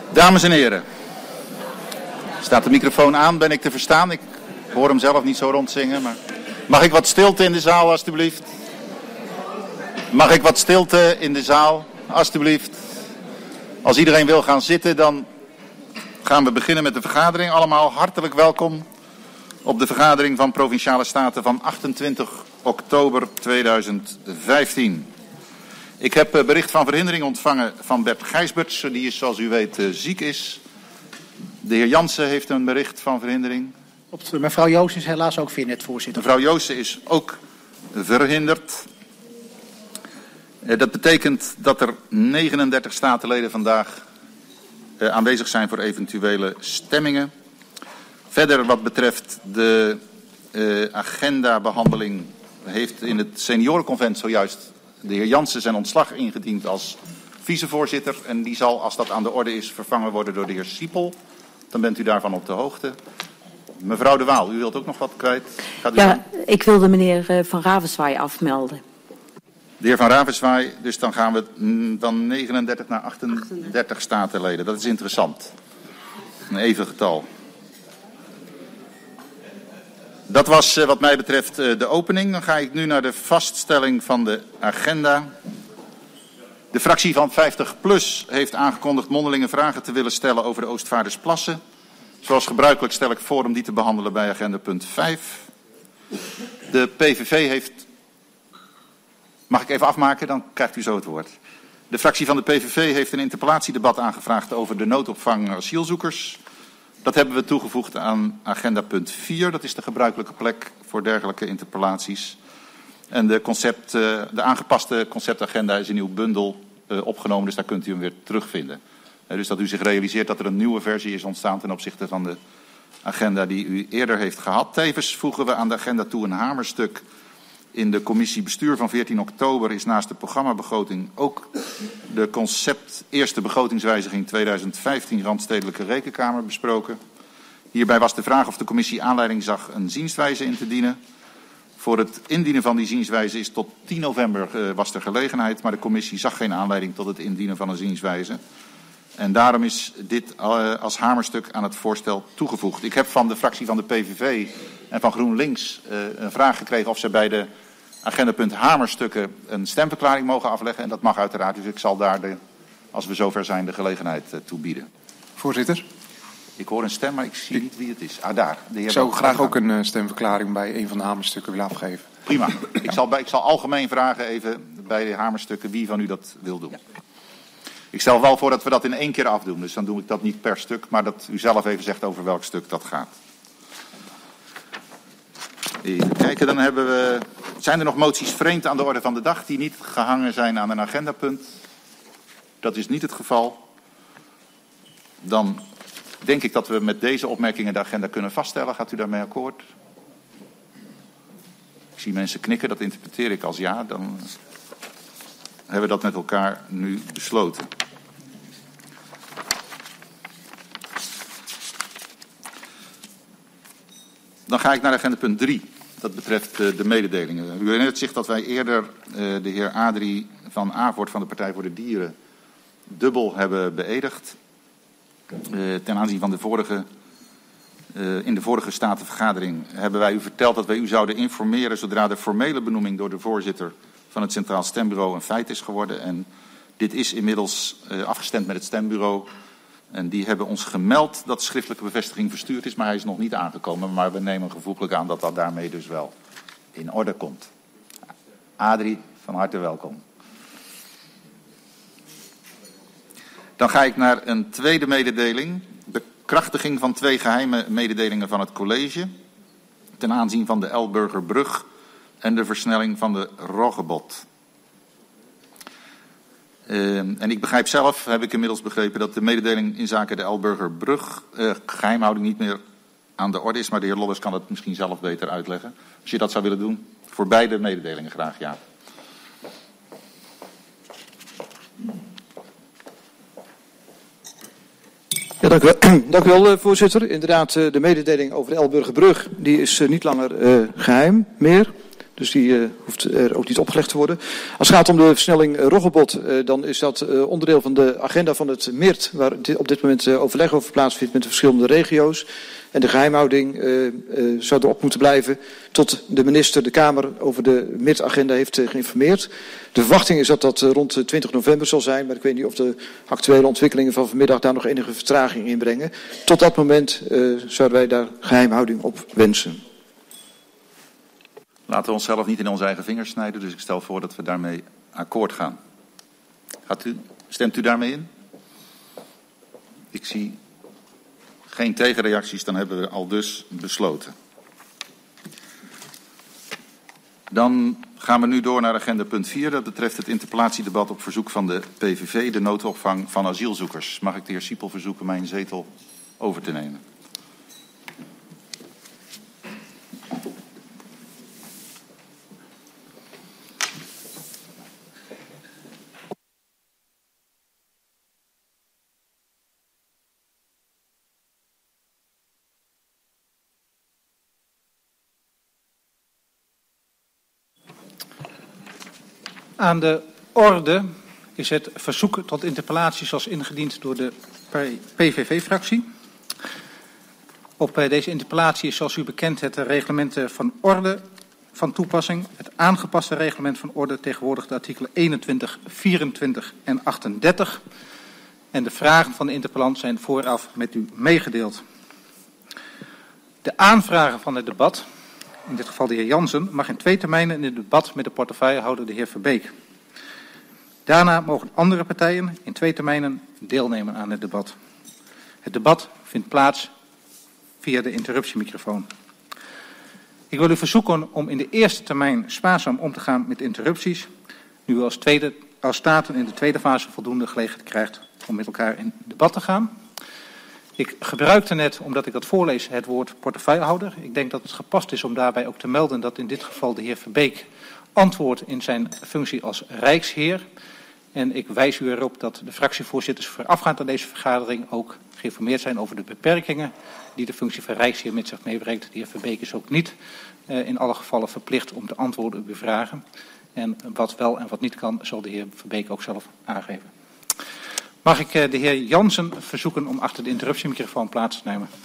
Dames en heren, staat de microfoon aan? Ben ik te verstaan? Ik hoor hem zelf niet zo rondzingen, maar mag ik wat stilte in de zaal, alstublieft? Mag ik wat stilte in de zaal, alstublieft? Als iedereen wil gaan zitten, dan gaan we beginnen met de vergadering. Allemaal hartelijk welkom op de vergadering van Provinciale Staten van 28 oktober 2015. Ik heb bericht van verhindering ontvangen van Bert Gijsberts, die is zoals u weet ziek is. De heer Jansen heeft een bericht van verhindering. Mevrouw Joosten is helaas ook net, voorzitter. Mevrouw Joosten is ook verhinderd. Dat betekent dat er 39 statenleden vandaag aanwezig zijn voor eventuele stemmingen. Verder wat betreft de agendabehandeling heeft in het seniorenconvent zojuist de heer Jansen zijn ontslag ingediend als vicevoorzitter. En die zal, als dat aan de orde is, vervangen worden door de heer Siepel. Dan bent u daarvan op de hoogte. Mevrouw De Waal, u wilt ook nog wat kwijt? Gaat u ja, ik wilde meneer Van Ravenswaay afmelden. De heer Van Ravenswaay, dus dan gaan we van 39 naar 38 statenleden. Dat is interessant. Een even getal. Dat was wat mij betreft de opening. Dan ga ik nu naar de vaststelling van de agenda. De fractie van 50PLUS heeft aangekondigd mondelinge vragen te willen stellen over de Oostvaardersplassen. Zoals gebruikelijk stel ik voor om die te behandelen bij agenda punt 5. De PVV heeft... Mag ik even afmaken? Dan krijgt u zo het woord. De fractie van de PVV heeft een interpellatiedebat aangevraagd over de noodopvang asielzoekers. Dat hebben we toegevoegd aan agenda punt 4. Dat is de gebruikelijke plek voor dergelijke interpellaties. En de aangepaste conceptagenda is in uw bundel opgenomen, dus daar kunt u hem weer terugvinden. Dus dat u zich realiseert dat er een nieuwe versie is ontstaan ten opzichte van de agenda die u eerder heeft gehad. Tevens voegen we aan de agenda toe een hamerstuk. In de commissie bestuur van 14 oktober is naast de programmabegroting ook de eerste begrotingswijziging 2015 Randstedelijke Rekenkamer besproken. Hierbij was de vraag of de commissie aanleiding zag een zienswijze in te dienen. Voor het indienen van die zienswijze is tot 10 november was er gelegenheid, maar de commissie zag geen aanleiding tot het indienen van een zienswijze. En daarom is dit als hamerstuk aan het voorstel toegevoegd. Ik heb van de fractie van de PVV en van GroenLinks een vraag gekregen of ze bij de agendapunt hamerstukken een stemverklaring mogen afleggen. En dat mag uiteraard, dus ik zal daar, als we zover zijn, de gelegenheid toe bieden. Voorzitter. Ik hoor een stem, maar ik zie niet wie het is. Ah, daar. Ik zou graag ook een stemverklaring bij een van de hamerstukken willen afgeven. Prima. Ik zal algemeen vragen even bij de hamerstukken wie van u dat wil doen. Ja. Ik stel wel voor dat we dat in 1 keer afdoen. Dus dan doe ik dat niet per stuk, maar dat u zelf even zegt over welk stuk dat gaat. Even kijken, dan hebben we... Zijn er nog moties vreemd aan de orde van de dag die niet gehangen zijn aan een agendapunt? Dat is niet het geval. Dan denk ik dat we met deze opmerkingen de agenda kunnen vaststellen. Gaat u daarmee akkoord? Ik zie mensen knikken, dat interpreteer ik als ja. Dan hebben we dat met elkaar nu besloten. Dan ga ik naar agenda punt 3. Dat betreft de mededelingen. U herinnert zich dat wij eerder de heer Adrie van Aavoort van de Partij voor de Dieren dubbel hebben beëdigd. Ten aanzien van in de vorige statenvergadering hebben wij u verteld dat wij u zouden informeren zodra de formele benoeming door de voorzitter van het Centraal Stembureau een feit is geworden. En dit is inmiddels afgestemd met het stembureau. En die hebben ons gemeld dat de schriftelijke bevestiging verstuurd is, maar hij is nog niet aangekomen. Maar we nemen gevoeglijk aan dat dat daarmee dus wel in orde komt. Adrie, van harte welkom. Dan ga ik naar een tweede mededeling. Bekrachtiging van 2 geheime mededelingen van het college. Ten aanzien van de Elburgerbrug en de versnelling van de Roggebot. En ik begrijp zelf, heb ik inmiddels begrepen, dat de mededeling in zaken de Elburgerbrug geheimhouding niet meer aan de orde is. Maar de heer Lobbes kan het misschien zelf beter uitleggen. Als je dat zou willen doen, voor beide mededelingen graag, ja. Ja, dank u wel, voorzitter. Inderdaad, de mededeling over de Elburgerbrug die is niet langer geheim meer. Dus die hoeft er ook niet opgelegd te worden. Als het gaat om de versnelling Roggebot, dan is dat onderdeel van de agenda van het MIRT, waar op dit moment overleg over plaatsvindt met de verschillende regio's. En de geheimhouding zou erop moeten blijven tot de minister de Kamer over de MIRT-agenda heeft geïnformeerd. De verwachting is dat dat rond 20 november zal zijn, maar ik weet niet of de actuele ontwikkelingen van vanmiddag daar nog enige vertraging in brengen. Tot dat moment zouden wij daar geheimhouding op wensen. Laten we onszelf niet in onze eigen vingers snijden, dus ik stel voor dat we daarmee akkoord gaan. Stemt u daarmee in? Ik zie geen tegenreacties, dan hebben we al dus besloten. Dan gaan we nu door naar agenda punt 4. Dat betreft het interpellatiedebat op verzoek van de PVV, de noodopvang van asielzoekers. Mag ik de heer Siepel verzoeken mijn zetel over te nemen? Aan de orde is het verzoek tot interpellatie zoals ingediend door de PVV-fractie. Op deze interpellatie is zoals u bekend het reglement van orde van toepassing. Het aangepaste reglement van orde tegenwoordig de artikelen 21, 24 en 38. En de vragen van de interpellant zijn vooraf met u meegedeeld. De aanvrager van het debat, in dit geval de heer Jansen, mag in 2 termijnen in het debat met de portefeuillehouder de heer Verbeek. Daarna mogen andere partijen in 2 termijnen deelnemen aan het debat. Het debat vindt plaats via de interruptiemicrofoon. Ik wil u verzoeken om in de eerste termijn spaarzaam om te gaan met interrupties, nu u als staten in de tweede fase voldoende gelegenheid krijgt om met elkaar in debat te gaan. Ik gebruikte net, omdat ik dat voorlees, het woord portefeuillehouder. Ik denk dat het gepast is om daarbij ook te melden dat in dit geval de heer Verbeek antwoordt in zijn functie als Rijksheer. En ik wijs u erop dat de fractievoorzitters voorafgaand aan deze vergadering ook geïnformeerd zijn over de beperkingen die de functie van Rijksheer met zich meebrengt. De heer Verbeek is ook niet in alle gevallen verplicht om te antwoorden op uw vragen. En wat wel en wat niet kan, zal de heer Verbeek ook zelf aangeven. Mag ik de heer Jansen verzoeken om achter de interruptiemicrofoon plaats te nemen?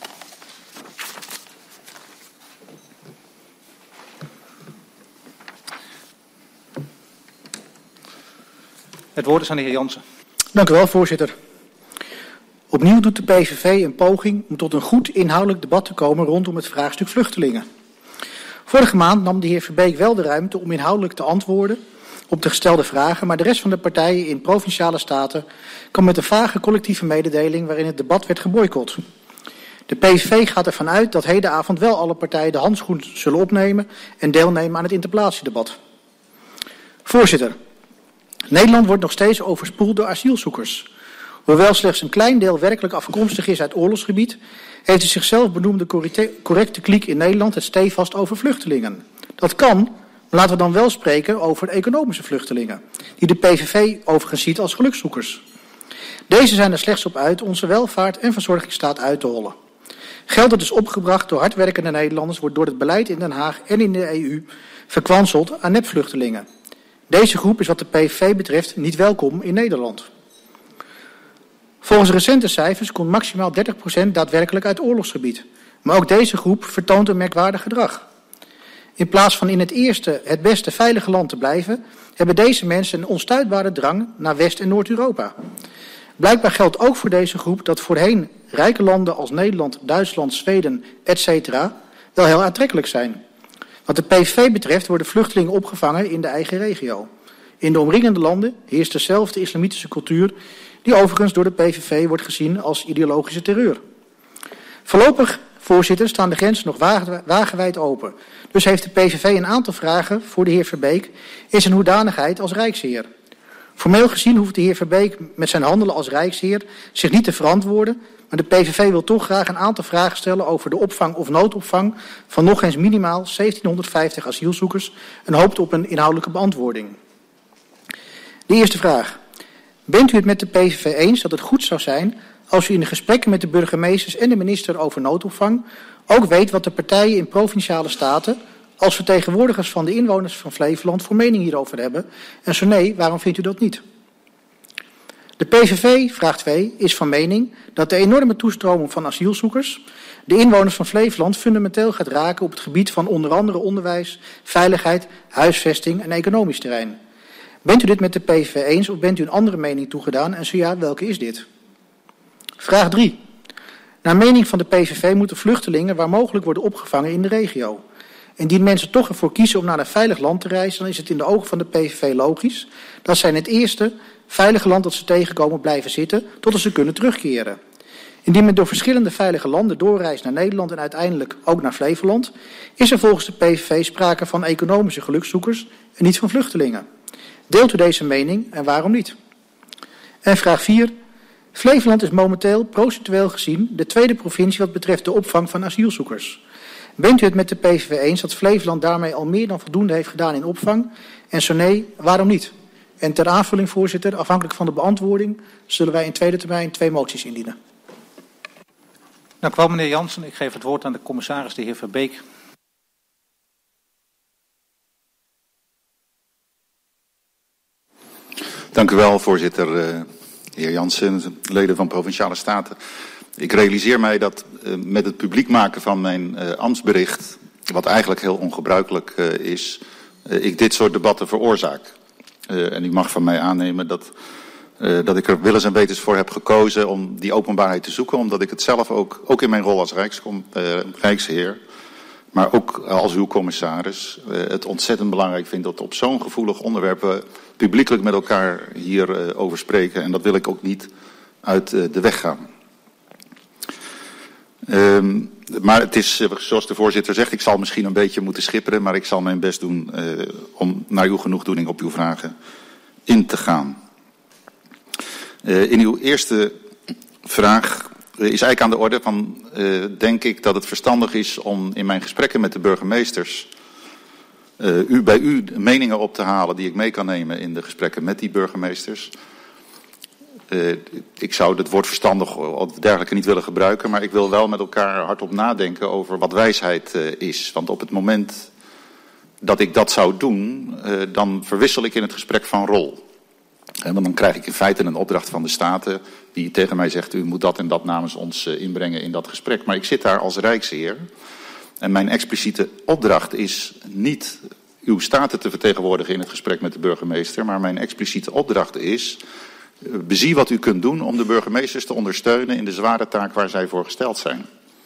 Het woord is aan de heer Jansen. Dank u wel, voorzitter. Opnieuw doet de PVV een poging om tot een goed inhoudelijk debat te komen rondom het vraagstuk vluchtelingen. Vorige maand nam de heer Verbeek wel de ruimte om inhoudelijk te antwoorden op de gestelde vragen, maar de rest van de partijen in provinciale staten kwam met een vage collectieve mededeling waarin het debat werd geboycott. De PVV gaat ervan uit dat hedenavond wel alle partijen de handschoen zullen opnemen en deelnemen aan het interpellatiedebat. Voorzitter, Nederland wordt nog steeds overspoeld door asielzoekers. Hoewel slechts een klein deel werkelijk afkomstig is uit oorlogsgebied, heeft de zichzelf benoemde correcte kliek in Nederland het stevast over vluchtelingen. Dat kan, maar laten we dan wel spreken over de economische vluchtelingen, die de PVV overigens ziet als gelukszoekers. Deze zijn er slechts op uit onze welvaart en verzorgingsstaat uit te hollen. Geld dat is opgebracht door hardwerkende Nederlanders wordt door het beleid in Den Haag en in de EU verkwanseld aan nepvluchtelingen. Deze groep is wat de PVV betreft niet welkom in Nederland. Volgens recente cijfers komt maximaal 30% daadwerkelijk uit oorlogsgebied. Maar ook deze groep vertoont een merkwaardig gedrag. In plaats van in het eerste, het beste veilige land te blijven, hebben deze mensen een onstuitbare drang naar West- en Noord-Europa. Blijkbaar geldt ook voor deze groep dat voorheen rijke landen als Nederland, Duitsland, Zweden, etc. wel heel aantrekkelijk zijn. Wat de PVV betreft worden vluchtelingen opgevangen in de eigen regio. In de omringende landen heerst dezelfde islamitische cultuur die overigens door de PVV wordt gezien als ideologische terreur. Voorlopig, voorzitter, staan de grenzen nog wagenwijd open. Dus heeft de PVV een aantal vragen voor de heer Verbeek in zijn hoedanigheid als Rijksheer. Formeel gezien hoeft de heer Verbeek met zijn handelen als Rijksheer zich niet te verantwoorden, maar de PVV wil toch graag een aantal vragen stellen over de opvang of noodopvang van nog eens minimaal 1750 asielzoekers en hoopt op een inhoudelijke beantwoording. De eerste vraag. Bent u het met de PVV eens dat het goed zou zijn als u in de gesprekken met de burgemeesters en de minister over noodopvang ook weet wat de partijen in provinciale staten, als vertegenwoordigers van de inwoners van Flevoland voor mening hierover hebben? En zo nee, waarom vindt u dat niet? De PVV, vraag 2, is van mening dat de enorme toestroming van asielzoekers de inwoners van Flevoland fundamenteel gaat raken op het gebied van onder andere onderwijs, veiligheid, huisvesting en economisch terrein. Bent u dit met de PVV eens of bent u een andere mening toegedaan en zo ja, welke is dit? Vraag 3. Naar mening van de PVV moeten vluchtelingen waar mogelijk worden opgevangen in de regio. Indien mensen toch ervoor kiezen om naar een veilig land te reizen, dan is het in de ogen van de PVV logisch dat zij in het eerste veilige land dat ze tegenkomen blijven zitten totdat ze kunnen terugkeren. Indien men door verschillende veilige landen doorreist naar Nederland en uiteindelijk ook naar Flevoland, is er volgens de PVV sprake van economische gelukzoekers en niet van vluchtelingen. Deelt u deze mening en waarom niet? En vraag 4. Flevoland is momenteel procentueel gezien de tweede provincie wat betreft de opvang van asielzoekers. Bent u het met de PVV eens dat Flevoland daarmee al meer dan voldoende heeft gedaan in opvang? En zo nee, waarom niet? En ter aanvulling, voorzitter, afhankelijk van de beantwoording zullen wij in tweede termijn 2 moties indienen. Dank u wel, meneer Jansen. Ik geef het woord aan de commissaris, de heer Verbeek. Dank u wel, voorzitter. Heer Jansen, leden van Provinciale Staten. Ik realiseer mij dat met het publiek maken van mijn ambtsbericht, wat eigenlijk heel ongebruikelijk is, ik dit soort debatten veroorzaak. En u mag van mij aannemen dat ik er willens en wetens voor heb gekozen om die openbaarheid te zoeken, omdat ik het zelf ook in mijn rol als Rijksheer, maar ook als uw commissaris, het ontzettend belangrijk vind dat op zo'n gevoelig onderwerp we publiekelijk met elkaar hier over spreken. En dat wil ik ook niet uit de weg gaan. Maar het is, zoals de voorzitter zegt, ik zal misschien een beetje moeten schipperen, maar ik zal mijn best doen om naar uw genoegdoening op uw vragen in te gaan. In uw eerste vraag is eigenlijk aan de orde van, denk ik dat het verstandig is om in mijn gesprekken met de burgemeesters bij u meningen op te halen die ik mee kan nemen in de gesprekken met die burgemeesters. Ik zou het woord verstandig of dergelijke niet willen gebruiken, maar ik wil wel met elkaar hardop nadenken over wat wijsheid is. Want op het moment dat ik dat zou doen, dan verwissel ik in het gesprek van rol. Want dan krijg ik in feite een opdracht van de Staten die tegen mij zegt, u moet dat en dat namens ons inbrengen in dat gesprek. Maar ik zit daar als Rijksheer en mijn expliciete opdracht is niet uw Staten te vertegenwoordigen in het gesprek met de burgemeester, maar mijn expliciete opdracht is, bezie wat u kunt doen om de burgemeesters te ondersteunen in de zware taak waar zij voor gesteld zijn.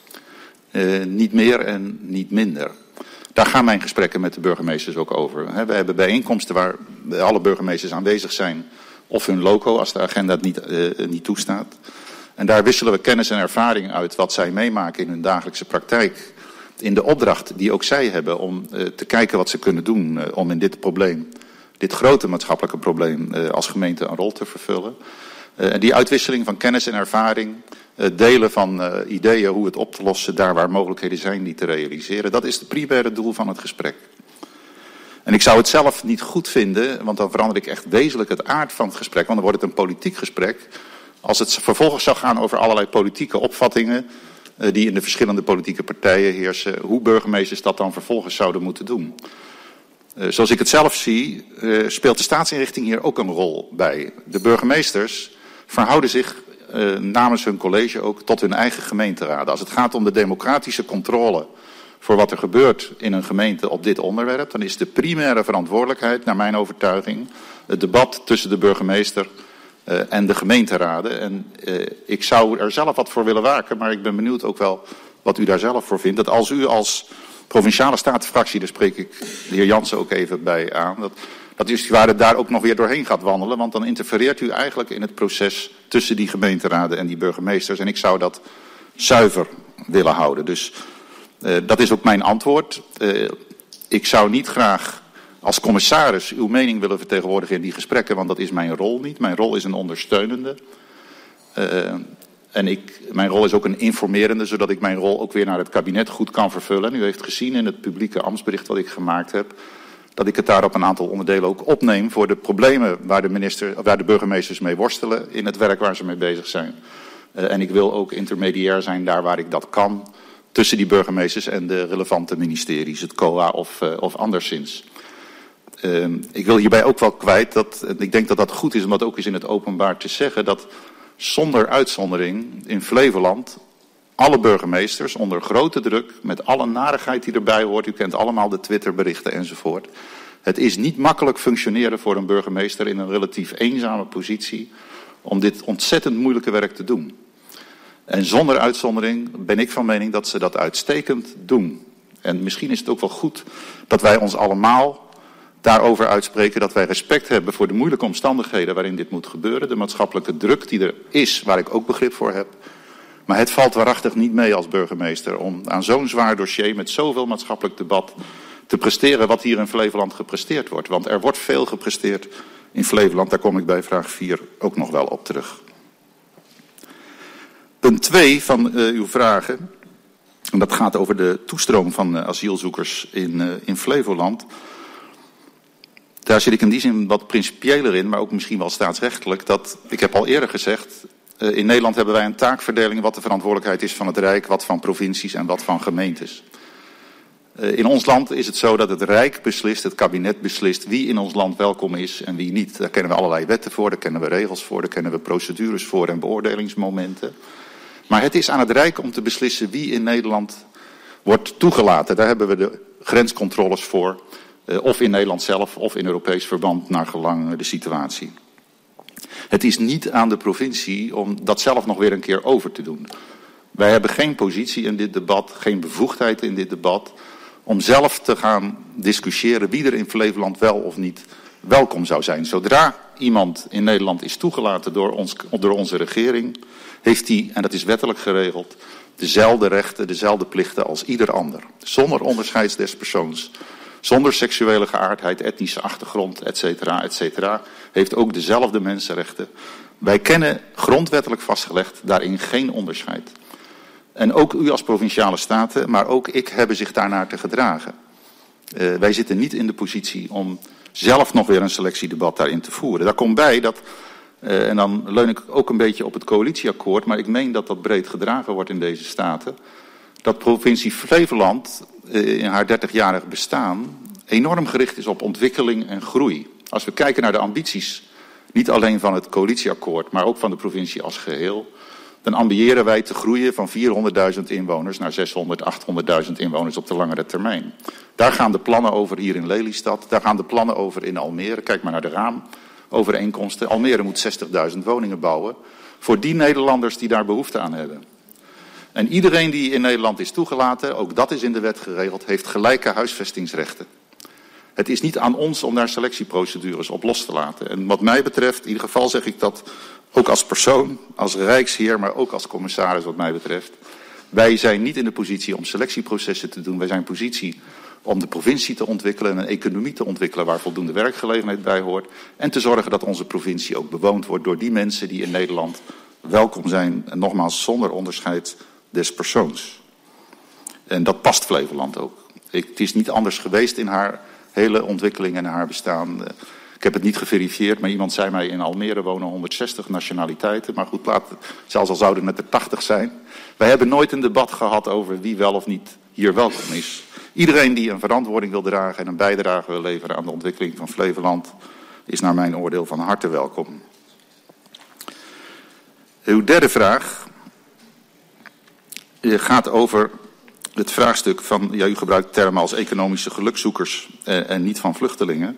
Niet meer en niet minder. Daar gaan mijn gesprekken met de burgemeesters ook over. We hebben bijeenkomsten waar alle burgemeesters aanwezig zijn, of hun loco als de agenda het niet toestaat. En daar wisselen we kennis en ervaring uit wat zij meemaken in hun dagelijkse praktijk. In de opdracht die ook zij hebben om te kijken wat ze kunnen doen om in dit probleem, dit grote maatschappelijke probleem als gemeente een rol te vervullen. En die uitwisseling van kennis en ervaring, delen van ideeën hoe het op te lossen, daar waar mogelijkheden zijn die te realiseren, dat is het primaire doel van het gesprek. En ik zou het zelf niet goed vinden, want dan verander ik echt wezenlijk het aard van het gesprek, want dan wordt het een politiek gesprek, als het vervolgens zou gaan over allerlei politieke opvattingen die in de verschillende politieke partijen heersen, hoe burgemeesters dat dan vervolgens zouden moeten doen. Zoals ik het zelf zie, speelt de staatsinrichting hier ook een rol bij. De burgemeesters verhouden zich namens hun college ook tot hun eigen gemeenteraden. Als het gaat om de democratische controle voor wat er gebeurt in een gemeente op dit onderwerp, dan is de primaire verantwoordelijkheid, naar mijn overtuiging, het debat tussen de burgemeester en de gemeenteraden. En ik zou er zelf wat voor willen waken, maar ik ben benieuwd ook wel wat u daar zelf voor vindt. Dat als u als Provinciale Statenfractie, daar spreek ik de heer Jansen ook even bij aan, dat u daar ook nog weer doorheen gaat wandelen, want dan interfereert u eigenlijk in het proces tussen die gemeenteraden en die burgemeesters. En ik zou dat zuiver willen houden. Dus dat is ook mijn antwoord. Ik zou niet graag als commissaris uw mening willen vertegenwoordigen in die gesprekken, want dat is mijn rol niet. Mijn rol is een ondersteunende. En mijn rol is ook een informerende, zodat ik mijn rol ook weer naar het kabinet goed kan vervullen. En u heeft gezien in het publieke ambtsbericht wat ik gemaakt heb, dat ik het daar op een aantal onderdelen ook opneem voor de problemen waar de burgemeesters mee worstelen in het werk waar ze mee bezig zijn. En ik wil ook intermediair zijn daar waar ik dat kan, tussen die burgemeesters en de relevante ministeries, het COA of anderszins. Ik wil hierbij ook wel kwijt dat, ik denk dat dat goed is om dat ook eens in het openbaar te zeggen, dat zonder uitzondering in Flevoland alle burgemeesters onder grote druk, met alle narigheid die erbij hoort, u kent allemaal de Twitterberichten enzovoort. Het is niet makkelijk functioneren voor een burgemeester in een relatief eenzame positie om dit ontzettend moeilijke werk te doen. En zonder uitzondering ben ik van mening dat ze dat uitstekend doen. En misschien is het ook wel goed dat wij ons allemaal daarover uitspreken, dat wij respect hebben voor de moeilijke omstandigheden waarin dit moet gebeuren. De maatschappelijke druk die er is, waar ik ook begrip voor heb. Maar het valt waarachtig niet mee als burgemeester om aan zo'n zwaar dossier met zoveel maatschappelijk debat te presteren wat hier in Flevoland gepresteerd wordt. Want er wordt veel gepresteerd in Flevoland, daar kom ik bij vraag 4 ook nog wel op terug. Punt 2 van uw vragen, en dat gaat over de toestroom van asielzoekers in Flevoland. Daar zit ik in die zin wat principiëler in, maar ook misschien wel staatsrechtelijk. Dat, ik heb al eerder gezegd, in Nederland hebben wij een taakverdeling wat de verantwoordelijkheid is van het Rijk, wat van provincies en wat van gemeentes. In ons land is het zo dat het Rijk beslist, het kabinet beslist wie in ons land welkom is en wie niet. Daar kennen we allerlei wetten voor, daar kennen we regels voor, daar kennen we procedures voor en beoordelingsmomenten. Maar het is aan het Rijk om te beslissen wie in Nederland wordt toegelaten. Daar hebben we de grenscontroles voor, of in Nederland zelf of in Europees verband naar gelang de situatie. Het is niet aan de provincie om dat zelf nog weer een keer over te doen. Wij hebben geen positie in dit debat, geen bevoegdheid in dit debat om zelf te gaan discussiëren wie er in Flevoland wel of niet welkom zou zijn. Zodra iemand in Nederland is toegelaten door onze regering, heeft hij, en dat is wettelijk geregeld, dezelfde rechten, dezelfde plichten als ieder ander. Zonder onderscheid des persoons, zonder seksuele geaardheid, etnische achtergrond, et cetera, heeft ook dezelfde mensenrechten. Wij kennen grondwettelijk vastgelegd daarin geen onderscheid. En ook u als provinciale staten, maar ook ik, hebben zich daarnaar te gedragen. Wij zitten niet in de positie om zelf nog weer een selectiedebat daarin te voeren. Daar komt bij dat, en dan leun ik ook een beetje op het coalitieakkoord, maar ik meen dat dat breed gedragen wordt in deze staten, dat provincie Flevoland in haar 30-jarig bestaan enorm gericht is op ontwikkeling en groei. Als we kijken naar de ambities, niet alleen van het coalitieakkoord, maar ook van de provincie als geheel, dan ambiëren wij te groeien van 400.000 inwoners naar 600.000, 800.000 inwoners op de langere termijn. Daar gaan de plannen over hier in Lelystad, daar gaan de plannen over in Almere. Kijk maar naar de raamovereenkomsten. Almere moet 60.000 woningen bouwen voor die Nederlanders die daar behoefte aan hebben. En iedereen die in Nederland is toegelaten, ook dat is in de wet geregeld, heeft gelijke huisvestingsrechten. Het is niet aan ons om daar selectieprocedures op los te laten. En wat mij betreft, in ieder geval zeg ik dat ook als persoon, als rijksheer, maar ook als commissaris wat mij betreft. Wij zijn niet in de positie om selectieprocessen te doen. Wij zijn in positie om de provincie te ontwikkelen en een economie te ontwikkelen waar voldoende werkgelegenheid bij hoort. En te zorgen dat onze provincie ook bewoond wordt door die mensen die in Nederland welkom zijn. En nogmaals, zonder onderscheid des persoons. En dat past Flevoland ook. Het is niet anders geweest in haar hele ontwikkeling en haar bestaan. Ik heb het niet geverifieerd, maar iemand zei mij in Almere wonen 160 nationaliteiten. Maar goed, zelfs al zouden het er 80 zijn. Wij hebben nooit een debat gehad over wie wel of niet hier welkom is. Iedereen die een verantwoording wil dragen en een bijdrage wil leveren aan de ontwikkeling van Flevoland is naar mijn oordeel van harte welkom. Uw derde vraag gaat over het vraagstuk van, ja, u gebruikt termen als economische gelukzoekers en niet van vluchtelingen.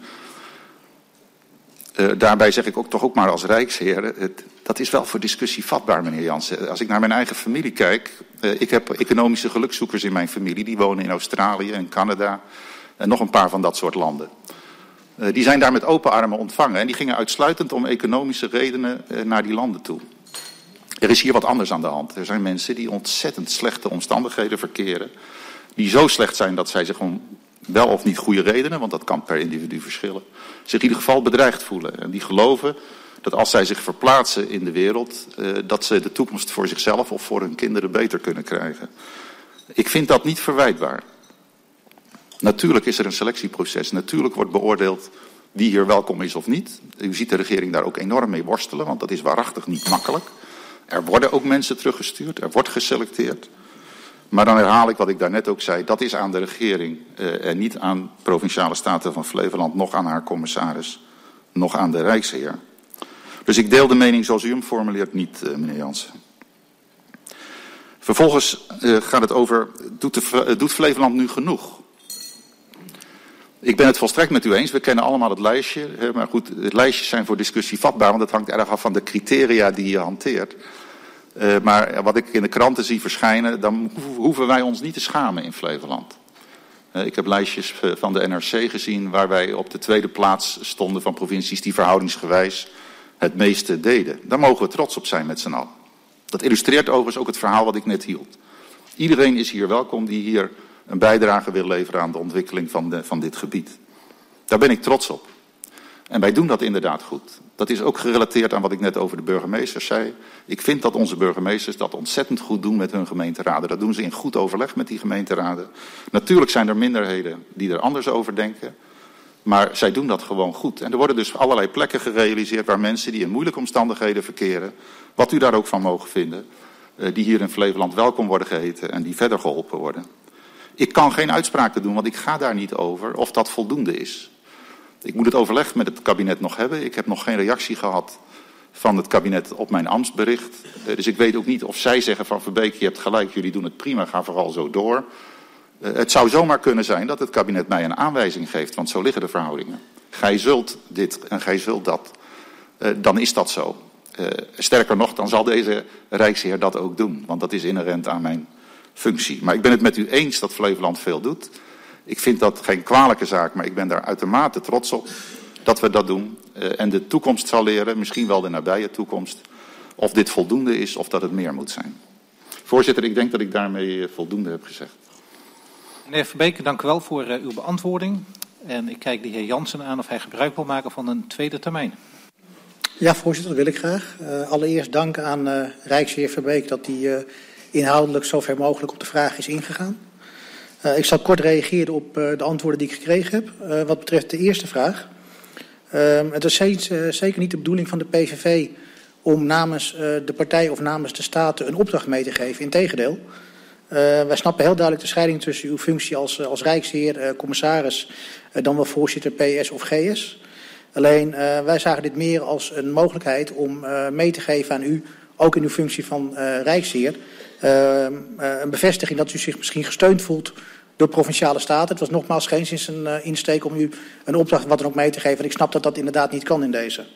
Daarbij zeg ik ook toch ook maar als rijksheer, dat is wel voor discussie vatbaar, meneer Jansen. Als ik naar mijn eigen familie kijk, ik heb economische gelukzoekers in mijn familie, die wonen in Australië en Canada en nog een paar van dat soort landen. Die zijn daar met open armen ontvangen en die gingen uitsluitend om economische redenen naar die landen toe. Er is hier wat anders aan de hand. Er zijn mensen die ontzettend slechte omstandigheden verkeren, die zo slecht zijn dat zij zich om wel of niet goede redenen, want dat kan per individu verschillen, zich in ieder geval bedreigd voelen. En die geloven dat als zij zich verplaatsen in de wereld, dat ze de toekomst voor zichzelf of voor hun kinderen beter kunnen krijgen. Ik vind dat niet verwijtbaar. Natuurlijk is er een selectieproces. Natuurlijk wordt beoordeeld wie hier welkom is of niet. U ziet de regering daar ook enorm mee worstelen, want dat is waarachtig niet makkelijk. Er worden ook mensen teruggestuurd, er wordt geselecteerd. Maar dan herhaal ik wat ik daarnet ook zei. Dat is aan de regering en niet aan Provinciale Staten van Flevoland, nog aan haar commissaris, nog aan de Rijksheer. Dus ik deel de mening zoals u hem formuleert niet, meneer Jansen. Vervolgens gaat het over, doet Flevoland nu genoeg? Ik ben het volstrekt met u eens. We kennen allemaal het lijstje. Maar goed, het lijstjes zijn voor discussie vatbaar, want het hangt erg af van de criteria die je hanteert. Maar wat ik in de kranten zie verschijnen, dan hoeven wij ons niet te schamen in Flevoland. Ik heb lijstjes van de NRC gezien waar wij op de tweede plaats stonden van provincies die verhoudingsgewijs het meeste deden. Daar mogen we trots op zijn met z'n allen. Dat illustreert overigens ook het verhaal wat ik net hield. Iedereen is hier welkom die hier een bijdrage wil leveren aan de ontwikkeling van dit gebied. Daar ben ik trots op. En wij doen dat inderdaad goed. Dat is ook gerelateerd aan wat ik net over de burgemeesters zei. Ik vind dat onze burgemeesters dat ontzettend goed doen met hun gemeenteraden. Dat doen ze in goed overleg met die gemeenteraden. Natuurlijk zijn er minderheden die er anders over denken. Maar zij doen dat gewoon goed. En er worden dus allerlei plekken gerealiseerd waar mensen die in moeilijke omstandigheden verkeren, wat u daar ook van mogen vinden, die hier in Flevoland welkom worden geheten en die verder geholpen worden. Ik kan geen uitspraken doen, want ik ga daar niet over of dat voldoende is. Ik moet het overleg met het kabinet nog hebben. Ik heb nog geen reactie gehad van het kabinet op mijn ambtsbericht. Dus ik weet ook niet of zij zeggen van Verbeek, je hebt gelijk, jullie doen het prima, ga vooral zo door. Het zou zomaar kunnen zijn dat het kabinet mij een aanwijzing geeft, want zo liggen de verhoudingen. Gij zult dit en gij zult dat. Dan is dat zo. Sterker nog, dan zal deze Rijksheer dat ook doen, want dat is inherent aan mijn functie. Maar ik ben het met u eens dat Flevoland veel doet. Ik vind dat geen kwalijke zaak, maar ik ben daar uitermate trots op dat we dat doen. En de toekomst zal leren, misschien wel de nabije toekomst, of dit voldoende is of dat het meer moet zijn. Voorzitter, ik denk dat ik daarmee voldoende heb gezegd. Meneer Verbeek, dank u wel voor uw beantwoording. En ik kijk de heer Jansen aan of hij gebruik wil maken van een tweede termijn. Ja, voorzitter, dat wil ik graag. Allereerst dank aan Rijksheer Verbeek dat hij inhoudelijk zo ver mogelijk op de vraag is ingegaan. Ik zal kort reageren op de antwoorden die ik gekregen heb. Wat betreft de eerste vraag. Het is zeker niet de bedoeling van de PVV om namens de partij of namens de Staten een opdracht mee te geven. Integendeel. Wij snappen heel duidelijk de scheiding tussen uw functie als Rijksheer, commissaris, dan wel voorzitter PS of GS. Alleen wij zagen dit meer als een mogelijkheid om mee te geven aan u, ook in uw functie van Rijksheer, een bevestiging dat u zich misschien gesteund voelt door Provinciale Staten. Het was nogmaals geen zins een insteek om u een opdracht wat dan ook mee te geven. Want ik snap dat dat inderdaad niet kan in deze.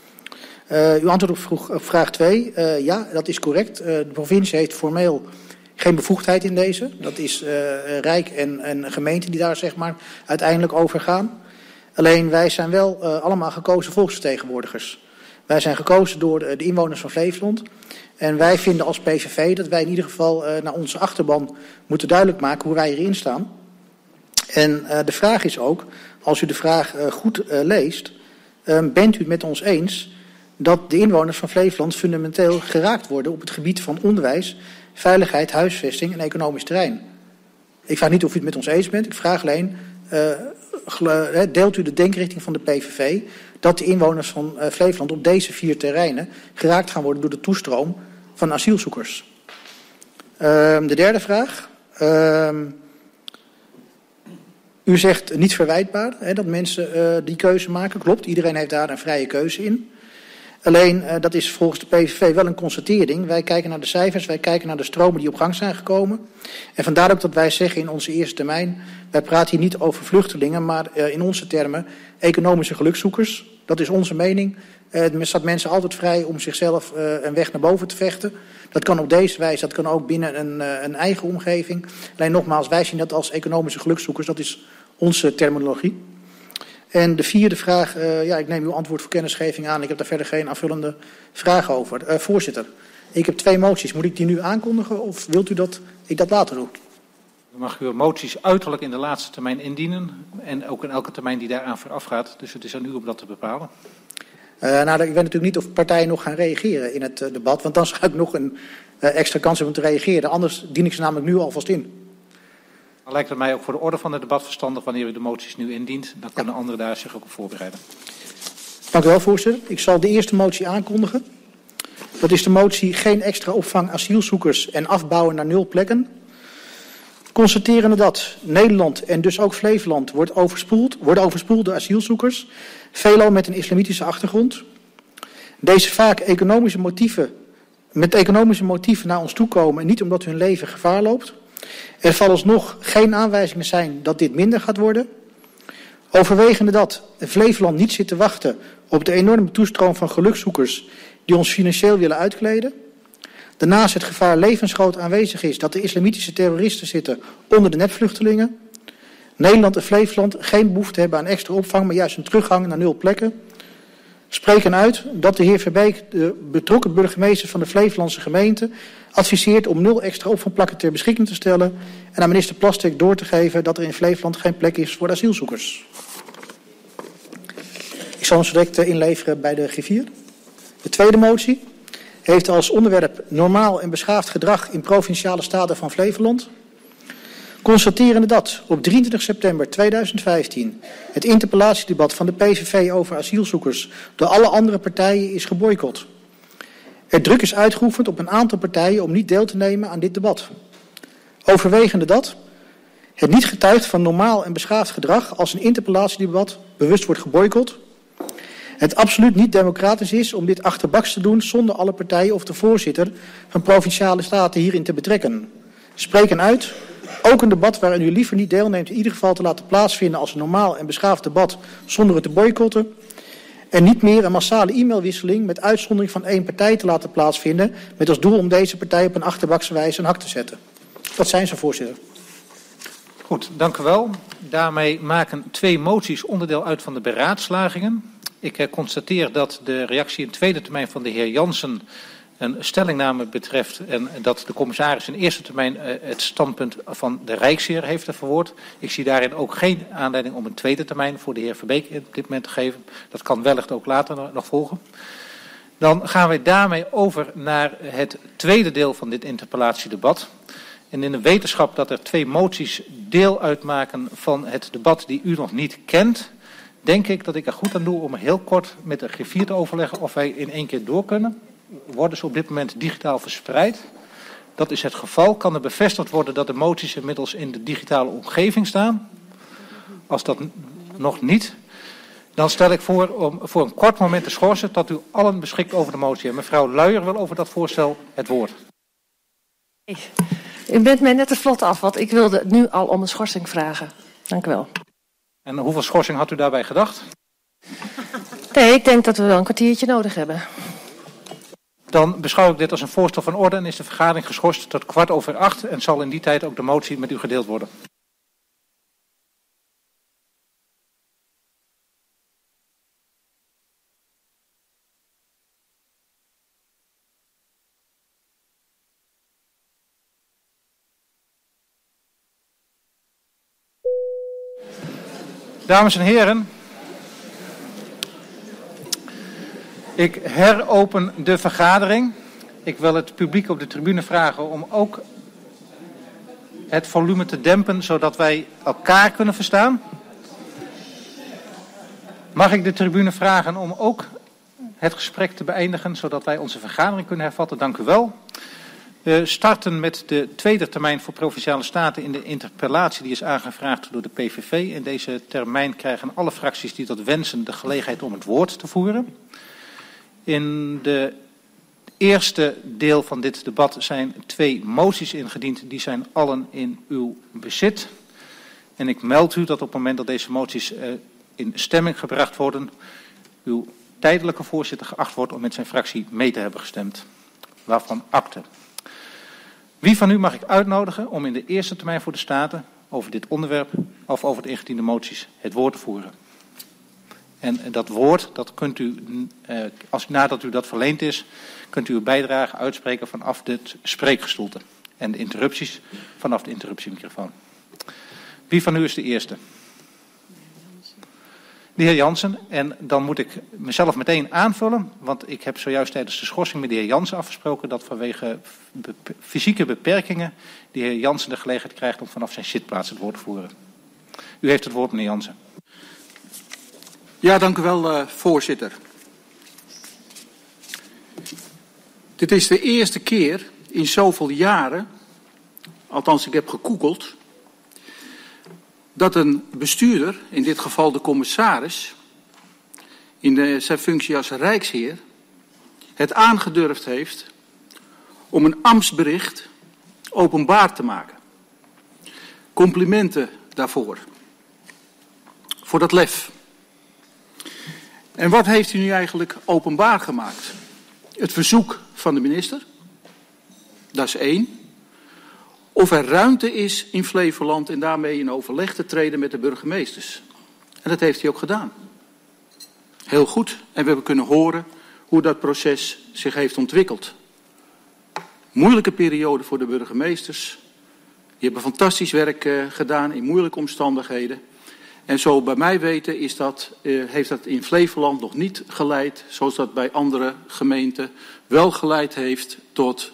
Uw antwoord op vraag 2. Ja, dat is correct. De provincie heeft formeel geen bevoegdheid in deze. Dat is Rijk en gemeente die daar zeg maar uiteindelijk over gaan. Alleen wij zijn wel allemaal gekozen volksvertegenwoordigers. Wij zijn gekozen door de inwoners van Flevoland. En wij vinden als PVV dat wij in ieder geval naar onze achterban moeten duidelijk maken hoe wij erin staan. En de vraag is ook, als u de vraag goed leest, bent u het met ons eens dat de inwoners van Flevoland fundamenteel geraakt worden op het gebied van onderwijs, veiligheid, huisvesting en economisch terrein? Ik vraag niet of u het met ons eens bent, ik vraag alleen, deelt u de denkrichting van de PVV dat de inwoners van Flevoland op deze 4 terreinen geraakt gaan worden door de toestroom van asielzoekers? De derde vraag. U zegt niet verwijtbaar dat mensen die keuze maken. Klopt, iedereen heeft daar een vrije keuze in. Alleen, dat is volgens de PVV wel een constatering. Wij kijken naar de cijfers, wij kijken naar de stromen die op gang zijn gekomen. En vandaar ook dat wij zeggen in onze eerste termijn, wij praten hier niet over vluchtelingen, maar in onze termen economische gelukzoekers. Dat is onze mening. Het staat mensen altijd vrij om zichzelf een weg naar boven te vechten. Dat kan op deze wijze, dat kan ook binnen een eigen omgeving. Alleen nogmaals, wij zien dat als economische gelukzoekers. Dat is onze terminologie. En de vierde vraag, ik neem uw antwoord voor kennisgeving aan. Ik heb daar verder geen aanvullende vraag over. Voorzitter, ik heb 2 moties. Moet ik die nu aankondigen of wilt u dat ik dat later doe? U mag uw moties uiterlijk in de laatste termijn indienen. En ook in elke termijn die daaraan vooraf gaat. Dus het is aan u om dat te bepalen. Ik weet natuurlijk niet of partijen nog gaan reageren in het debat. Want dan zou ik nog een extra kans hebben om te reageren. Anders dien ik ze namelijk nu alvast in. Dan lijkt het mij ook voor de orde van het debat verstandig wanneer u de moties nu indient. Dan kunnen anderen daar zich ook op voorbereiden. Dank u wel, voorzitter. Ik zal de eerste motie aankondigen. Dat is de motie geen extra opvang asielzoekers en afbouwen naar 0 plekken. Constaterende dat Nederland en dus ook Flevoland worden overspoeld door asielzoekers, veelal met een islamitische achtergrond. Deze vaak met economische motieven naar ons toekomen en niet omdat hun leven gevaar loopt. Er vooralsnog geen aanwijzingen zijn dat dit minder gaat worden. Overwegende dat Flevoland niet zit te wachten op de enorme toestroom van gelukszoekers die ons financieel willen uitkleden. Daarnaast het gevaar levensgroot aanwezig is dat de islamitische terroristen zitten onder de nepvluchtelingen. Nederland en Flevoland geen behoefte hebben aan extra opvang, maar juist een teruggang naar 0 plekken. Spreken uit dat de heer Verbeek, de betrokken burgemeester van de Flevolandse gemeente, adviseert om 0 extra opvangplekken ter beschikking te stellen en aan minister Plasterk door te geven dat er in Flevoland geen plek is voor de asielzoekers. Ik zal hem zo direct inleveren bij de griffier. De tweede motie heeft als onderwerp normaal en beschaafd gedrag in provinciale staten van Flevoland. Constaterende dat op 23 september 2015 het interpellatiedebat van de PVV over asielzoekers door alle andere partijen is geboycott. Er druk is uitgeoefend op een aantal partijen om niet deel te nemen aan dit debat. Overwegende dat het niet getuigt van normaal en beschaafd gedrag als een interpellatiedebat bewust wordt geboycott. Het absoluut niet democratisch is om dit achterbaks te doen zonder alle partijen of de voorzitter van provinciale staten hierin te betrekken. Spreken uit, ook een debat waarin u liever niet deelneemt in ieder geval te laten plaatsvinden als een normaal en beschaafd debat zonder het te boycotten. En niet meer een massale e-mailwisseling met uitzondering van 1 partij te laten plaatsvinden met als doel om deze partij op een achterbakse wijze een hak te zetten. Dat zijn ze, voorzitter. Goed, dank u wel. Daarmee maken 2 moties onderdeel uit van de beraadslagingen. Ik constateer dat de reactie in tweede termijn van de heer Jansen een stellingname betreft en dat de commissaris in eerste termijn het standpunt van de Rijksheer heeft verwoord. Ik zie daarin ook geen aanleiding om een tweede termijn voor de heer Verbeek op dit moment te geven. Dat kan wellicht ook later nog volgen. Dan gaan we daarmee over naar het tweede deel van dit interpellatiedebat. En in de wetenschap dat er 2 moties deel uitmaken van het debat die u nog niet kent, denk ik dat ik er goed aan doe om heel kort met de griffier te overleggen of wij in 1 keer door kunnen. Worden ze op dit moment digitaal verspreid? Dat is het geval. Kan er bevestigd worden dat de moties inmiddels in de digitale omgeving staan? Als dat nog niet, dan stel ik voor om voor een kort moment te schorsen tot u allen beschikt over de motie. En mevrouw Luijer wil over dat voorstel het woord. U bent mij net te vlot af, want ik wilde nu al om een schorsing vragen. Dank u wel. En hoeveel schorsing had u daarbij gedacht? Nee, ik denk dat we wel een kwartiertje nodig hebben. Dan beschouw ik dit als een voorstel van orde en is de vergadering geschorst tot 7:15 en zal in die tijd ook de motie met u gedeeld worden. Dames en heren, ik heropen de vergadering. Ik wil het publiek op de tribune vragen om ook het volume te dempen, zodat wij elkaar kunnen verstaan. Mag ik de tribune vragen om ook het gesprek te beëindigen, zodat wij onze vergadering kunnen hervatten. Dank u wel. We starten met de tweede termijn voor Provinciale Staten in de interpellatie die is aangevraagd door de PVV. In deze termijn krijgen alle fracties die dat wensen de gelegenheid om het woord te voeren. In de eerste deel van dit debat zijn 2 moties ingediend. Die zijn allen in uw bezit. En ik meld u dat op het moment dat deze moties in stemming gebracht worden, uw tijdelijke voorzitter geacht wordt om met zijn fractie mee te hebben gestemd. Waarvan akte. Wie van u mag ik uitnodigen om in de eerste termijn voor de Staten over dit onderwerp of over de ingediende moties het woord te voeren? En dat woord, dat kunt u, nadat u dat verleend is, kunt u uw bijdrage uitspreken vanaf het spreekgestoelte. En de interrupties vanaf de interruptiemicrofoon. Wie van u is de eerste? De heer Jansen. En dan moet ik mezelf meteen aanvullen, want ik heb zojuist tijdens de schorsing met de heer Jansen afgesproken dat vanwege fysieke beperkingen de heer Jansen de gelegenheid krijgt om vanaf zijn zitplaats het woord te voeren. U heeft het woord, meneer Jansen. Ja, dank u wel, voorzitter. Dit is de eerste keer in zoveel jaren, althans ik heb gegoogeld, dat een bestuurder, in dit geval de commissaris, in zijn functie als rijksheer, het aangedurfd heeft om een ambtsbericht openbaar te maken. Complimenten daarvoor. Voor dat lef. En wat heeft u nu eigenlijk openbaar gemaakt? Het verzoek van de minister. Dat is 1. Of er ruimte is in Flevoland en daarmee in overleg te treden met de burgemeesters. En dat heeft hij ook gedaan. Heel goed. En we hebben kunnen horen hoe dat proces zich heeft ontwikkeld. Moeilijke periode voor de burgemeesters. Die hebben fantastisch werk gedaan in moeilijke omstandigheden. En zo bij mij weten heeft dat in Flevoland nog niet geleid, zoals dat bij andere gemeenten wel geleid heeft tot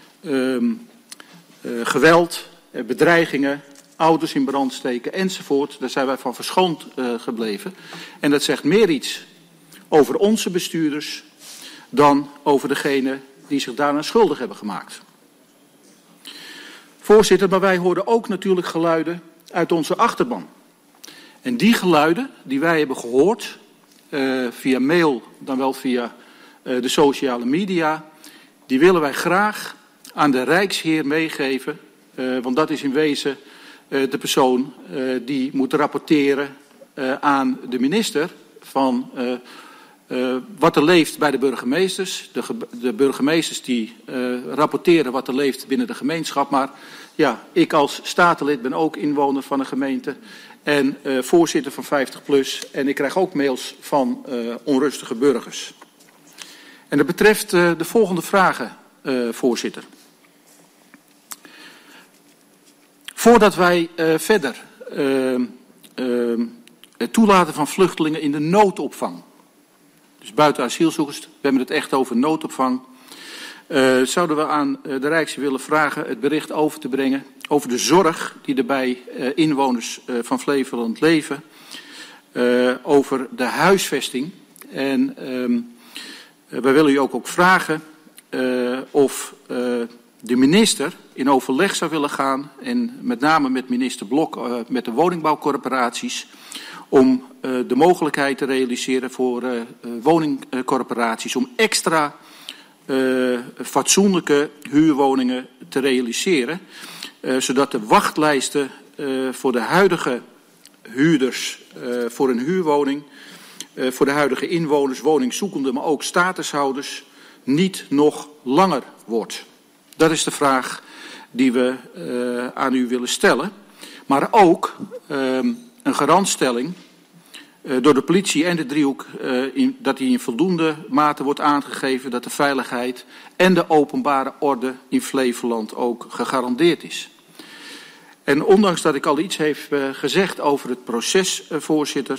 geweld, bedreigingen, auto's in brand steken enzovoort. Daar zijn wij van verschoond gebleven. En dat zegt meer iets over onze bestuurders dan over degene die zich daaraan schuldig hebben gemaakt. Voorzitter, maar wij hoorden ook natuurlijk geluiden uit onze achterban. En die geluiden die wij hebben gehoord, via mail, dan wel via de sociale media, die willen wij graag aan de Rijksheer meegeven. Want dat is in wezen de persoon die moet rapporteren aan de minister van wat er leeft bij de burgemeesters. De burgemeesters die rapporteren wat er leeft binnen de gemeenschap. Maar ja, ik als statenlid ben ook inwoner van een gemeente en voorzitter van 50PLUS. En ik krijg ook mails van onrustige burgers. En dat betreft de volgende vragen, voorzitter. Voordat wij verder het toelaten van vluchtelingen in de noodopvang, dus buiten asielzoekers, we hebben het echt over noodopvang, zouden we aan de Rijksheer willen vragen het bericht over te brengen over de zorg die er bij inwoners van Flevoland leven, over de huisvesting. En wij willen u ook vragen of de minister in overleg zou willen gaan, en met name met minister Blok, met de woningbouwcorporaties, om de mogelijkheid te realiseren voor woningcorporaties om extra fatsoenlijke huurwoningen te realiseren, zodat de wachtlijsten voor de huidige huurders voor een huurwoning, voor de huidige inwoners, woningzoekenden, maar ook statushouders, niet nog langer wordt. Dat is de vraag die we aan u willen stellen. Maar ook een garantstelling door de politie en de driehoek dat die in voldoende mate wordt aangegeven dat de veiligheid en de openbare orde in Flevoland ook gegarandeerd is. En ondanks dat ik al iets heb gezegd over het proces, voorzitter,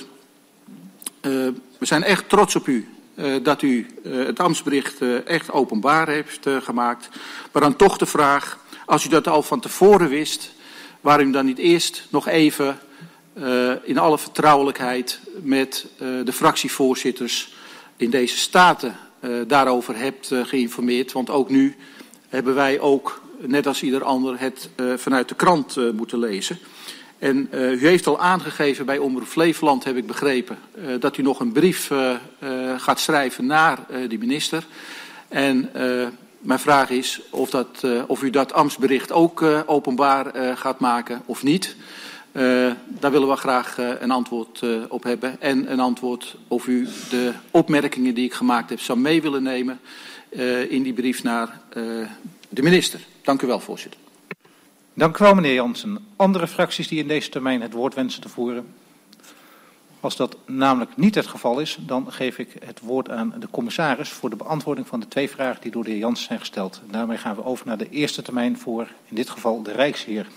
we zijn echt trots op u. Dat u het ambtsbericht echt openbaar heeft gemaakt. Maar dan toch de vraag, als u dat al van tevoren wist, waarom u dan niet eerst nog even in alle vertrouwelijkheid met de fractievoorzitters in deze staten daarover hebt geïnformeerd. Want ook nu hebben wij ook, net als ieder ander, het vanuit de krant moeten lezen. En u heeft al aangegeven bij Omroep Flevoland, heb ik begrepen, dat u nog een brief gaat schrijven naar de minister. En mijn vraag is of u dat ambtsbericht ook openbaar gaat maken of niet. Daar willen we graag een antwoord op hebben. En een antwoord of u de opmerkingen die ik gemaakt heb zou mee willen nemen in die brief naar de minister. Dank u wel, voorzitter. Dank u wel, meneer Jansen. Andere fracties die in deze termijn het woord wensen te voeren? Als dat namelijk niet het geval is, dan geef ik het woord aan de commissaris voor de beantwoording van de 2 vragen die door de heer Jansen zijn gesteld. En daarmee gaan we over naar de eerste termijn voor, in dit geval, de Rijksheer.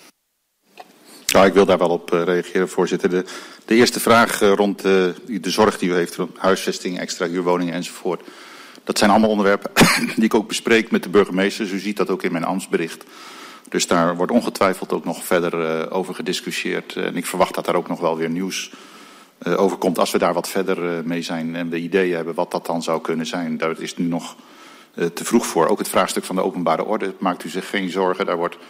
Ja, ik wil daar wel op reageren, voorzitter. De eerste vraag rond de zorg die u heeft, huisvesting, extra huurwoningen enzovoort. Dat zijn allemaal onderwerpen die ik ook bespreek met de burgemeesters. U ziet dat ook in mijn ambtsbericht. Dus daar wordt ongetwijfeld ook nog verder over gediscussieerd. En ik verwacht dat daar ook nog wel weer nieuws over komt als we daar wat verder mee zijn en we ideeën hebben wat dat dan zou kunnen zijn. Daar is nu nog te vroeg voor. Ook het vraagstuk van de openbare orde, maakt u zich geen zorgen. Daar wordt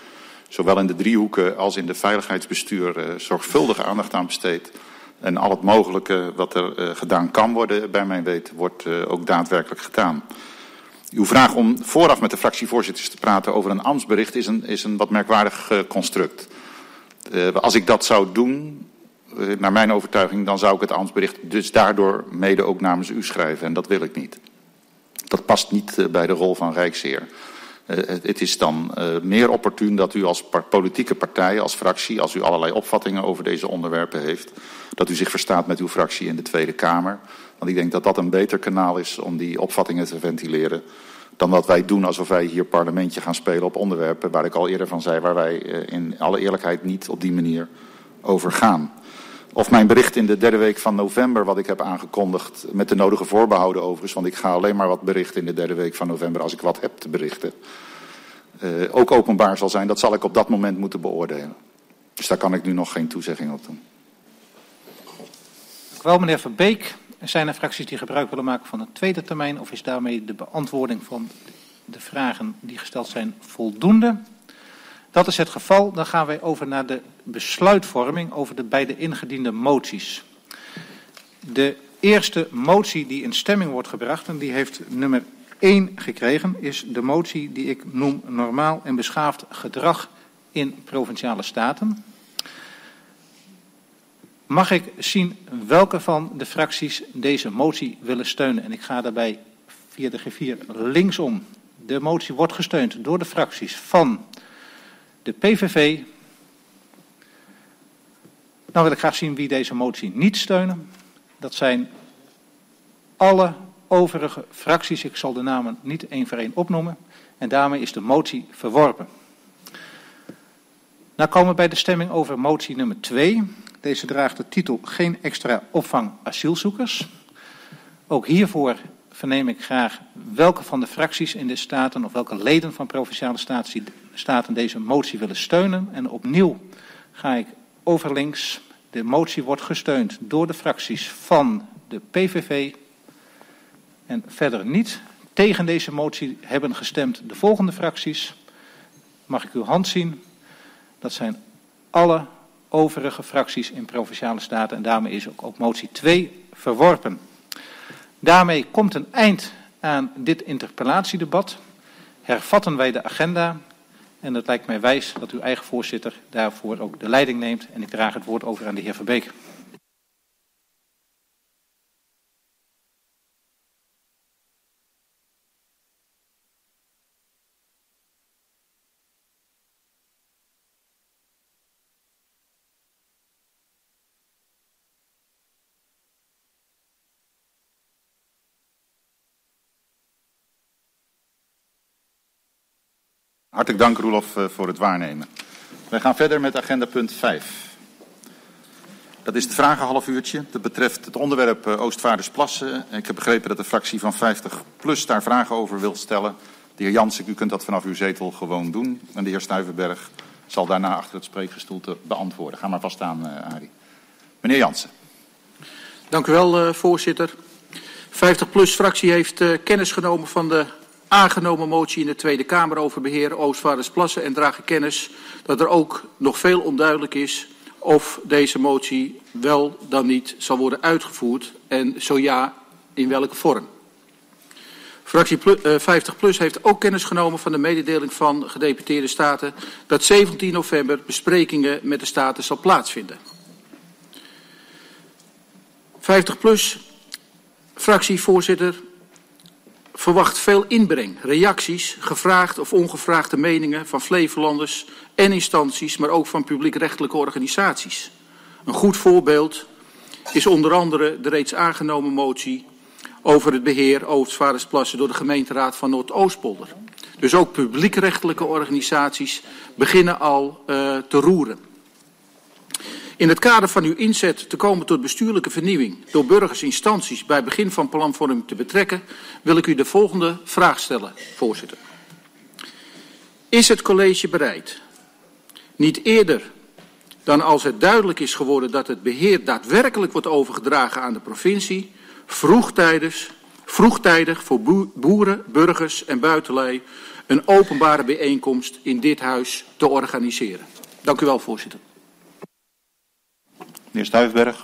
zowel in de driehoeken als in de veiligheidsbestuur zorgvuldig aandacht aan besteed. En al het mogelijke wat er gedaan kan worden, bij mijn weten, wordt ook daadwerkelijk gedaan. Uw vraag om vooraf met de fractievoorzitters te praten over een ambtsbericht is een wat merkwaardig construct. Als ik dat zou doen, naar mijn overtuiging, dan zou ik het ambtsbericht dus daardoor mede ook namens u schrijven. En dat wil ik niet. Dat past niet bij de rol van Rijksheer. Het is dan meer opportun dat u als politieke partij, als fractie, als u allerlei opvattingen over deze onderwerpen heeft, dat u zich verstaat met uw fractie in de Tweede Kamer. Want ik denk dat dat een beter kanaal is om die opvattingen te ventileren, dan dat wij doen alsof wij hier parlementje gaan spelen op onderwerpen waar ik al eerder van zei, waar wij in alle eerlijkheid niet op die manier over gaan. Of mijn bericht in de derde week van november, wat ik heb aangekondigd, met de nodige voorbehouden overigens, want ik ga alleen maar wat berichten in de derde week van november als ik wat heb te berichten, ook openbaar zal zijn, dat zal ik op dat moment moeten beoordelen. Dus daar kan ik nu nog geen toezegging op doen. Dank u wel, meneer Verbeek. Zijn er fracties die gebruik willen maken van een tweede termijn, of is daarmee de beantwoording van de vragen die gesteld zijn voldoende? Dat is het geval. Dan gaan wij over naar de besluitvorming over de beide ingediende moties. De eerste motie die in stemming wordt gebracht, en die heeft nummer 1 gekregen, is de motie die ik noem normaal en beschaafd gedrag in provinciale staten. Mag ik zien welke van de fracties deze motie willen steunen? En ik ga daarbij via de griffier linksom. De motie wordt gesteund door de fracties van de PVV. Dan wil ik graag zien wie deze motie niet steunen. Dat zijn alle overige fracties. Ik zal de namen niet één voor één opnoemen. En daarmee is de motie verworpen. Dan komen we bij de stemming over motie nummer 2. Deze draagt de titel Geen extra opvang asielzoekers. Ook hiervoor verneem ik graag welke van de fracties in de Staten of welke leden van Provinciale Staten deze motie willen steunen. En opnieuw ga ik over links. De motie wordt gesteund door de fracties van de PVV en verder niet. Tegen deze motie hebben gestemd de volgende fracties. Mag ik uw hand zien? Dat zijn alle overige fracties in Provinciale Staten en daarmee is ook motie 2 verworpen. Daarmee komt een eind aan dit interpellatiedebat. Hervatten wij de agenda en het lijkt mij wijs dat uw eigen voorzitter daarvoor ook de leiding neemt en ik draag het woord over aan de heer Verbeek. Hartelijk dank, Roelof, voor het waarnemen. Wij gaan verder met agenda punt 5. Dat is het vragenhalfuurtje. Dat betreft het onderwerp Oostvaardersplassen. Ik heb begrepen dat de fractie van 50PLUS daar vragen over wil stellen. De heer Jansen, u kunt dat vanaf uw zetel gewoon doen. En de heer Stuyvenberg zal daarna achter het spreekgestoelte beantwoorden. Ga maar vast aan, Arie. Meneer Jansen. Dank u wel, voorzitter. 50PLUS-fractie heeft kennis genomen van de aangenomen motie in de Tweede Kamer over beheer Oostvaardersplassen en dragen kennis dat er ook nog veel onduidelijk is of deze motie wel dan niet zal worden uitgevoerd en zo ja, in welke vorm. Fractie 50PLUS heeft ook kennis genomen van de mededeling van gedeputeerde staten dat 17 november besprekingen met de staten zal plaatsvinden. 50PLUS, fractievoorzitter, verwacht veel inbreng, reacties, gevraagd of ongevraagde meningen van Flevolanders en instanties, maar ook van publiekrechtelijke organisaties. Een goed voorbeeld is onder andere de reeds aangenomen motie over het beheer Oostvaardersplassen door de gemeenteraad van Noordoostpolder. Dus ook publiekrechtelijke organisaties beginnen al te roeren. In het kader van uw inzet te komen tot bestuurlijke vernieuwing door burgers, instanties bij begin van planvorming te betrekken, wil ik u de volgende vraag stellen, voorzitter. Is het college bereid, niet eerder dan als het duidelijk is geworden dat het beheer daadwerkelijk wordt overgedragen aan de provincie, vroegtijdig vroegtijdig voor boeren, burgers en buitenlui een openbare bijeenkomst in dit huis te organiseren. Dank u wel, voorzitter. Meneer Stuyverberg.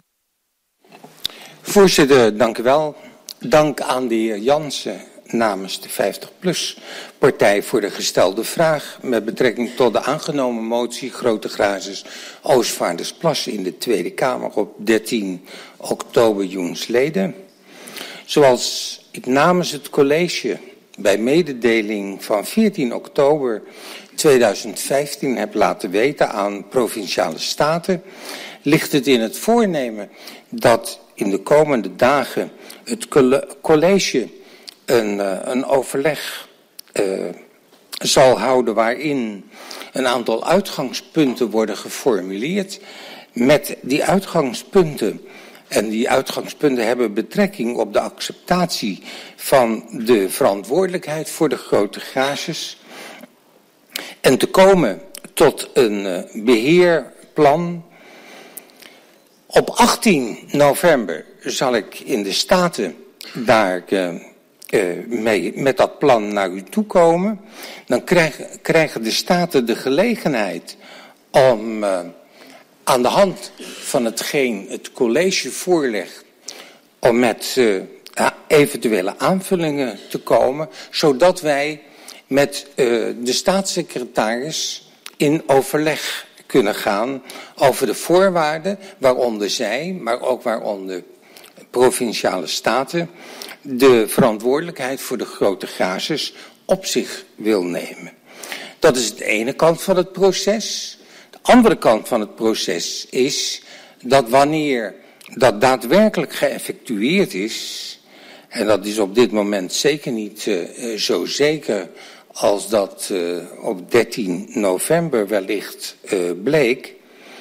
Voorzitter, dank u wel. Dank aan de heer Jansen namens de 50PLUS-partij voor de gestelde vraag met betrekking tot de aangenomen motie Grote Grazers Oostvaardersplassen in de Tweede Kamer op 13 oktober joensleden. Zoals ik namens het college bij mededeling van 14 oktober 2015 heb laten weten aan Provinciale Staten, ligt het in het voornemen dat in de komende dagen het college een overleg zal houden waarin een aantal uitgangspunten worden geformuleerd. Met die uitgangspunten, en die uitgangspunten hebben betrekking op de acceptatie van de verantwoordelijkheid voor de grote garages. En te komen tot een beheerplan. Op 18 november zal ik in de Staten daar met dat plan naar u toe komen. Dan krijgen de Staten de gelegenheid om aan de hand van hetgeen het college voorlegt, om met eventuele aanvullingen te komen, zodat wij met de staatssecretaris in overleg kunnen gaan over de voorwaarden waaronder zij, maar ook waaronder Provinciale Staten, de verantwoordelijkheid voor de grote garages op zich wil nemen. Dat is de ene kant van het proces. De andere kant van het proces is dat wanneer dat daadwerkelijk geëffectueerd is, en dat is op dit moment zeker niet zo zeker als dat op 13 november wellicht bleek.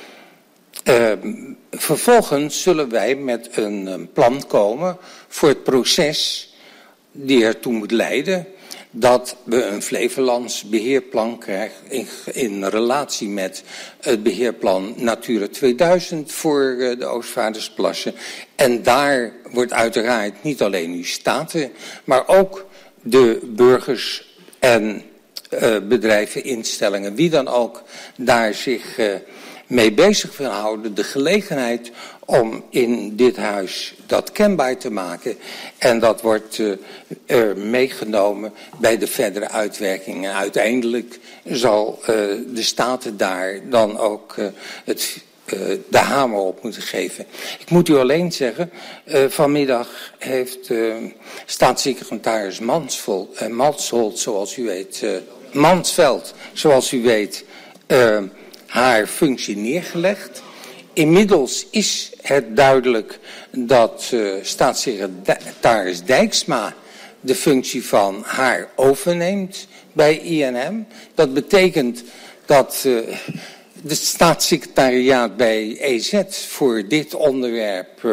Vervolgens zullen wij met een plan komen voor het proces die ertoe moet leiden dat we een Flevolands beheerplan krijgen in relatie met het beheerplan Natura 2000 voor de Oostvaardersplassen. En daar wordt uiteraard niet alleen uw Staten, maar ook de burgers en bedrijven, instellingen, wie dan ook daar zich mee bezig wil houden, de gelegenheid om in dit huis dat kenbaar te maken. En dat wordt meegenomen bij de verdere uitwerking. En uiteindelijk zal de Staten daar dan ook de hamer op moeten geven. Ik moet u alleen zeggen, vanmiddag heeft staatssecretaris Mansveld, zoals u weet, Mansveld, zoals u weet, haar functie neergelegd. Inmiddels is het duidelijk dat staatssecretaris Dijksma de functie van haar overneemt bij INM. Dat betekent dat de staatssecretariaat bij EZ voor dit onderwerp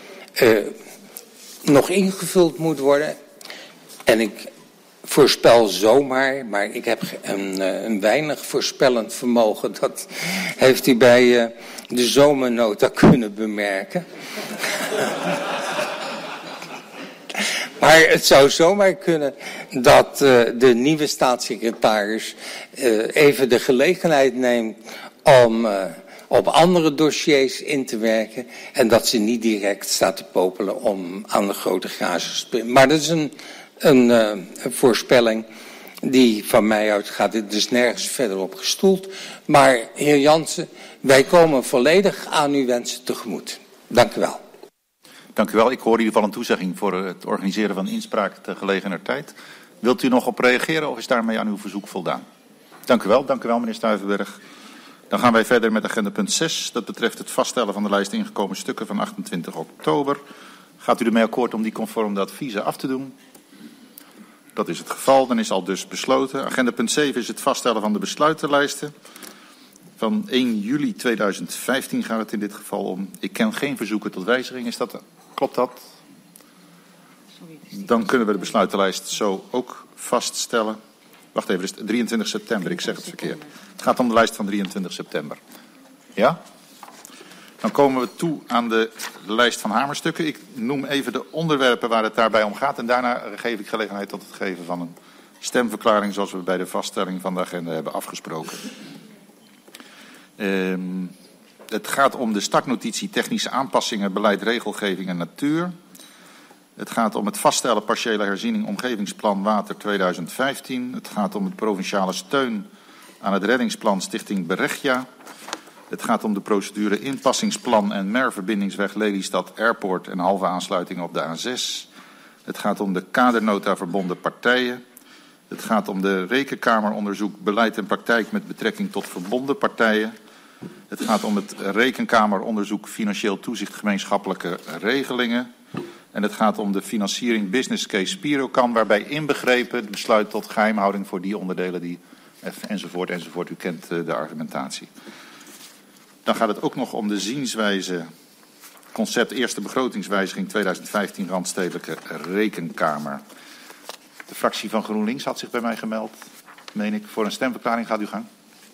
nog ingevuld moet worden. En ik voorspel zomaar, maar ik heb een weinig voorspellend vermogen. Dat heeft u bij de zomernota kunnen bemerken. Maar het zou zomaar kunnen dat de nieuwe staatssecretaris even de gelegenheid neemt om op andere dossiers in te werken. En dat ze niet direct staat te popelen om aan de grote garages te springen. Maar dat is een voorspelling die van mij uitgaat. Het is nergens verder op gestoeld. Maar heer Jansen, wij komen volledig aan uw wensen tegemoet. Dank u wel. Dank u wel. Ik hoor in ieder geval een toezegging voor het organiseren van inspraak te gelegener tijd. Wilt u nog op reageren of is daarmee aan uw verzoek voldaan? Dank u wel meneer Stuyverberg. Dan gaan wij verder met agenda punt 6. Dat betreft het vaststellen van de lijst ingekomen stukken van 28 oktober. Gaat u ermee akkoord om die conform de adviezen af te doen? Dat is het geval, dan is al dus besloten. Agenda punt 7 is het vaststellen van de besluitenlijsten. Van 1 juli 2015 gaat het in dit geval om. Ik ken geen verzoeken tot wijziging. Klopt dat? Dan kunnen we de besluitenlijst zo ook vaststellen. Wacht even, het is 23 september, ik zeg het verkeerd. Het gaat om de lijst van 23 september. Ja? Dan komen we toe aan de lijst van hamerstukken. Ik noem even de onderwerpen waar het daarbij om gaat. En daarna geef ik gelegenheid tot het geven van een stemverklaring zoals we bij de vaststelling van de agenda hebben afgesproken. Het gaat om de startnotitie technische aanpassingen, beleid, regelgeving en natuur. Het gaat om het vaststellen partiële herziening omgevingsplan water 2015. Het gaat om het provinciale steun aan het reddingsplan Stichting Berechja. Het gaat om de procedure inpassingsplan en merverbindingsweg Lelystad Airport en halve aansluiting op de A6. Het gaat om de kadernota verbonden partijen. Het gaat om de rekenkameronderzoek beleid en praktijk met betrekking tot verbonden partijen. Het gaat om het rekenkameronderzoek financieel toezicht gemeenschappelijke regelingen. En het gaat om de financiering business case Spirocan, waarbij inbegrepen het besluit tot geheimhouding voor die onderdelen die enzovoort enzovoort. U kent de argumentatie. Dan gaat het ook nog om de zienswijze concept eerste begrotingswijziging 2015 Randstedelijke Rekenkamer. De fractie van GroenLinks had zich bij mij gemeld, meen ik, voor een stemverklaring. Gaat u gang.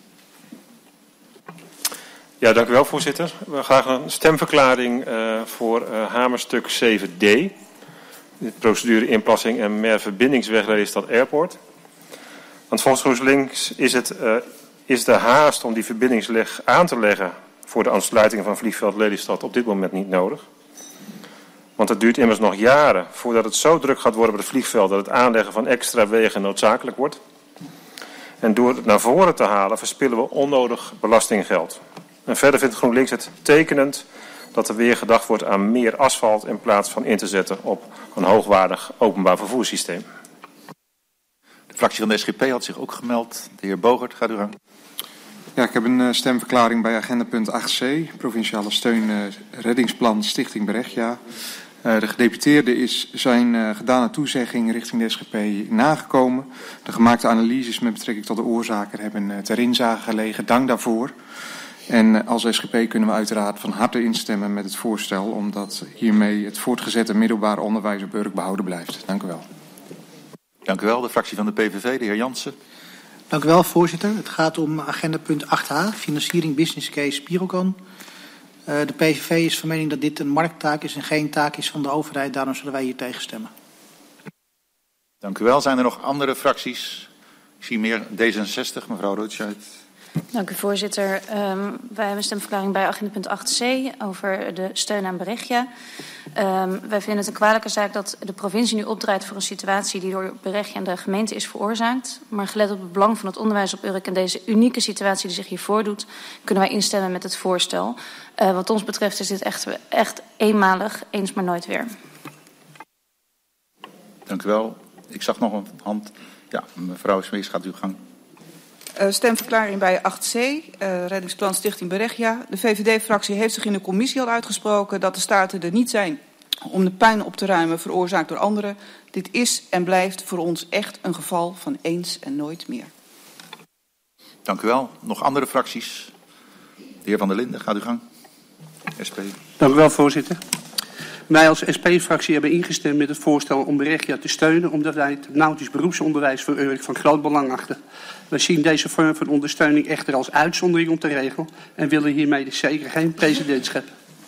Ja, dank u wel, voorzitter. We gaan graag een stemverklaring voor hamerstuk 7D. De procedure inpassing en merverbindingsweg Lelystad Airport. Want volgens GroenLinks is de haast om die verbindingsweg aan te leggen voor de aansluiting van vliegveld Lelystad op dit moment niet nodig. Want het duurt immers nog jaren voordat het zo druk gaat worden op het vliegveld dat het aanleggen van extra wegen noodzakelijk wordt. En door het naar voren te halen verspillen we onnodig belastinggeld. En verder vindt GroenLinks het tekenend dat er weer gedacht wordt aan meer asfalt in plaats van in te zetten op een hoogwaardig openbaar vervoerssysteem. De fractie van de SGP had zich ook gemeld. De heer Bogert, gaat u gang. Ja, ik heb een stemverklaring bij agenda punt 8c, provinciale steun reddingsplan Stichting Berechja. De gedeputeerden zijn gedane toezegging richting de SGP nagekomen. De gemaakte analyses met betrekking tot de oorzaken hebben ter inzage gelegen. Dank daarvoor. En als SGP kunnen we uiteraard van harte instemmen met het voorstel, omdat hiermee het voortgezette middelbaar onderwijs op Urk behouden blijft. Dank u wel. Dank u wel. De fractie van de PVV, de heer Jansen. Dank u wel, voorzitter. Het gaat om agenda punt 8h, financiering business case Spirocan. De PVV is van mening dat dit een markttaak is en geen taak is van de overheid. Daarom zullen wij hier tegen stemmen. Dank u wel. Zijn er nog andere fracties? Ik zie meer D66, mevrouw Roodscheid. Dank u, voorzitter. Wij hebben een stemverklaring bij agenda punt 8c over de steun aan Berechja. Wij vinden het een kwalijke zaak dat de provincie nu opdraait voor een situatie die door Berechja en de gemeente is veroorzaakt. Maar gelet op het belang van het onderwijs op Urk en deze unieke situatie die zich hier voordoet, kunnen wij instemmen met het voorstel. Wat ons betreft is dit echt eenmalig, eens maar nooit weer. Dank u wel. Ik zag nog een hand. Ja, mevrouw Smees, gaat u gang. Stemverklaring bij 8c, reddingsplan Stichting Berechja. De VVD-fractie heeft zich in de commissie al uitgesproken dat de staten er niet zijn om de puin op te ruimen veroorzaakt door anderen. Dit is en blijft voor ons echt een geval van eens en nooit meer. Dank u wel. Nog andere fracties? De heer Van der Linden, gaat u gang. SP. Dank u wel, voorzitter. Wij als SP-fractie hebben ingestemd met het voorstel om Berechja te steunen, omdat wij het nautisch beroepsonderwijs voor Urk van groot belang achten. Wij zien deze vorm van ondersteuning echter als uitzondering op de regel en willen hiermee dus zeker geen precedent scheppen.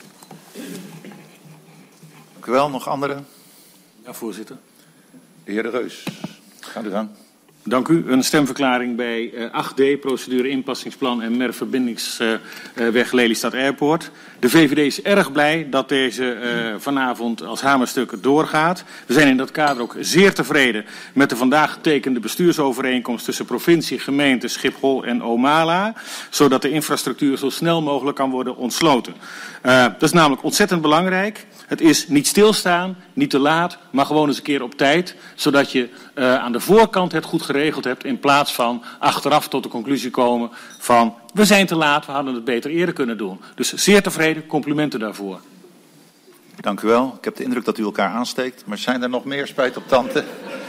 Dank u wel. Nog andere? Ja, voorzitter. De heer De Reus, gaat u gang. Dank u. Een stemverklaring bij 8D, procedure inpassingsplan en merverbindingsweg Lelystad Airport. De VVD is erg blij dat deze vanavond als hamerstuk doorgaat. We zijn in dat kader ook zeer tevreden met de vandaag getekende bestuursovereenkomst tussen provincie, gemeente, Schiphol en Omala, zodat de infrastructuur zo snel mogelijk kan worden ontsloten. Dat is namelijk ontzettend belangrijk. Het is niet stilstaan, niet te laat, maar gewoon eens een keer op tijd, zodat je aan de voorkant het goed geregeld hebt in plaats van achteraf tot de conclusie komen van we zijn te laat, we hadden het beter eerder kunnen doen. Dus zeer tevreden, complimenten daarvoor. Dank u wel. Ik heb de indruk dat u elkaar aansteekt, maar zijn er nog meer spijt op tante?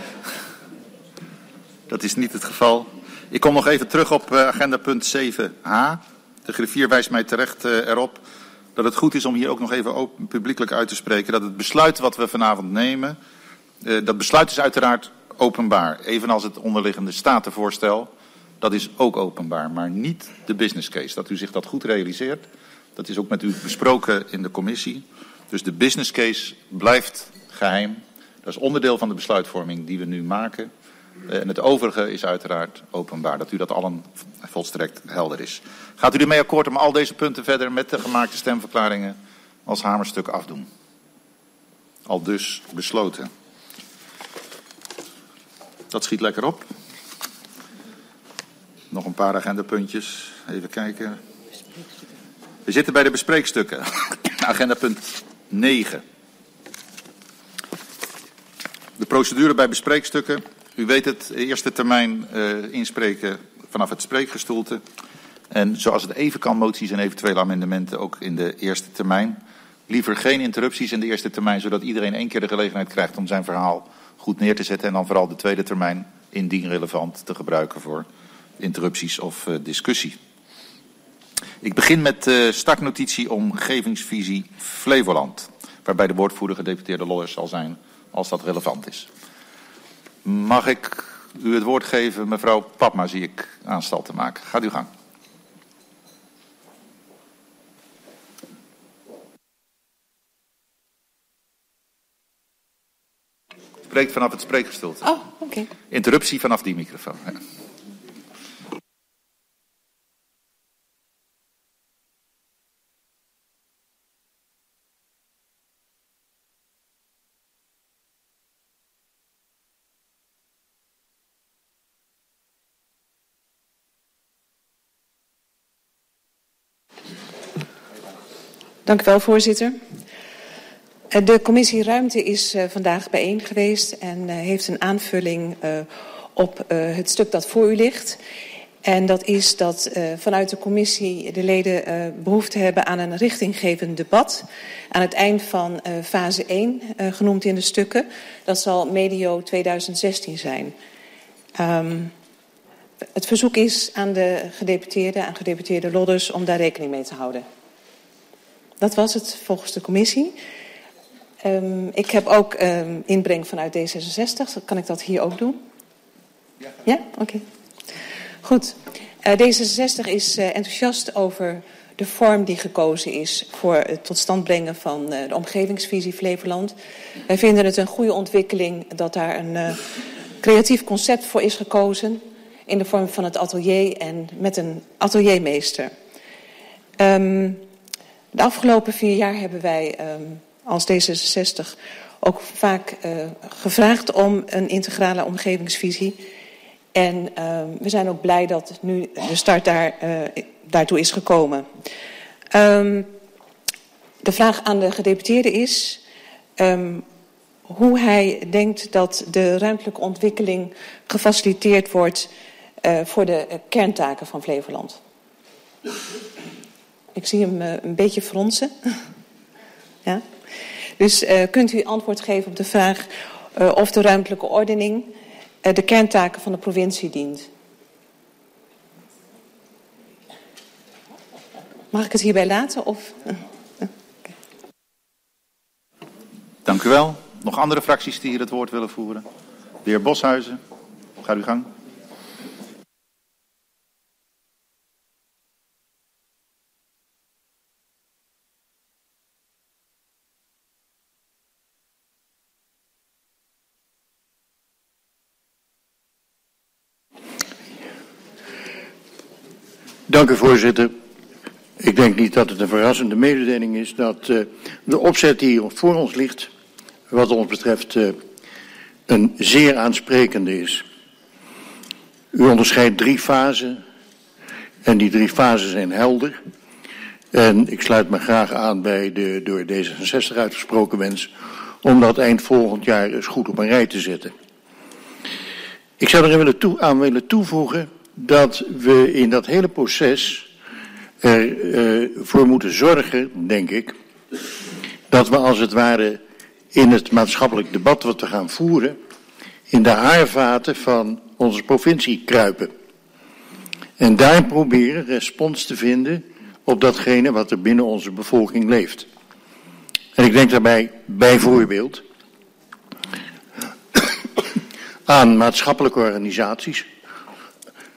Dat is niet het geval. Ik kom nog even terug op agenda punt 7h. De griffier wijst mij terecht erop dat het goed is om hier ook nog even publiekelijk uit te spreken dat het besluit wat we vanavond nemen, dat besluit is uiteraard openbaar. Evenals het onderliggende statenvoorstel, dat is ook openbaar, maar niet de business case. Dat u zich dat goed realiseert. Dat is ook met u besproken in de commissie. Dus de business case blijft geheim. Dat is onderdeel van de besluitvorming die we nu maken. En het overige is uiteraard openbaar. Dat u dat allen volstrekt helder is. Gaat u ermee akkoord om al deze punten verder met de gemaakte stemverklaringen als hamerstuk afdoen? Al dus besloten. Dat schiet lekker op. Nog een paar agendapuntjes. Even kijken. We zitten bij de bespreekstukken. Agenda punt 9. De procedure bij bespreekstukken. U weet het, eerste termijn inspreken vanaf het spreekgestoelte. En zoals het even kan, moties en eventuele amendementen ook in de eerste termijn. Liever geen interrupties in de eerste termijn, zodat iedereen 1 keer de gelegenheid krijgt om zijn verhaal goed neer te zetten. En dan vooral de tweede termijn, indien relevant, te gebruiken voor interrupties of discussie. Ik begin met de startnotitie omgevingsvisie Flevoland. Waarbij de woordvoerder gedeputeerde Lodders zal zijn als dat relevant is. Mag ik u het woord geven, mevrouw Papma, zie ik aanstal te maken. Gaat uw gang. Spreekt vanaf het spreekgestoelte. Oh, oké. Interruptie vanaf die microfoon. Ja. Dank u wel, voorzitter. De commissie Ruimte is vandaag bijeen geweest en heeft een aanvulling op het stuk dat voor u ligt. En dat is dat vanuit de commissie de leden behoefte hebben aan een richtinggevend debat. Aan het eind van fase 1, genoemd in de stukken. Dat zal medio 2016 zijn. Het verzoek is aan de gedeputeerde Lodders om daar rekening mee te houden. Dat was het volgens de commissie. Ik heb ook inbreng vanuit D66. Kan ik dat hier ook doen? Ja? Oké. Goed. D66 is enthousiast over de vorm die gekozen is voor het tot stand brengen van de omgevingsvisie Flevoland. Wij vinden het een goede ontwikkeling dat daar een creatief concept voor is gekozen in de vorm van het atelier en met een ateliermeester. De afgelopen 4 jaar hebben wij als D66 ook vaak gevraagd om een integrale omgevingsvisie. En we zijn ook blij dat nu de start daartoe is gekomen. De vraag aan de gedeputeerde is hoe hij denkt dat de ruimtelijke ontwikkeling gefaciliteerd wordt voor de kerntaken van Flevoland. Ik zie hem een beetje fronsen. Ja. Dus kunt u antwoord geven op de vraag of de ruimtelijke ordening de kerntaken van de provincie dient? Mag ik het hierbij laten? Of? Dank u wel. Nog andere fracties die hier het woord willen voeren? De heer Boshuizen, ga uw gang. Dank u, voorzitter. Ik denk niet dat het een verrassende mededeling is dat de opzet die hier voor ons ligt, wat ons betreft, een zeer aansprekende is. U onderscheidt 3 fasen en die 3 fasen zijn helder. En ik sluit me graag aan bij de door D66 uitgesproken wens om dat eind volgend jaar eens goed op een rij te zetten. Ik zou erin willen toevoegen dat we in dat hele proces ervoor moeten zorgen, denk ik, dat we als het ware in het maatschappelijk debat wat we gaan voeren, in de haarvaten van onze provincie kruipen. En daar proberen respons te vinden op datgene wat er binnen onze bevolking leeft. En ik denk daarbij bijvoorbeeld aan maatschappelijke organisaties,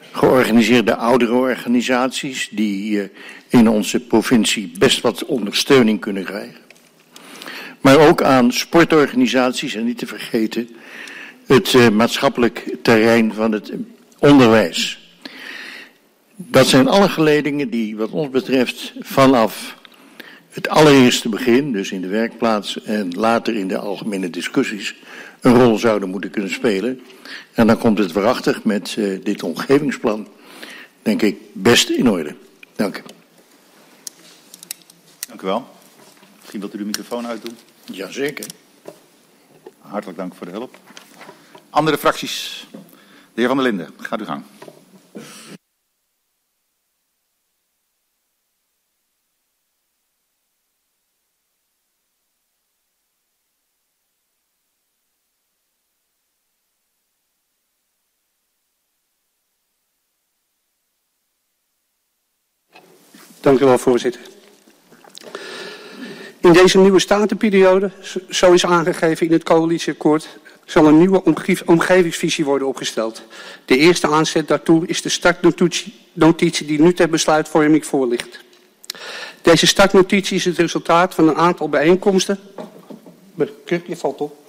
georganiseerde ouderenorganisaties die in onze provincie best wat ondersteuning kunnen krijgen. Maar ook aan sportorganisaties en niet te vergeten het maatschappelijk terrein van het onderwijs. Dat zijn alle geledingen die wat ons betreft vanaf het allereerste begin, dus in de werkplaats en later in de algemene discussies, een rol zouden moeten kunnen spelen. En dan komt het waarachtig met dit omgevingsplan, denk ik, best in orde. Dank u. Dank u wel. Misschien wilt u de microfoon uitdoen? Jazeker. Hartelijk dank voor de hulp. Andere fracties? De heer Van der Linden, gaat u gang. Dank u wel, voorzitter. In deze nieuwe statenperiode, zo is aangegeven in het coalitieakkoord, zal een nieuwe omgevingsvisie worden opgesteld. De eerste aanzet daartoe is de startnotitie die nu ter besluitvorming voorligt. Deze startnotitie is het resultaat van een aantal bijeenkomsten. Je valt op.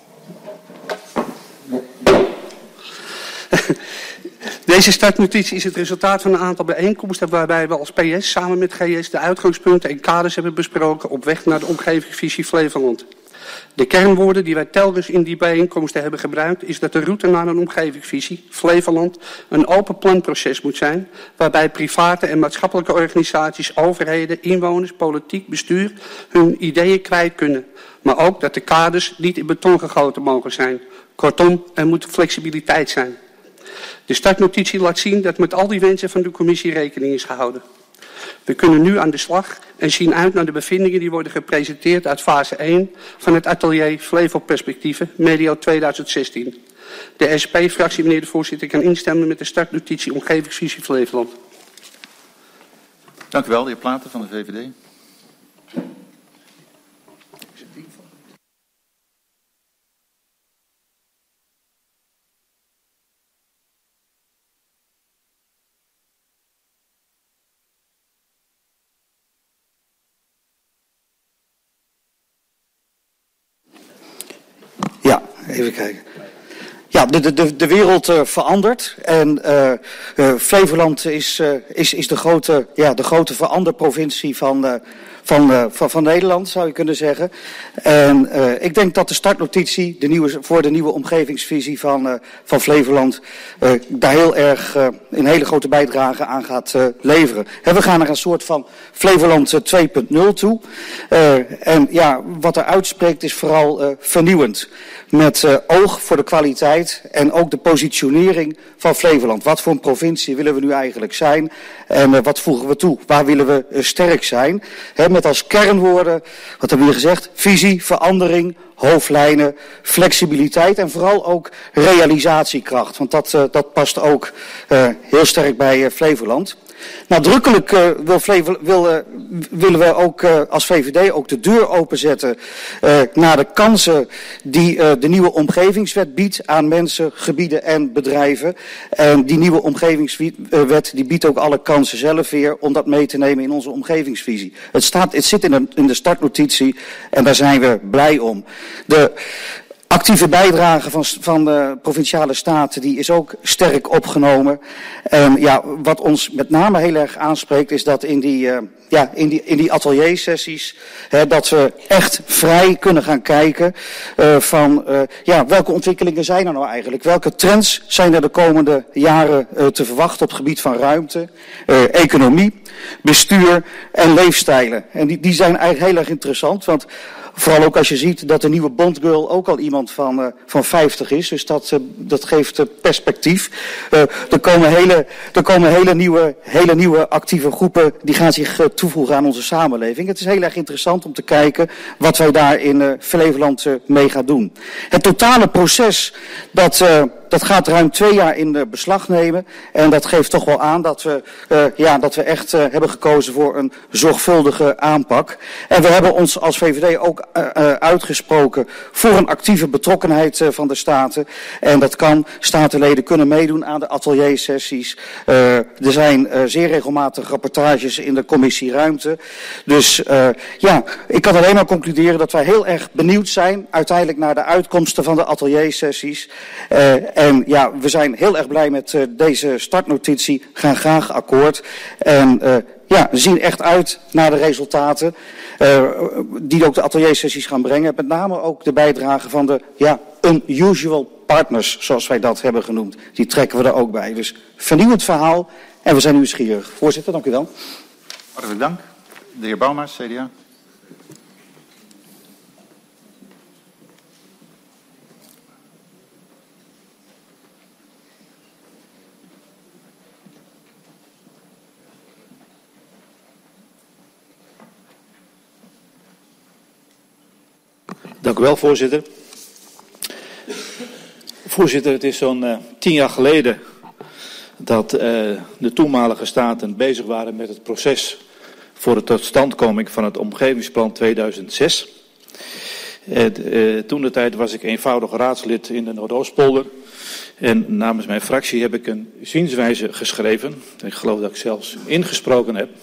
Deze startnotitie is het resultaat van een aantal bijeenkomsten waarbij we als PS samen met GS de uitgangspunten en kaders hebben besproken op weg naar de omgevingsvisie Flevoland. De kernwoorden die wij telkens in die bijeenkomsten hebben gebruikt is dat de route naar een omgevingsvisie Flevoland een open planproces moet zijn waarbij private en maatschappelijke organisaties, overheden, inwoners, politiek, bestuur hun ideeën kwijt kunnen. Maar ook dat de kaders niet in beton gegoten mogen zijn. Kortom, er moet flexibiliteit zijn. De startnotitie laat zien dat met al die wensen van de commissie rekening is gehouden. We kunnen nu aan de slag en zien uit naar de bevindingen die worden gepresenteerd uit fase 1 van het atelier Flevo-perspectieven, medio 2016. De SP-fractie, meneer de voorzitter, kan instemmen met de startnotitie omgevingsvisie Flevoland. Dank u wel, de heer Platen van de VVD. Ja, even kijken. Ja, de wereld verandert en Flevoland is de grote veranderprovincie van Nederland, zou je kunnen zeggen. En ik denk dat de startnotitie voor de nieuwe omgevingsvisie van Flevoland daar heel erg een hele grote bijdrage aan gaat leveren. We gaan naar een soort van Flevoland 2.0 toe. En ja, wat er uitspreekt is vooral vernieuwend. Met oog voor de kwaliteit en ook de positionering van Flevoland. Wat voor een provincie willen we nu eigenlijk zijn? En wat voegen we toe? Waar willen we sterk zijn? Met als kernwoorden, wat hebben we hier gezegd? Visie, verandering, hoofdlijnen, flexibiliteit en vooral ook realisatiekracht. Want dat past ook heel sterk bij Flevoland. Nadrukkelijk willen we ook als VVD ook de deur openzetten naar de kansen die de nieuwe omgevingswet biedt aan mensen, gebieden en bedrijven. En die nieuwe omgevingswet die biedt ook alle kansen zelf weer om dat mee te nemen in onze omgevingsvisie. Het zit in de startnotitie en daar zijn we blij om. De actieve bijdrage van de provinciale staten die is ook sterk opgenomen. En ja, wat ons met name heel erg aanspreekt is dat in die ateliersessies dat we echt vrij kunnen gaan kijken van welke ontwikkelingen zijn er nou eigenlijk? Welke trends zijn er de komende jaren te verwachten op het gebied van ruimte, economie, bestuur en leefstijlen? En die zijn eigenlijk heel erg interessant, want vooral ook als je ziet dat de nieuwe Bondgirl ook al iemand van 50 is. Dus dat geeft perspectief. Er komen hele nieuwe actieve groepen die gaan zich toevoegen aan onze samenleving. Het is heel erg interessant om te kijken wat wij daar in Flevoland mee gaan doen. Het totale proces dat gaat ruim 2 jaar in beslag nemen. En dat geeft toch wel aan dat we echt hebben gekozen voor een zorgvuldige aanpak. En we hebben ons als VVD ook ook uitgesproken voor een actieve betrokkenheid van de Staten. En dat kan. Statenleden kunnen meedoen aan de ateliersessies. Er zijn zeer regelmatig rapportages in de commissie Ruimte. Dus ja, ik kan alleen maar concluderen dat wij heel erg benieuwd zijn uiteindelijk naar de uitkomsten van de ateliersessies. En ja, we zijn heel erg blij met deze startnotitie. Gaan graag akkoord. En ja, we zien echt uit naar de resultaten die ook de ateliersessies gaan brengen. Met name ook de bijdrage van de unusual partners, zoals wij dat hebben genoemd. Die trekken we er ook bij. Dus vernieuwend verhaal en we zijn nieuwsgierig. Voorzitter, dank u wel. Hartelijk dank. De heer Bouma, CDA. Dank u wel, voorzitter. Voorzitter, het is zo'n 10 jaar geleden dat de toenmalige staten bezig waren met het proces voor de totstandkoming van het omgevingsplan 2006. Toen de tijd was ik eenvoudig raadslid in de Noordoostpolder. En namens mijn fractie heb ik een zienswijze geschreven. Ik geloof dat ik zelfs ingesproken heb.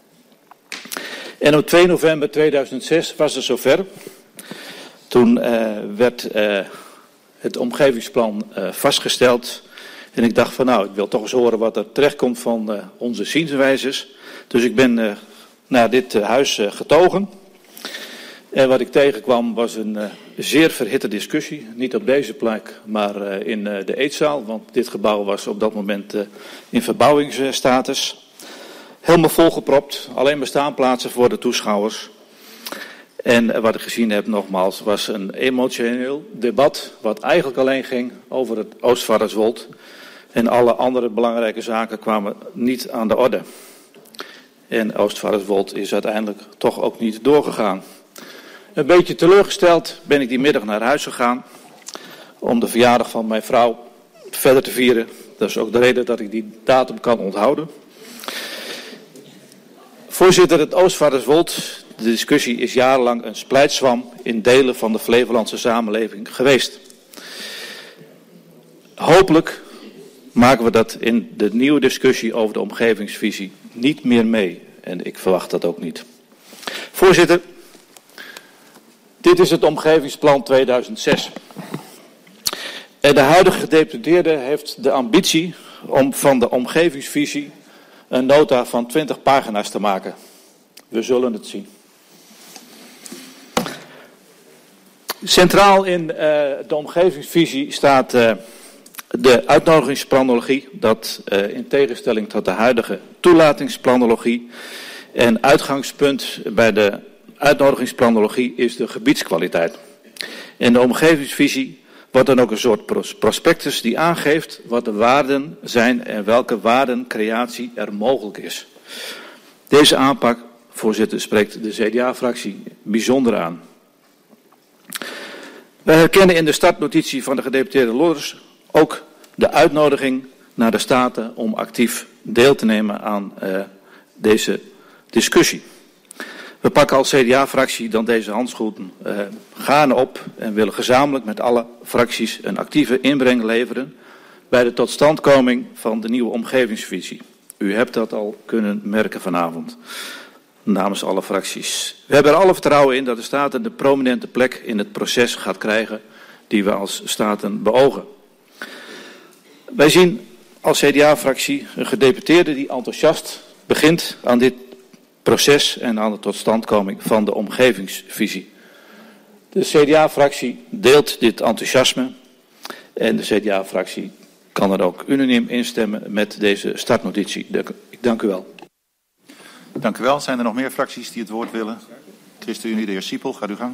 En op 2 november 2006 was het zover. Toen werd het omgevingsplan vastgesteld. En ik dacht van nou, ik wil toch eens horen wat er terechtkomt van onze zienswijzes. Dus ik ben naar dit huis getogen. En wat ik tegenkwam was een zeer verhitte discussie. Niet op deze plek, maar in de eetzaal. Want dit gebouw was op dat moment in verbouwingsstatus. Helemaal volgepropt. Alleen maar staanplaatsen voor de toeschouwers. En wat ik gezien heb nogmaals was een emotioneel debat. Wat eigenlijk alleen ging over het Oostvaarderswold. En alle andere belangrijke zaken kwamen niet aan de orde. En Oostvaarderswold is uiteindelijk toch ook niet doorgegaan. Een beetje teleurgesteld ben ik die middag naar huis gegaan. Om de verjaardag van mijn vrouw verder te vieren. Dat is ook de reden dat ik die datum kan onthouden. Voorzitter, het Oostvaarderswold, de discussie is jarenlang een splijtswam in delen van de Flevolandse samenleving geweest. Hopelijk maken we dat in de nieuwe discussie over de omgevingsvisie niet meer mee. En ik verwacht dat ook niet. Voorzitter, dit is het omgevingsplan 2006. En de huidige gedeputeerde heeft de ambitie om van de omgevingsvisie een nota van 20 pagina's te maken. We zullen het zien. Centraal in de omgevingsvisie staat de uitnodigingsplanologie, dat in tegenstelling tot de huidige toelatingsplanologie. En uitgangspunt bij de uitnodigingsplanologie is de gebiedskwaliteit. In de omgevingsvisie wordt dan ook een soort prospectus die aangeeft wat de waarden zijn en welke waardencreatie er mogelijk is. Deze aanpak, voorzitter, spreekt de CDA-fractie bijzonder aan. Wij herkennen in de startnotitie van de gedeputeerde Lodders ook de uitnodiging naar de Staten om actief deel te nemen aan deze discussie. We pakken als CDA-fractie dan deze handschoenen gaarne op en willen gezamenlijk met alle fracties een actieve inbreng leveren bij de totstandkoming van de nieuwe omgevingsvisie. U hebt dat al kunnen merken vanavond namens alle fracties. We hebben er alle vertrouwen in dat de Staten de prominente plek in het proces gaat krijgen die we als Staten beogen. Wij zien als CDA-fractie een gedeputeerde die enthousiast begint aan dit proces en aan de totstandkoming van de omgevingsvisie. De CDA-fractie deelt dit enthousiasme en de CDA-fractie kan er ook unaniem instemmen met deze startnotitie. Ik dank u wel. Dank u wel. Zijn er nog meer fracties die het woord willen? ChristenUnie, de heer Siepel, gaat uw gang.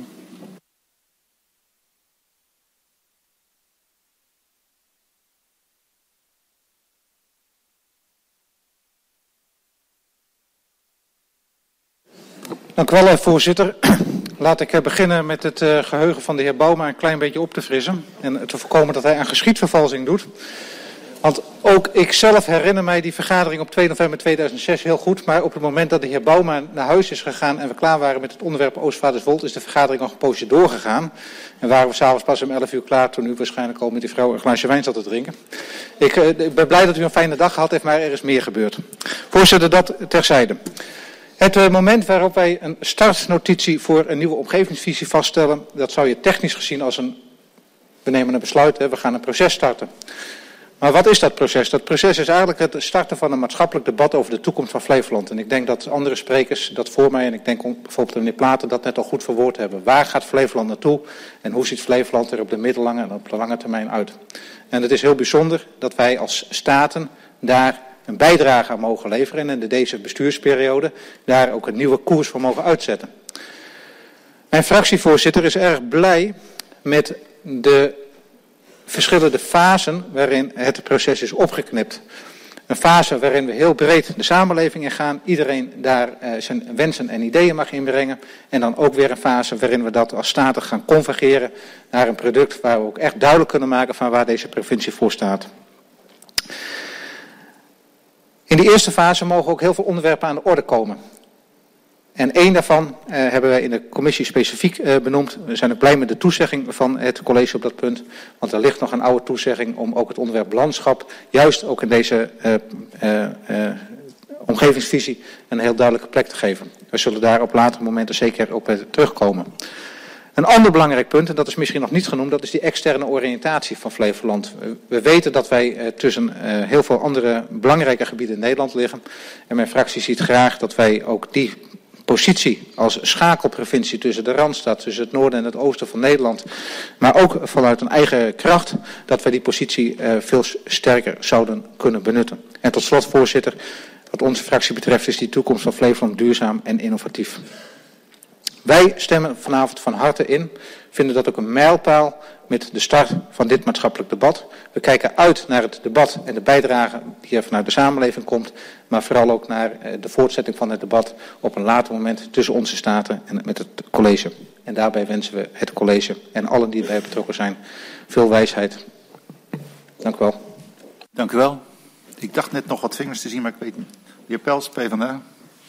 Dank u wel, voorzitter. Laat ik beginnen met het geheugen van de heer Bouma een klein beetje op te frissen. En te voorkomen dat hij aan geschiedvervalsing doet. Want ook ik zelf herinner mij die vergadering op 2 november 2006 heel goed. Maar op het moment dat de heer Bouma naar huis is gegaan en we klaar waren met het onderwerp Oostvaarderswold, is de vergadering nog een poosje doorgegaan. En waren we s'avonds pas om 11 uur klaar toen u waarschijnlijk al met die vrouw een glaasje wijn zat te drinken. Ik ben blij dat u een fijne dag gehad heeft, maar er is meer gebeurd. Voorzitter, dat terzijde. Het moment waarop wij een startnotitie voor een nieuwe omgevingsvisie vaststellen, dat zou je technisch gezien als we nemen een besluit, we gaan een proces starten. Maar wat is dat proces? Dat proces is eigenlijk het starten van een maatschappelijk debat over de toekomst van Flevoland. En ik denk dat andere sprekers dat voor mij, en ik denk bijvoorbeeld meneer Platen, dat net al goed verwoord hebben. Waar gaat Flevoland naartoe en hoe ziet Flevoland er op de middellange en op de lange termijn uit? En het is heel bijzonder dat wij als staten daar een bijdrage aan mogen leveren en in deze bestuursperiode daar ook een nieuwe koers voor mogen uitzetten. Mijn fractievoorzitter is erg blij met de verschillende fasen waarin het proces is opgeknipt. Een fase waarin we heel breed de samenleving in gaan, iedereen daar zijn wensen en ideeën mag inbrengen. En dan ook weer een fase waarin we dat als staten gaan convergeren naar een product waar we ook echt duidelijk kunnen maken van waar deze provincie voor staat. In die eerste fase mogen ook heel veel onderwerpen aan de orde komen. En één daarvan hebben wij in de commissie specifiek benoemd. We zijn ook blij met de toezegging van het college op dat punt. Want er ligt nog een oude toezegging om ook het onderwerp landschap, juist ook in deze omgevingsvisie, een heel duidelijke plek te geven. We zullen daar op latere momenten zeker op terugkomen. Een ander belangrijk punt, en dat is misschien nog niet genoemd, dat is die externe oriëntatie van Flevoland. We weten dat wij tussen heel veel andere belangrijke gebieden in Nederland liggen. En mijn fractie ziet graag dat wij ook die positie als schakelprovincie tussen de Randstad, tussen het noorden en het oosten van Nederland, maar ook vanuit een eigen kracht, dat wij die positie veel sterker zouden kunnen benutten. En tot slot, voorzitter, wat onze fractie betreft is die toekomst van Flevoland duurzaam en innovatief. Wij stemmen vanavond van harte in, vinden dat ook een mijlpaal met de start van dit maatschappelijk debat. We kijken uit naar het debat en de bijdrage die er vanuit de samenleving komt, maar vooral ook naar de voortzetting van het debat op een later moment tussen onze staten en met het college. En daarbij wensen we het college en allen die erbij betrokken zijn veel wijsheid. Dank u wel. Dank u wel. Ik dacht net nog wat vingers te zien, maar ik weet niet. De heer Pels, PvdA.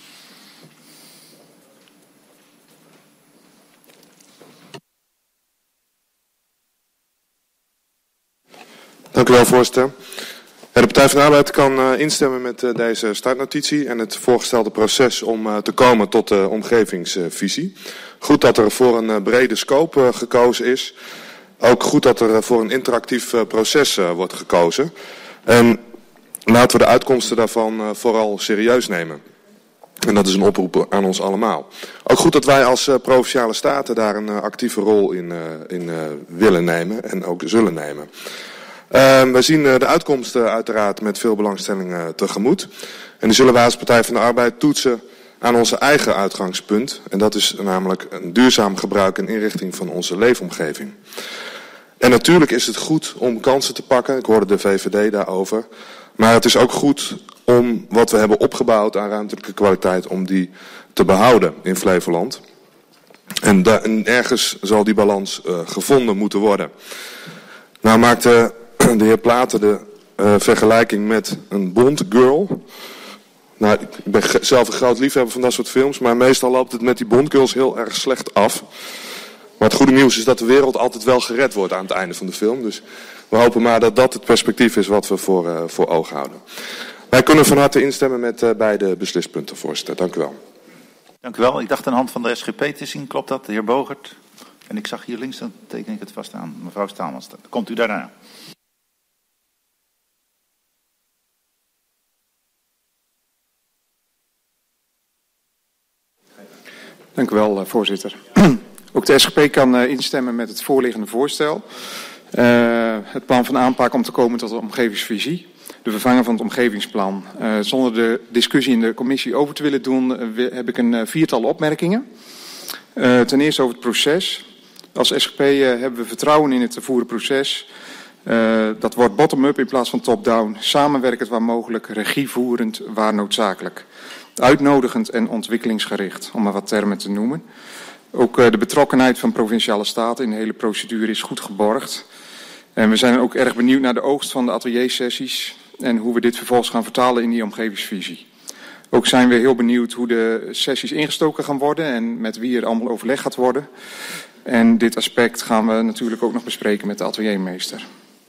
Dank u wel, voorzitter. De Partij van de Arbeid kan instemmen met deze startnotitie en het voorgestelde proces om te komen tot de omgevingsvisie. Goed dat er voor een brede scope gekozen is. Ook goed dat er voor een interactief proces wordt gekozen. En laten we de uitkomsten daarvan vooral serieus nemen. En dat is een oproep aan ons allemaal. Ook goed dat wij als provinciale staten daar een actieve rol in willen nemen en ook zullen nemen. Wij zien de uitkomsten uiteraard met veel belangstelling tegemoet. En die zullen wij als Partij van de Arbeid toetsen aan onze eigen uitgangspunt. En dat is namelijk een duurzaam gebruik en inrichting van onze leefomgeving. En natuurlijk is het goed om kansen te pakken. Ik hoorde de VVD daarover. Maar het is ook goed om wat we hebben opgebouwd aan ruimtelijke kwaliteit, om die te behouden in Flevoland. En ergens zal die balans gevonden moeten worden. Nou maakte de heer Platen de vergelijking met een Bond girl. Nou, ik ben zelf een groot liefhebber van dat soort films, maar meestal loopt het met die Bond girls heel erg slecht af. Maar het goede nieuws is dat de wereld altijd wel gered wordt aan het einde van de film. Dus we hopen maar dat dat het perspectief is wat we voor ogen houden. Wij kunnen van harte instemmen met beide beslispunten, voorzitter. Dank u wel. Dank u wel. Ik dacht aan de hand van de SGP te zien. Klopt dat, de heer Bogert? En ik zag hier links, dan teken ik het vast aan. Mevrouw Staalmans, komt u daarna. Dank u wel, voorzitter. Ook de SGP kan instemmen met het voorliggende voorstel. Het plan van aanpak om te komen tot een omgevingsvisie. De vervanger van het omgevingsplan. Zonder de discussie in de commissie over te willen doen, heb ik een viertal opmerkingen. Ten eerste over het proces. Als SGP hebben we vertrouwen in het te voeren proces. Dat wordt bottom-up in plaats van top-down. Samenwerkend waar mogelijk, regievoerend waar noodzakelijk. Uitnodigend en ontwikkelingsgericht, om maar wat termen te noemen. Ook de betrokkenheid van provinciale staten in de hele procedure is goed geborgd. En we zijn ook erg benieuwd naar de oogst van de ateliersessies en hoe we dit vervolgens gaan vertalen in die omgevingsvisie. Ook zijn we heel benieuwd hoe de sessies ingestoken gaan worden en met wie er allemaal overleg gaat worden. En dit aspect gaan we natuurlijk ook nog bespreken met de ateliermeester.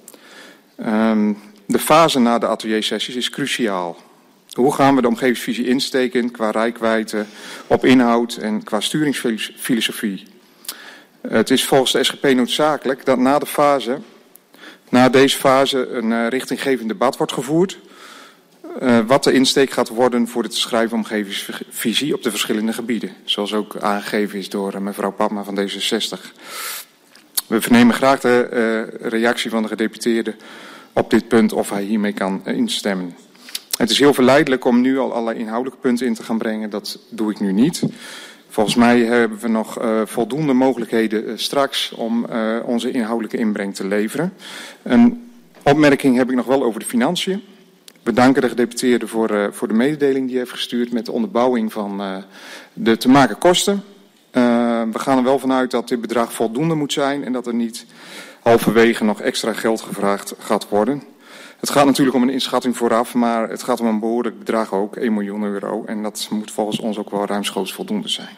De fase na de ateliersessies is cruciaal. Hoe gaan we de omgevingsvisie insteken qua reikwijdte, op inhoud en qua sturingsfilosofie? Het is volgens de SGP noodzakelijk dat na deze fase een richtinggevend debat wordt gevoerd. Wat de insteek gaat worden voor het schrijven omgevingsvisie op de verschillende gebieden. Zoals ook aangegeven is door mevrouw Padma van D66. We vernemen graag de reactie van de gedeputeerde op dit punt of hij hiermee kan instemmen. Het is heel verleidelijk om nu al allerlei inhoudelijke punten in te gaan brengen. Dat doe ik nu niet. Volgens mij hebben we nog voldoende mogelijkheden straks om onze inhoudelijke inbreng te leveren. Een opmerking heb ik nog wel over de financiën. We danken de gedeputeerde voor de mededeling die hij heeft gestuurd met de onderbouwing van de te maken kosten. We gaan er wel vanuit dat dit bedrag voldoende moet zijn en dat er niet halverwege nog extra geld gevraagd gaat worden. Het gaat natuurlijk om een inschatting vooraf, maar het gaat om een behoorlijk bedrag ook, 1 miljoen euro. En dat moet volgens ons ook wel ruimschoots voldoende zijn.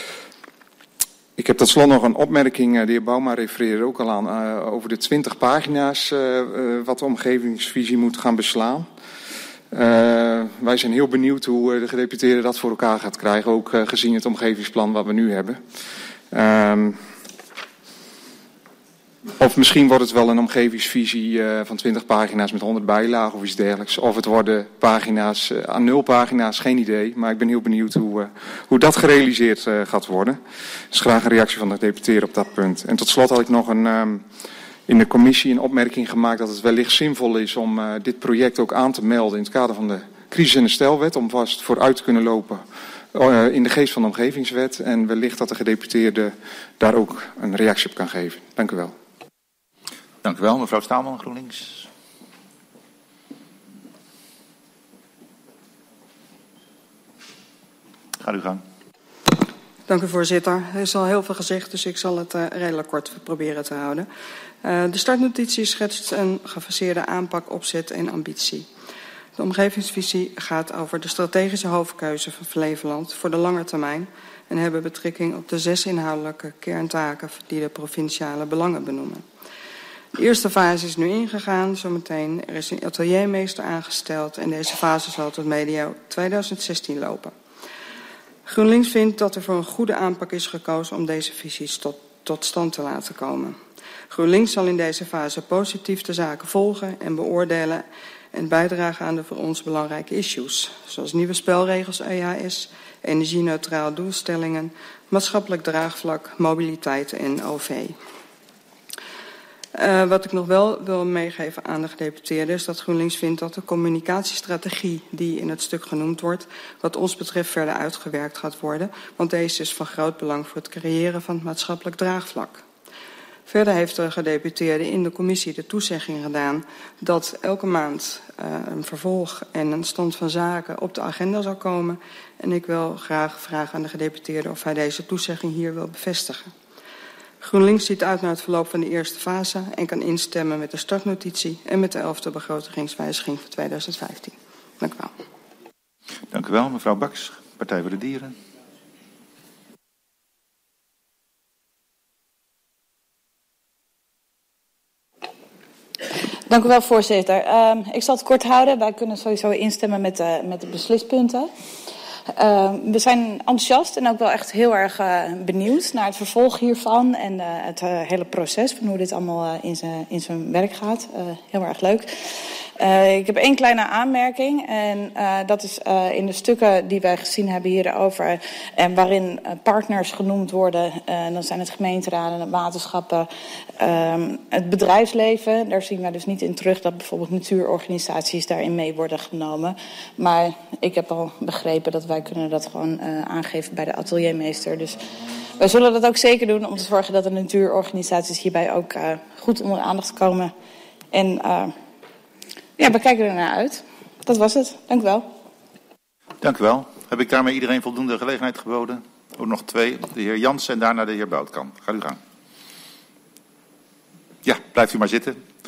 Ik heb tot slot nog een opmerking, de heer Bouma refereerde ook al aan, over de 20 pagina's wat de omgevingsvisie moet gaan beslaan. Wij zijn heel benieuwd hoe de gedeputeerde dat voor elkaar gaat krijgen, ook gezien het omgevingsplan wat we nu hebben. Of misschien wordt het wel een omgevingsvisie van 20 pagina's met 100 bijlagen of iets dergelijks. Of het worden pagina's aan 0 pagina's, geen idee. Maar ik ben heel benieuwd hoe dat gerealiseerd gaat worden. Dus graag een reactie van de gedeputeerde op dat punt. En tot slot had ik nog in de commissie een opmerking gemaakt dat het wellicht zinvol is om dit project ook aan te melden in het kader van de crisis- en herstelwet. Om vast vooruit te kunnen lopen in de geest van de omgevingswet. En wellicht dat de gedeputeerde daar ook een reactie op kan geven. Dank u wel. Dank u wel, mevrouw Staalman, GroenLinks. Ga uw gang. Dank u, voorzitter. Er is al heel veel gezegd, dus ik zal het redelijk kort proberen te houden. De startnotitie schetst een gefaseerde aanpak, opzet en ambitie. De omgevingsvisie gaat over de strategische hoofdkeuze van Flevoland voor de lange termijn en hebben betrekking op de 6 inhoudelijke kerntaken die de provinciale belangen benoemen. De eerste fase is nu ingegaan, zometeen. Er is een ateliermeester aangesteld en deze fase zal tot medio 2016 lopen. GroenLinks vindt dat er voor een goede aanpak is gekozen om deze visies tot stand te laten komen. GroenLinks zal in deze fase positief de zaken volgen en beoordelen en bijdragen aan de voor ons belangrijke issues, zoals nieuwe spelregels EHS, energie-neutraal doelstellingen, maatschappelijk draagvlak, mobiliteit en OV. Wat ik nog wel wil meegeven aan de gedeputeerde is dat GroenLinks vindt dat de communicatiestrategie die in het stuk genoemd wordt, wat ons betreft verder uitgewerkt gaat worden, want deze is van groot belang voor het creëren van het maatschappelijk draagvlak. Verder heeft de gedeputeerde in de commissie de toezegging gedaan dat elke maand een vervolg en een stand van zaken op de agenda zal komen. En ik wil graag vragen aan de gedeputeerde of hij deze toezegging hier wil bevestigen. GroenLinks ziet uit naar het verloop van de eerste fase en kan instemmen met de startnotitie en met de 11e begrotingswijziging voor 2015. Dank u wel. Dank u wel, mevrouw Baks, Partij voor de Dieren. Dank u wel, voorzitter. Ik zal het kort houden. Wij kunnen sowieso instemmen met de beslispunten. We zijn enthousiast en ook wel echt heel erg benieuwd naar het vervolg hiervan en het hele proces van hoe dit allemaal in zijn werk gaat. Heel erg leuk. Ik heb 1 kleine aanmerking en dat is in de stukken die wij gezien hebben hierover en waarin partners genoemd worden. Dan zijn het gemeenteraden, het waterschappen, het bedrijfsleven. Daar zien wij dus niet in terug dat bijvoorbeeld natuurorganisaties daarin mee worden genomen. Maar ik heb al begrepen dat wij kunnen dat gewoon aangeven bij de ateliermeester. Dus wij zullen dat ook zeker doen om te zorgen dat de natuurorganisaties hierbij ook goed onder aandacht komen. En ja, we kijken er naar uit. Dat was het. Dank u wel. Dank u wel. Heb ik daarmee iedereen voldoende gelegenheid geboden? Ook nog 2. De heer Jansen en daarna de heer Boutkamp. Gaat u gang. Ja, blijft u maar zitten.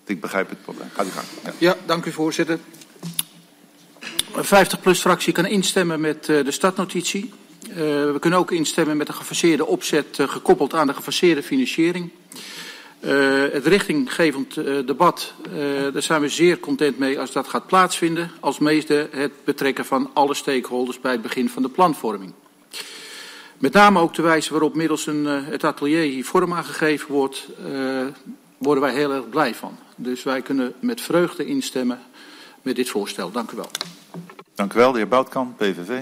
Ik begrijp het probleem. Gaat u gang. Ja, dank u voorzitter. De 50PLUS-fractie kan instemmen met de startnotitie. We kunnen ook instemmen met de gefaseerde opzet gekoppeld aan de gefaseerde financiering. Het richtinggevend debat, daar zijn we zeer content mee als dat gaat plaatsvinden. Als meeste het betrekken van alle stakeholders bij het begin van de planvorming. Met name ook de wijze waarop middels het atelier hier vorm aangegeven wordt, worden wij heel erg blij van. Dus wij kunnen met vreugde instemmen met dit voorstel. Dank u wel. Dank u wel, de heer Boutkamp, PVV.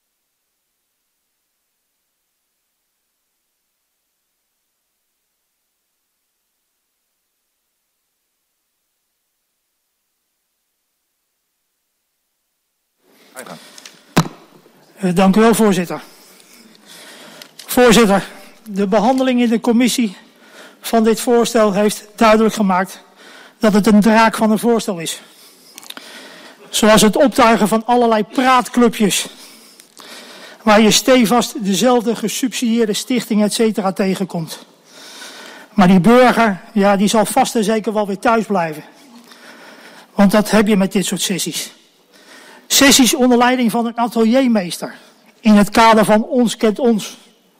Dank u wel, voorzitter. Voorzitter, de behandeling in de commissie van dit voorstel heeft duidelijk gemaakt dat het een draak van een voorstel is. Zoals het optuigen van allerlei praatclubjes, waar je stevast dezelfde gesubsidieerde stichting etc. tegenkomt. Maar die burger, ja, die zal vast en zeker wel weer thuis blijven. Want dat heb je met dit soort sessies. Sessies onder leiding van een ateliermeester. In het kader van Ons kent ons.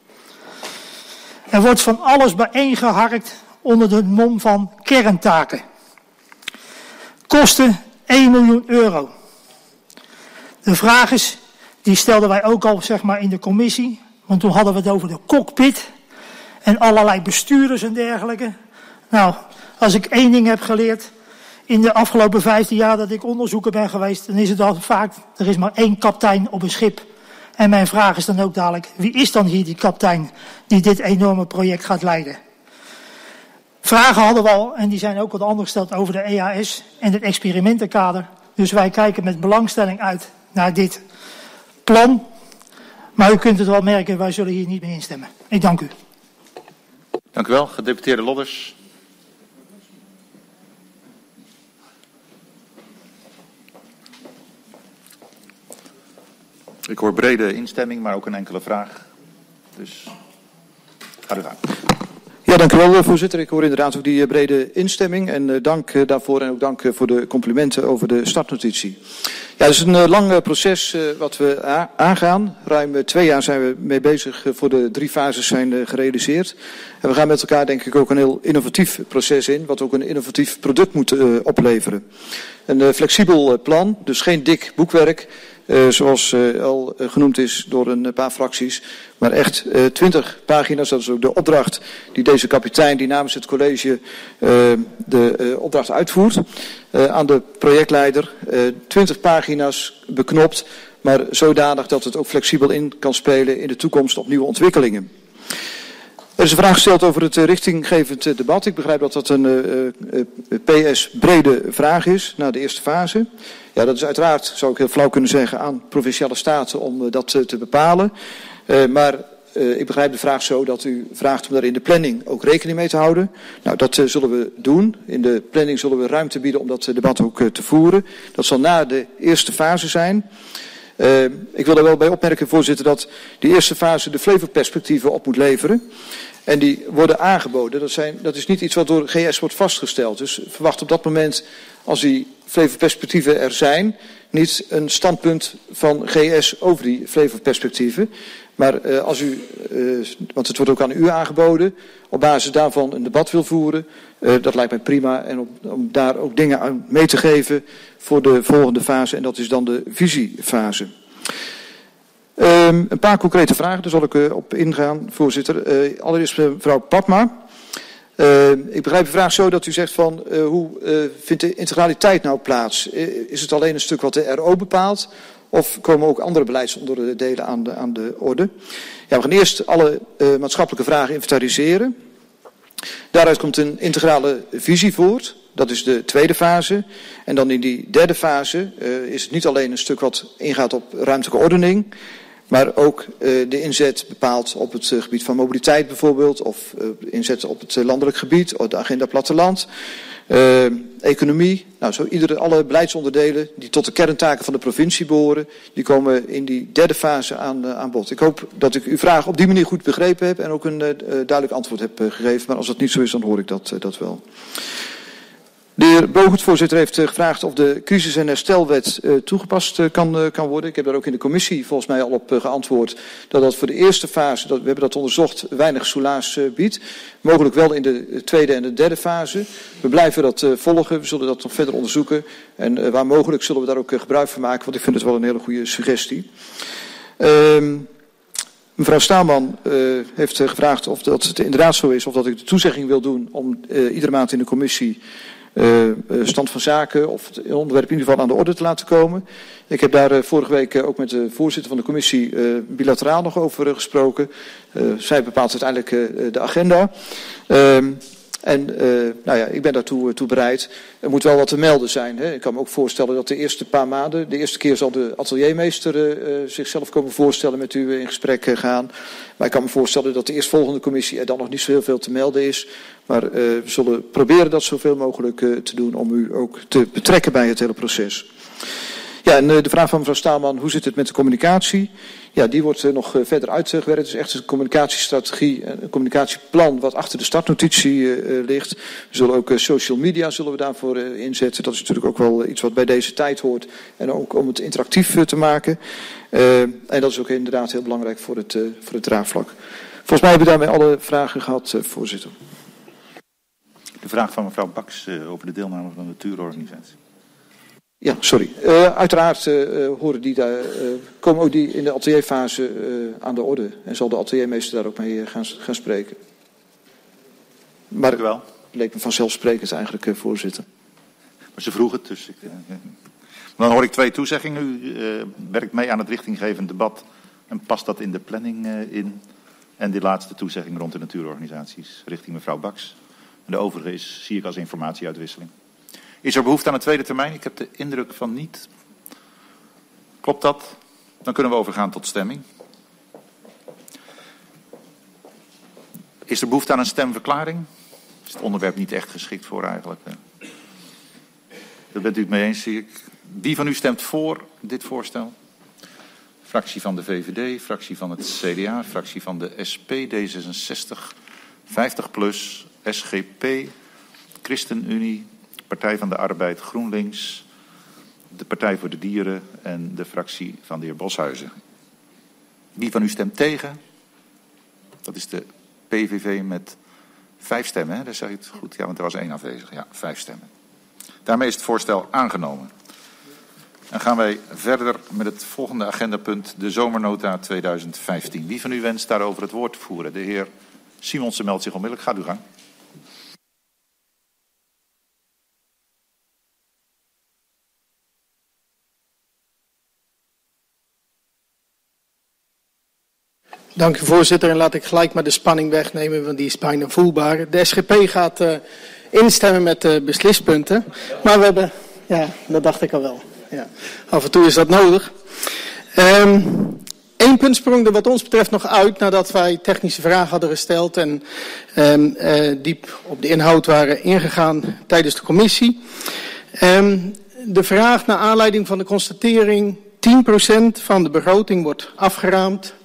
Er wordt van alles bijeengeharkt onder de mom van kerntaken. Kosten 1 miljoen euro. De vraag is, die stelden wij ook al zeg maar in de commissie. Want toen hadden we het over de cockpit. En allerlei bestuurders en dergelijke. Nou, als ik één ding heb geleerd in de afgelopen 15 jaar dat ik onderzoeker ben geweest, dan is het al vaak, er is maar 1 kapitein op een schip. En mijn vraag is dan ook dadelijk, wie is dan hier die kapitein die dit enorme project gaat leiden? Vragen hadden we al, en die zijn ook wat anders gesteld over de EAS en het experimentenkader. Dus wij kijken met belangstelling uit naar dit plan. Maar u kunt het wel merken, wij zullen hier niet mee instemmen. Ik dank u. Dank u wel, gedeputeerde Lodders. Ik hoor brede instemming, maar ook een enkele vraag. Dus ga u gang. Ja, dank u wel, voorzitter. Ik hoor inderdaad ook die brede instemming. En dank daarvoor en ook dank voor de complimenten over de startnotitie. Ja, het is een lang proces wat we aangaan. Ruim 2 jaar zijn we mee bezig voor de 3 fases zijn gerealiseerd. En we gaan met elkaar denk ik ook een heel innovatief proces in, wat ook een innovatief product moet opleveren. Een flexibel plan, dus geen dik boekwerk. Zoals al genoemd is door een paar fracties. Maar echt 20 pagina's, dat is ook de opdracht die deze kapitein, die namens het college de opdracht uitvoert. Aan de projectleider. 20 pagina's beknopt, maar zodanig dat het ook flexibel in kan spelen in de toekomst op nieuwe ontwikkelingen. Er is een vraag gesteld over het richtinggevend debat. Ik begrijp dat dat een PS-brede vraag is na de eerste fase. Ja, dat is uiteraard, zou ik heel flauw kunnen zeggen, aan provinciale staten om dat te bepalen. Maar ik begrijp de vraag zo dat u vraagt om daar in de planning ook rekening mee te houden. Nou, dat zullen we doen. In de planning zullen we ruimte bieden om dat debat ook te voeren. Dat zal na de eerste fase zijn. Ik wil er wel bij opmerken, voorzitter, dat die eerste fase de Flevo-perspectieven op moet leveren. En die worden aangeboden. Dat is niet iets wat door GS wordt vastgesteld. Dus verwacht op dat moment, als die Flevo-perspectieven er zijn, niet een standpunt van GS over die Flevo-perspectieven. Maar als u, want het wordt ook aan u aangeboden, op basis daarvan een debat wil voeren, dat lijkt mij prima. En om daar ook dingen aan mee te geven voor de volgende fase. En dat is dan de visiefase. Een paar concrete vragen, daar zal ik op ingaan, voorzitter. Allereerst mevrouw Papma. Ik begrijp de vraag zo dat u zegt van hoe vindt de integraliteit nou plaats? Is het alleen een stuk wat de RO bepaalt? Of komen ook andere beleidsonderdelen aan de orde? Ja, we gaan eerst alle maatschappelijke vragen inventariseren. Daaruit komt een integrale visie voort. Dat is de tweede fase. En dan in die derde fase is het niet alleen een stuk wat ingaat op ruimtelijke ordening, maar ook de inzet bepaalt op het gebied van mobiliteit bijvoorbeeld, of inzet op het landelijk gebied, of de agenda platteland, economie. Nou, zo alle beleidsonderdelen die tot de kerntaken van de provincie behoren, die komen in die derde fase aan bod. Ik hoop dat ik uw vraag op die manier goed begrepen heb en ook een duidelijk antwoord heb gegeven, maar als dat niet zo is, dan hoor ik dat wel. De heer Bogert, voorzitter, heeft gevraagd of de crisis- en herstelwet toegepast kan worden. Ik heb daar ook in de commissie volgens mij al op geantwoord dat dat voor de eerste fase, we hebben dat onderzocht, weinig soelaas biedt. Mogelijk wel in de tweede en de derde fase. We blijven dat volgen, we zullen dat nog verder onderzoeken. En waar mogelijk zullen we daar ook gebruik van maken, want ik vind het wel een hele goede suggestie. Mevrouw Staalman heeft gevraagd of dat het inderdaad zo is, of dat ik de toezegging wil doen om iedere maand in de commissie stand van zaken of het onderwerp in ieder geval aan de orde te laten komen. Ik heb daar vorige week ook met de voorzitter van de commissie bilateraal nog over gesproken. Zij bepaalt uiteindelijk de agenda. Ik ben daartoe bereid. Er moet wel wat te melden zijn. Hè. Ik kan me ook voorstellen dat de eerste paar maanden, de eerste keer zal de ateliermeester zichzelf komen voorstellen met u in gesprek gaan. Maar ik kan me voorstellen dat de eerstvolgende commissie er dan nog niet zo heel veel te melden is. Maar we zullen proberen dat zoveel mogelijk te doen om u ook te betrekken bij het hele proces. Ja, en de vraag van mevrouw Staalman, hoe zit het met de communicatie? Ja, die wordt nog verder uitgewerkt. Het is echt een communicatiestrategie, een communicatieplan wat achter de startnotitie ligt. We zullen ook social media zullen we daarvoor inzetten. Dat is natuurlijk ook wel iets wat bij deze tijd hoort. En ook om het interactief te maken. En dat is ook inderdaad heel belangrijk voor het draagvlak. Volgens mij hebben we daarmee alle vragen gehad, voorzitter. De vraag van mevrouw Baks over de deelname van de natuurorganisatie. Ja, sorry. Uiteraard horen die daar, komen ook die in de atelierfase aan de orde. En zal de ateliermeester daar ook mee gaan spreken. Maar dank u wel. Het leek me vanzelfsprekend eigenlijk, voorzitter. Maar ze vroeg het, dus dan hoor ik 2 toezeggingen. U werkt mee aan het richtinggevend debat en past dat in de planning in. En die laatste toezegging rond de natuurorganisaties richting mevrouw Baks. En de overige zie ik als informatieuitwisseling. Is er behoefte aan een tweede termijn? Ik heb de indruk van niet. Klopt dat? Dan kunnen we overgaan tot stemming. Is er behoefte aan een stemverklaring? Is het onderwerp niet echt geschikt voor eigenlijk? Daar bent u het mee eens, zie ik. Wie van u stemt voor dit voorstel? Fractie van de VVD, fractie van het CDA, fractie van de SP, D66, 50PLUS, SGP, ChristenUnie, Partij van de Arbeid, GroenLinks, de Partij voor de Dieren en de fractie van de heer Boshuizen. Wie van u stemt tegen? Dat is de PVV met 5 stemmen, hè? Dat zeg je het goed? Ja, want er was 1 afwezig. Ja, 5 stemmen. Daarmee is het voorstel aangenomen. Dan gaan wij verder met het volgende agendapunt, de zomernota 2015. Wie van u wenst daarover het woord te voeren? De heer Simonsen meldt zich onmiddellijk. Gaat uw gang. Dank u, voorzitter. En laat ik gelijk maar de spanning wegnemen, want die is bijna voelbaar. De SGP gaat instemmen met de beslispunten. Maar we hebben... Ja, dat dacht ik al wel. Ja. Af en toe is dat nodig. 1 punt sprong er wat ons betreft nog uit nadat wij technische vragen hadden gesteld en diep op de inhoud waren ingegaan tijdens de commissie. De vraag naar aanleiding van de constatering 10% van de begroting wordt afgeraamd.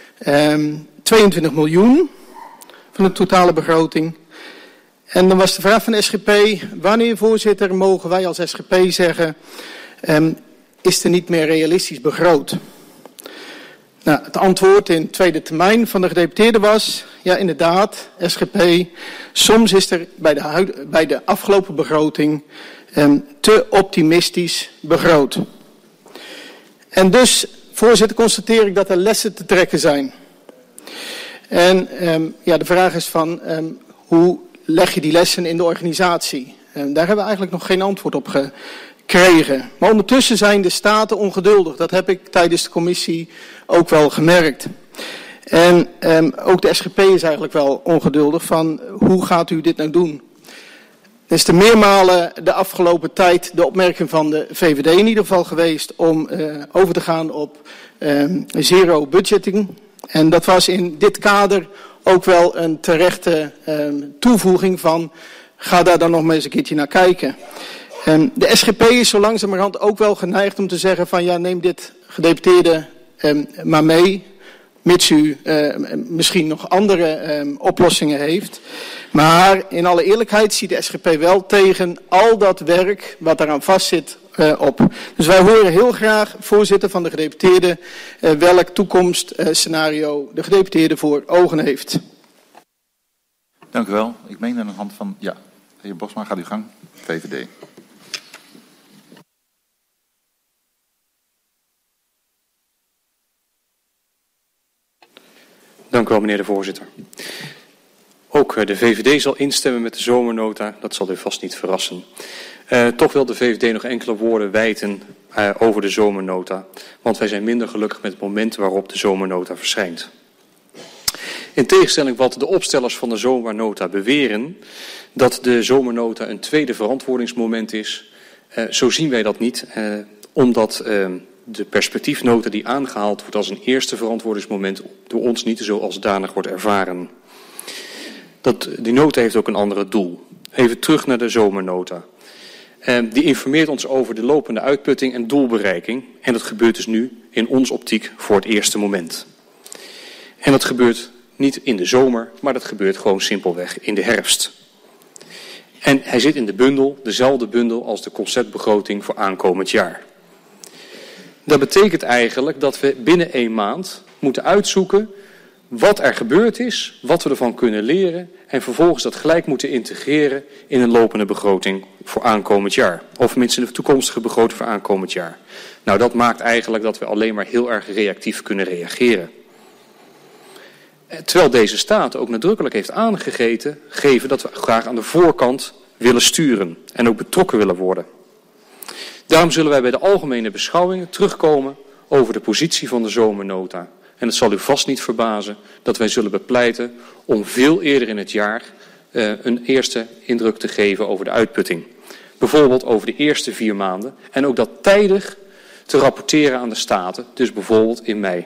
22 miljoen van de totale begroting. En dan was de vraag van de SGP, wanneer, voorzitter, mogen wij als SGP zeggen, is er niet meer realistisch begroot? Nou, het antwoord in tweede termijn van de gedeputeerde was, ja inderdaad, SGP, soms is er bij de afgelopen begroting te optimistisch begroot. En dus, voorzitter, constateer ik dat er lessen te trekken zijn. En de vraag is van, hoe leg je die lessen in de organisatie? Daar hebben we eigenlijk nog geen antwoord op gekregen. Maar ondertussen zijn de staten ongeduldig. Dat heb ik tijdens de commissie ook wel gemerkt. En ook de SGP is eigenlijk wel ongeduldig van, hoe gaat u dit nou doen? Er is er meermalen de afgelopen tijd de opmerking van de VVD in ieder geval geweest om over te gaan op zero budgeting. En dat was in dit kader ook wel een terechte toevoeging van, ga daar dan nog maar eens een keertje naar kijken. De SGP is zo langzamerhand ook wel geneigd om te zeggen van, ja, neem dit gedeputeerde maar mee mits u misschien nog andere oplossingen heeft. Maar in alle eerlijkheid ziet de SGP wel tegen al dat werk wat daaraan vastzit op. Dus wij horen heel graag, voorzitter van de gedeputeerden, welk toekomstscenario de gedeputeerde voor ogen heeft. Dank u wel. Ik meen aan de hand van... Ja, de heer Bosma, gaat uw gang. VVD. Dank u wel, meneer de voorzitter. Ook de VVD zal instemmen met de zomernota. Dat zal u vast niet verrassen. Toch wil de VVD nog enkele woorden wijten over de zomernota. Want wij zijn minder gelukkig met het moment waarop de zomernota verschijnt. In tegenstelling wat de opstellers van de zomernota beweren, dat de zomernota een tweede verantwoordingsmoment is, zo zien wij dat niet, omdat de perspectiefnota die aangehaald wordt als een eerste verantwoordingsmoment door ons niet zo als danig wordt ervaren. Die nota heeft ook een andere doel. Even terug naar de zomernota. Die informeert ons over de lopende uitputting en doelbereiking. En dat gebeurt dus nu in ons optiek voor het eerste moment. En dat gebeurt niet in de zomer, maar dat gebeurt gewoon simpelweg in de herfst. En hij zit in de bundel, dezelfde bundel als de conceptbegroting voor aankomend jaar. Dat betekent eigenlijk dat we binnen 1 maand moeten uitzoeken wat er gebeurd is, wat we ervan kunnen leren en vervolgens dat gelijk moeten integreren in een lopende begroting voor aankomend jaar. Of minstens een toekomstige begroting voor aankomend jaar. Nou, dat maakt eigenlijk dat we alleen maar heel erg reactief kunnen reageren. Terwijl deze staat ook nadrukkelijk heeft aangegeven dat we graag aan de voorkant willen sturen en ook betrokken willen worden. Daarom zullen wij bij de algemene beschouwingen terugkomen over de positie van de zomernota. En het zal u vast niet verbazen dat wij zullen bepleiten om veel eerder in het jaar een eerste indruk te geven over de uitputting. Bijvoorbeeld over de eerste 4 maanden en ook dat tijdig te rapporteren aan de Staten, dus bijvoorbeeld in mei.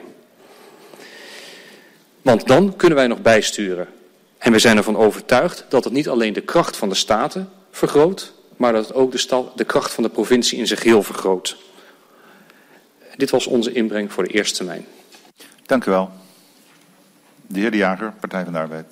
Want dan kunnen wij nog bijsturen. En we zijn ervan overtuigd dat het niet alleen de kracht van de Staten vergroot, maar dat het ook de kracht van de provincie in zijn geheel vergroot. Dit was onze inbreng voor de eerste termijn. Dank u wel. De heer De Jager, Partij van de Arbeid.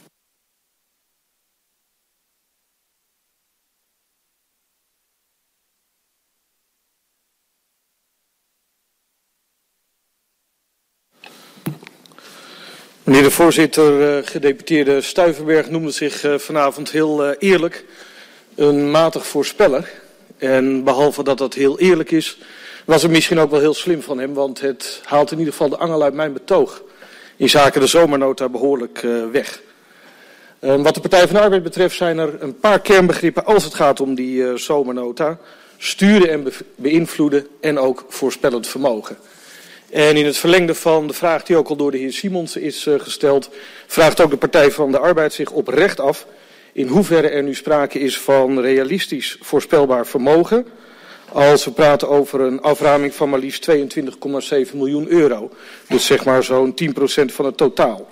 Meneer de voorzitter, gedeputeerde Stuyvenberg noemde zich vanavond heel eerlijk een matig voorspeller. En behalve dat dat heel eerlijk is, was het misschien ook wel heel slim van hem, want het haalt in ieder geval de angel uit mijn betoog in zaken de zomernota behoorlijk weg. Wat de Partij van de Arbeid betreft zijn er een paar kernbegrippen als het gaat om die zomernota. Sturen en beïnvloeden en ook voorspellend vermogen. En in het verlengde van de vraag die ook al door de heer Simonsen is gesteld, vraagt ook de Partij van de Arbeid zich oprecht af in hoeverre er nu sprake is van realistisch voorspelbaar vermogen, als we praten over een aframing van maar liefst 22,7 miljoen euro. Dus zeg maar zo'n 10% van het totaal.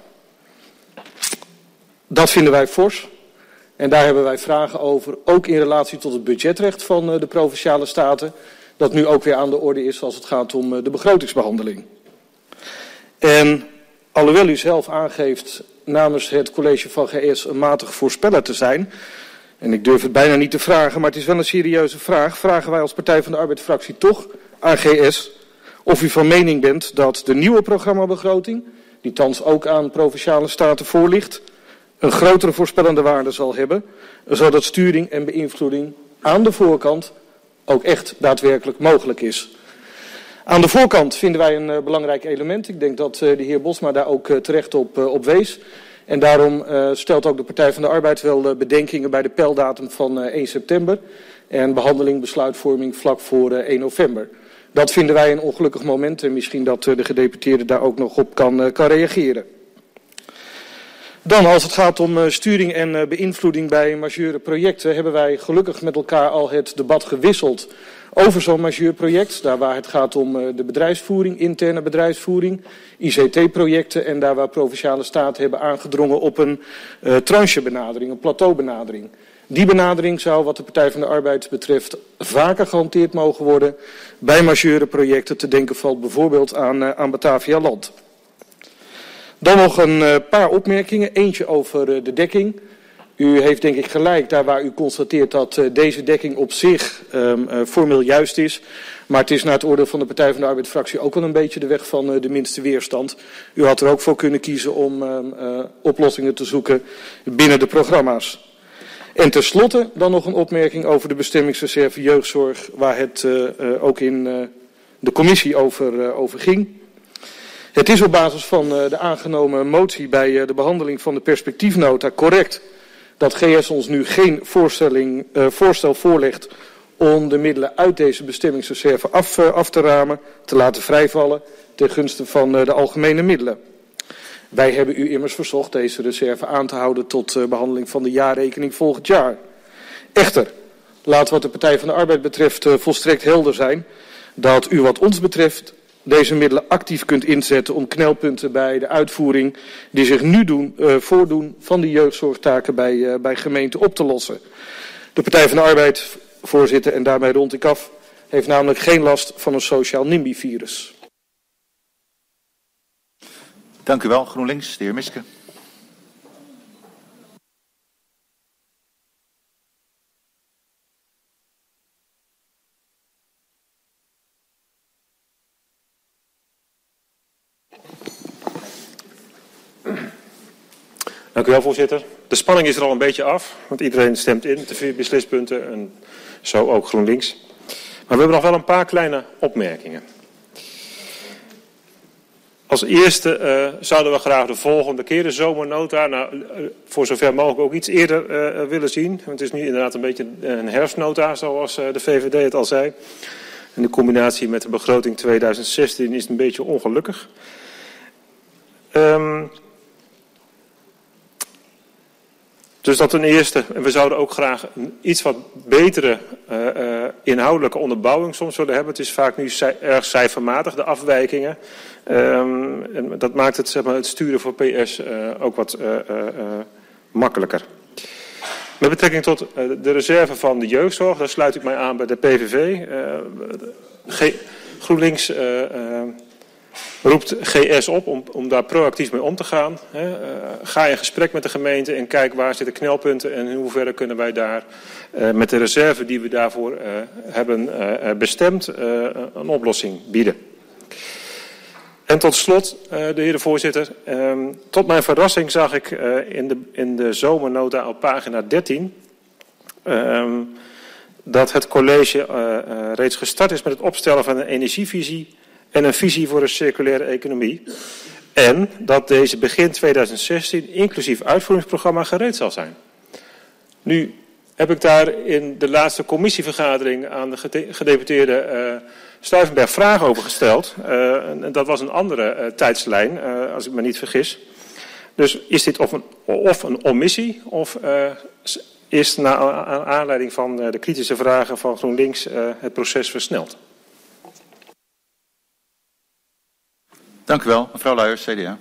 Dat vinden wij fors. En daar hebben wij vragen over, ook in relatie tot het budgetrecht van de Provinciale Staten, dat nu ook weer aan de orde is als het gaat om de begrotingsbehandeling. En alhoewel u zelf aangeeft namens het college van GS een matig voorspeller te zijn, en ik durf het bijna niet te vragen, maar het is wel een serieuze vraag, vragen wij als Partij van de Arbeid-fractie toch aan GS of u van mening bent dat de nieuwe programmabegroting, die thans ook aan Provinciale Staten voorligt, een grotere voorspellende waarde zal hebben, zodat sturing en beïnvloeding aan de voorkant ook echt daadwerkelijk mogelijk is. Aan de voorkant vinden wij een belangrijk element. Ik denk dat de heer Bosma daar ook terecht op wees. En daarom stelt ook de Partij van de Arbeid wel bedenkingen bij de peildatum van 1 september. En behandeling, besluitvorming vlak voor 1 november. Dat vinden wij een ongelukkig moment en misschien dat de gedeputeerde daar ook nog op kan reageren. Dan, als het gaat om sturing en beïnvloeding bij majeure projecten, hebben wij gelukkig met elkaar al het debat gewisseld over zo'n majeur project. Daar waar het gaat om de bedrijfsvoering, interne bedrijfsvoering, ICT-projecten en daar waar Provinciale Staten hebben aangedrongen op een tranchebenadering, een plateaubenadering. Die benadering zou wat de Partij van de Arbeid betreft vaker gehanteerd mogen worden bij majeure projecten. Te denken valt bijvoorbeeld aan Batavia Land. Dan nog een paar opmerkingen. Eentje over de dekking. U heeft denk ik gelijk daar waar u constateert dat deze dekking op zich formeel juist is. Maar het is naar het oordeel van de Partij van de Arbeid-fractie ook wel een beetje de weg van de minste weerstand. U had er ook voor kunnen kiezen om oplossingen te zoeken binnen de programma's. En tenslotte dan nog een opmerking over de bestemmingsreserve jeugdzorg, waar het ook in de commissie over ging. Het is op basis van de aangenomen motie bij de behandeling van de perspectiefnota correct dat GS ons nu geen voorstel voorlegt om de middelen uit deze bestemmingsreserve af te ramen, te laten vrijvallen ten gunste van de algemene middelen. Wij hebben u immers verzocht deze reserve aan te houden tot behandeling van de jaarrekening volgend jaar. Echter, laat wat de Partij van de Arbeid betreft volstrekt helder zijn dat u wat ons betreft deze middelen actief kunt inzetten om knelpunten bij de uitvoering die zich nu voordoen van de jeugdzorgtaken bij gemeenten op te lossen. De Partij van de Arbeid, voorzitter, en daarmee rond ik af, heeft namelijk geen last van een sociaal NIMBY-virus. Dank u wel. GroenLinks, de heer Miske. Dank u wel, voorzitter. De spanning is er al een beetje af, want iedereen stemt in, de 4 beslispunten en zo ook GroenLinks. Maar we hebben nog wel een paar kleine opmerkingen. Als eerste zouden we graag de volgende keer de zomernota, voor zover mogelijk ook iets eerder willen zien. Want het is nu inderdaad een beetje een herfstnota, zoals de VVD het al zei. En de combinatie met de begroting 2016 is een beetje ongelukkig. Dus dat ten eerste. En we zouden ook graag een iets wat betere inhoudelijke onderbouwing soms willen hebben. Het is vaak nu erg cijfermatig, de afwijkingen. En dat maakt het, zeg maar, het sturen voor PS ook wat makkelijker. Met betrekking tot de reserve van de jeugdzorg, daar sluit ik mij aan bij de PVV. GroenLinks roept GS op om daar proactief mee om te gaan. Ga in gesprek met de gemeente en kijk waar zitten knelpunten en in hoeverre kunnen wij daar met de reserve die we daarvoor hebben bestemd een oplossing bieden. En tot slot, de heer de voorzitter, tot mijn verrassing zag ik in de zomernota op pagina 13 dat het college reeds gestart is met het opstellen van een energievisie en een visie voor een circulaire economie. En dat deze begin 2016 inclusief uitvoeringsprogramma gereed zal zijn. Nu heb ik daar in de laatste commissievergadering aan de gedeputeerde Stuyvenberg vragen over gesteld. Dat was een andere tijdslijn, als ik me niet vergis. Dus is dit of een omissie, of is naar aanleiding van de kritische vragen van GroenLinks het proces versneld? Dank u wel. Mevrouw Luijers, CDA.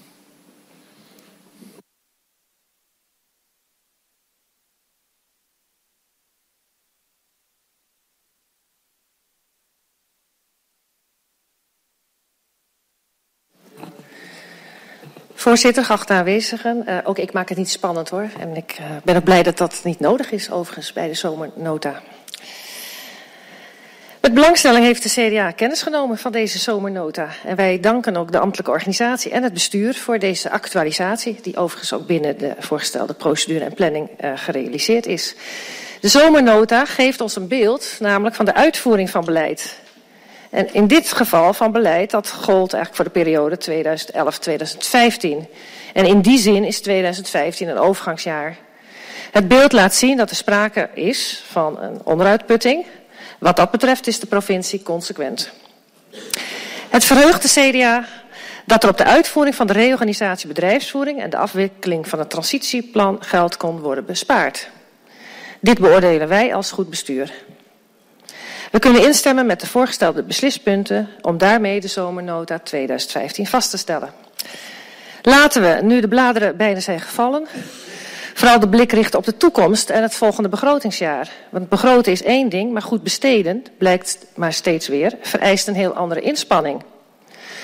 Voorzitter, geachte aanwezigen. Ook ik maak het niet spannend hoor. En ik ben ook blij dat dat niet nodig is overigens bij de zomernota. Met belangstelling heeft de CDA kennis genomen van deze zomernota. En wij danken ook de ambtelijke organisatie en het bestuur voor deze actualisatie, die overigens ook binnen de voorgestelde procedure en planning gerealiseerd is. De zomernota geeft ons een beeld, namelijk van de uitvoering van beleid. En in dit geval van beleid, dat gold eigenlijk voor de periode 2011-2015. En in die zin is 2015 een overgangsjaar. Het beeld laat zien dat er sprake is van een onderuitputting. Wat dat betreft is de provincie consequent. Het verheugt de CDA dat er op de uitvoering van de reorganisatie bedrijfsvoering en de afwikkeling van het transitieplan geld kon worden bespaard. Dit beoordelen wij als goed bestuur. We kunnen instemmen met de voorgestelde beslispunten om daarmee de zomernota 2015 vast te stellen. Laten we, nu de bladeren bijna zijn gevallen, vooral de blik richten op de toekomst en het volgende begrotingsjaar. Want begroten is één ding, maar goed besteden, blijkt maar steeds weer, vereist een heel andere inspanning.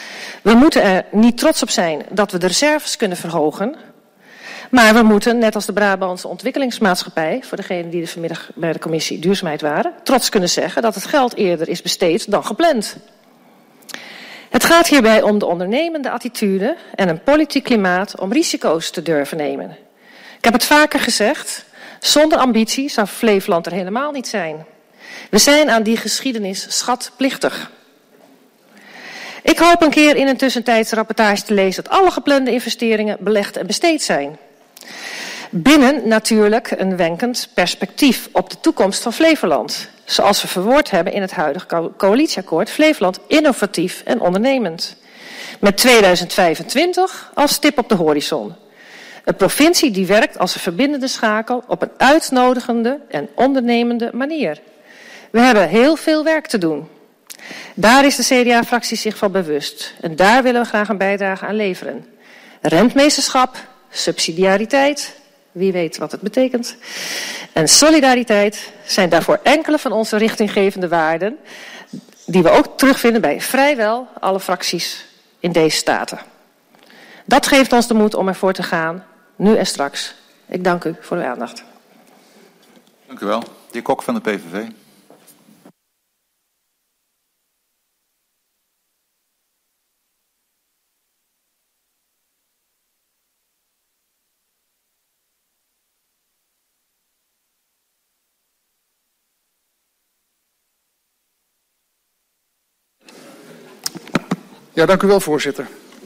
We moeten er niet trots op zijn dat we de reserves kunnen verhogen. Maar we moeten, net als de Brabantse Ontwikkelingsmaatschappij, voor degenen die er vanmiddag bij de commissie Duurzaamheid waren, trots kunnen zeggen dat het geld eerder is besteed dan gepland. Het gaat hierbij om de ondernemende attitude en een politiek klimaat om risico's te durven nemen. Ik heb het vaker gezegd, zonder ambitie zou Flevoland er helemaal niet zijn. We zijn aan die geschiedenis schatplichtig. Ik hoop een keer in een tussentijdse rapportage te lezen dat alle geplande investeringen belegd en besteed zijn. Binnen natuurlijk een wenkend perspectief op de toekomst van Flevoland. Zoals we verwoord hebben in het huidige coalitieakkoord Flevoland innovatief en ondernemend. Met 2025 als stip op de horizon. Een provincie die werkt als een verbindende schakel op een uitnodigende en ondernemende manier. We hebben heel veel werk te doen. Daar is de CDA-fractie zich van bewust. En daar willen we graag een bijdrage aan leveren. Rentmeesterschap, subsidiariteit, wie weet wat het betekent, en solidariteit zijn daarvoor enkele van onze richtinggevende waarden die we ook terugvinden bij vrijwel alle fracties in deze staten. Dat geeft ons de moed om ervoor te gaan, nu en straks. Ik dank u voor uw aandacht. Dank u wel. De heer Kok van de PVV. Ja, dank u wel, voorzitter.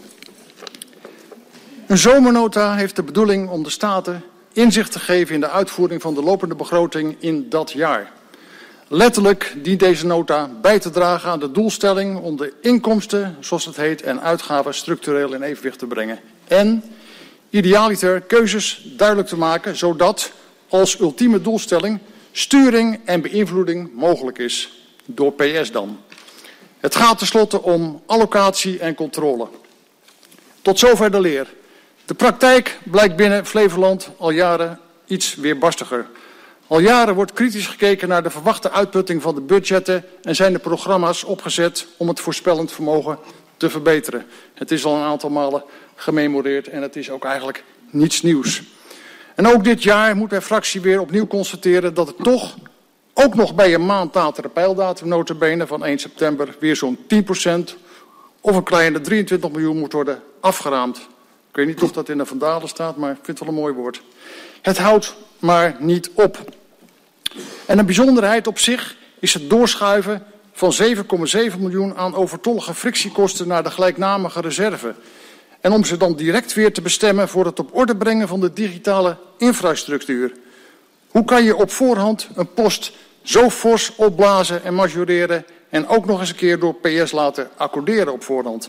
Een zomernota heeft de bedoeling om de Staten inzicht te geven in de uitvoering van de lopende begroting in dat jaar. Letterlijk dient deze nota bij te dragen aan de doelstelling om de inkomsten, zoals het heet, en uitgaven structureel in evenwicht te brengen. En idealiter keuzes duidelijk te maken, zodat als ultieme doelstelling sturing en beïnvloeding mogelijk is. Door PS dan. Het gaat tenslotte om allocatie en controle. Tot zover de leer. De praktijk blijkt binnen Flevoland al jaren iets weerbarstiger. Al jaren wordt kritisch gekeken naar de verwachte uitputting van de budgetten en zijn de programma's opgezet om het voorspellend vermogen te verbeteren. Het is al een aantal malen gememoreerd en het is ook eigenlijk niets nieuws. En ook dit jaar moet mijn fractie weer opnieuw constateren dat het toch, ook nog bij een maand latere pijldatum nota bene van 1 september, weer zo'n 10% of een kleine 23 miljoen moet worden afgeraamd. Ik weet niet of dat in de Vandalen staat, maar ik vind het wel een mooi woord. Het houdt maar niet op. En een bijzonderheid op zich is het doorschuiven van 7,7 miljoen aan overtollige frictiekosten naar de gelijknamige reserve. En om ze dan direct weer te bestemmen voor het op orde brengen van de digitale infrastructuur. Hoe kan je op voorhand een post zo fors opblazen en majoreren en ook nog eens een keer door PS laten accorderen op voorhand?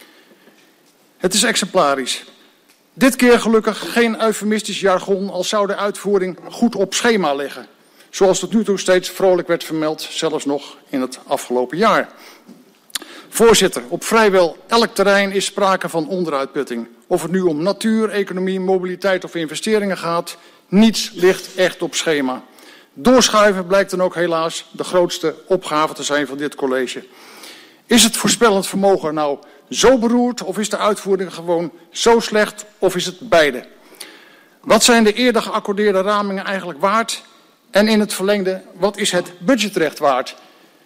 Het is exemplarisch. Dit keer gelukkig geen eufemistisch jargon, als zou de uitvoering goed op schema liggen. Zoals tot nu toe steeds vrolijk werd vermeld, zelfs nog in het afgelopen jaar. Voorzitter, op vrijwel elk terrein is sprake van onderuitputting. Of het nu om natuur, economie, mobiliteit of investeringen gaat, niets ligt echt op schema. Doorschuiven blijkt dan ook helaas de grootste opgave te zijn van dit college. Is het voorspellend vermogen nou zo beroerd of is de uitvoering gewoon zo slecht of is het beide? Wat zijn de eerder geaccordeerde ramingen eigenlijk waard? En in het verlengde, wat is het budgetrecht waard?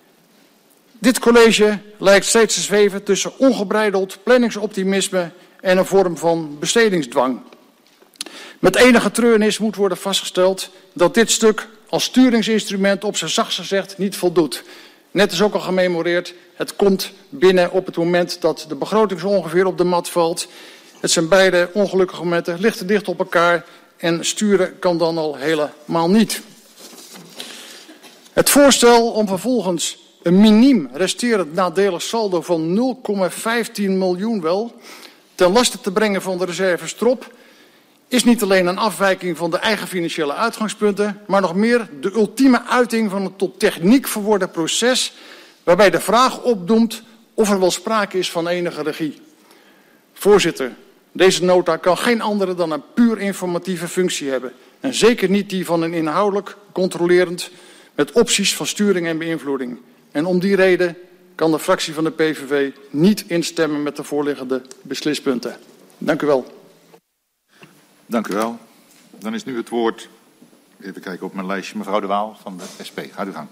Dit college lijkt steeds te zweven tussen ongebreideld planningsoptimisme en een vorm van bestedingsdwang. Met enige treurnis moet worden vastgesteld dat dit stuk als sturingsinstrument op zijn zachtst gezegd niet voldoet. Net is ook al gememoreerd, het komt binnen op het moment dat de begroting zo ongeveer op de mat valt. Het zijn beide ongelukkige momenten, ligt dicht op elkaar en sturen kan dan al helemaal niet. Het voorstel om vervolgens een miniem resterend nadelig saldo van 0,15 miljoen wel ten laste te brengen van de reserves trop is niet alleen een afwijking van de eigen financiële uitgangspunten, maar nog meer de ultieme uiting van een tot techniek verworden proces waarbij de vraag opdoemt of er wel sprake is van enige regie. Voorzitter, deze nota kan geen andere dan een puur informatieve functie hebben en zeker niet die van een inhoudelijk controlerend met opties van sturing en beïnvloeding. En om die reden kan de fractie van de PVV niet instemmen met de voorliggende beslispunten. Dank u wel. Dank u wel. Dan is nu het woord, even kijken op mijn lijstje, mevrouw De Waal van de SP. Gaat u gang.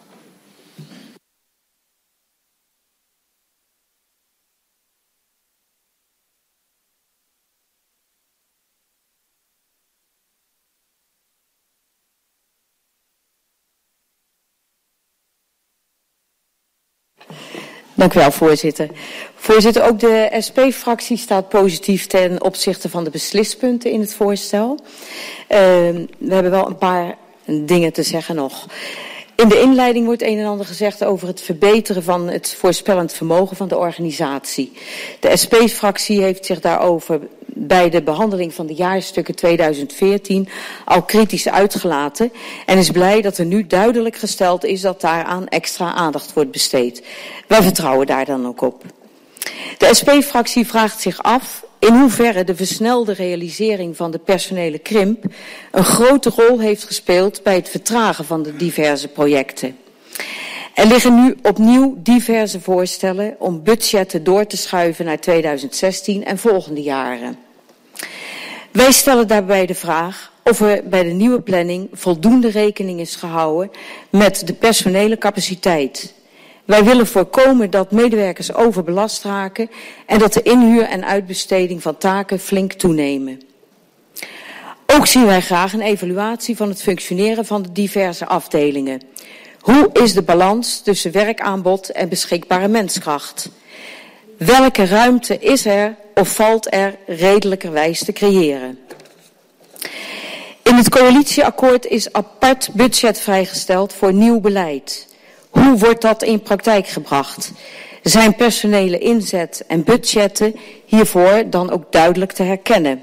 Dank u wel, voorzitter. Voorzitter, ook de SP-fractie staat positief ten opzichte van de beslispunten in het voorstel. We hebben wel een paar dingen te zeggen nog. In de inleiding wordt een en ander gezegd over het verbeteren van het voorspellend vermogen van de organisatie. De SP-fractie heeft zich daarover bij de behandeling van de jaarstukken 2014 al kritisch uitgelaten en is blij dat er nu duidelijk gesteld is dat daaraan extra aandacht wordt besteed. Wij vertrouwen daar dan ook op. De SP-fractie vraagt zich af in hoeverre de versnelde realisering van de personele krimp een grote rol heeft gespeeld bij het vertragen van de diverse projecten. Er liggen nu opnieuw diverse voorstellen om budgetten door te schuiven naar 2016 en volgende jaren. Wij stellen daarbij de vraag of er bij de nieuwe planning voldoende rekening is gehouden met de personele capaciteit. Wij willen voorkomen dat medewerkers overbelast raken en dat de inhuur en uitbesteding van taken flink toenemen. Ook zien wij graag een evaluatie van het functioneren van de diverse afdelingen. Hoe is de balans tussen werkaanbod en beschikbare menskracht? Welke ruimte is er of valt er redelijkerwijs te creëren? In het coalitieakkoord is apart budget vrijgesteld voor nieuw beleid. Hoe wordt dat in praktijk gebracht? Zijn personele inzet en budgetten hiervoor dan ook duidelijk te herkennen?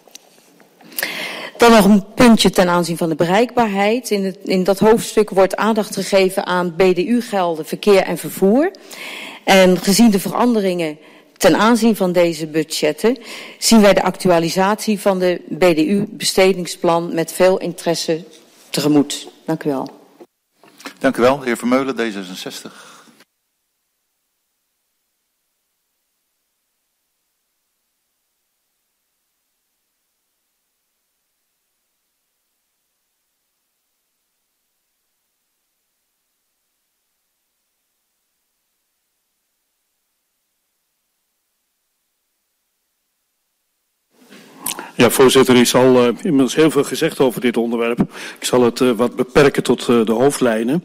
Dan nog een puntje ten aanzien van de bereikbaarheid. In dat hoofdstuk wordt aandacht gegeven aan BDU-gelden, verkeer en vervoer. En gezien de veranderingen ten aanzien van deze budgetten zien wij de actualisatie van de BDU-bestedingsplan met veel interesse tegemoet. Dank u wel. Dank u wel, de heer Vermeulen, D66. Ja, voorzitter, er is al inmiddels heel veel gezegd over dit onderwerp. Ik zal het wat beperken tot de hoofdlijnen.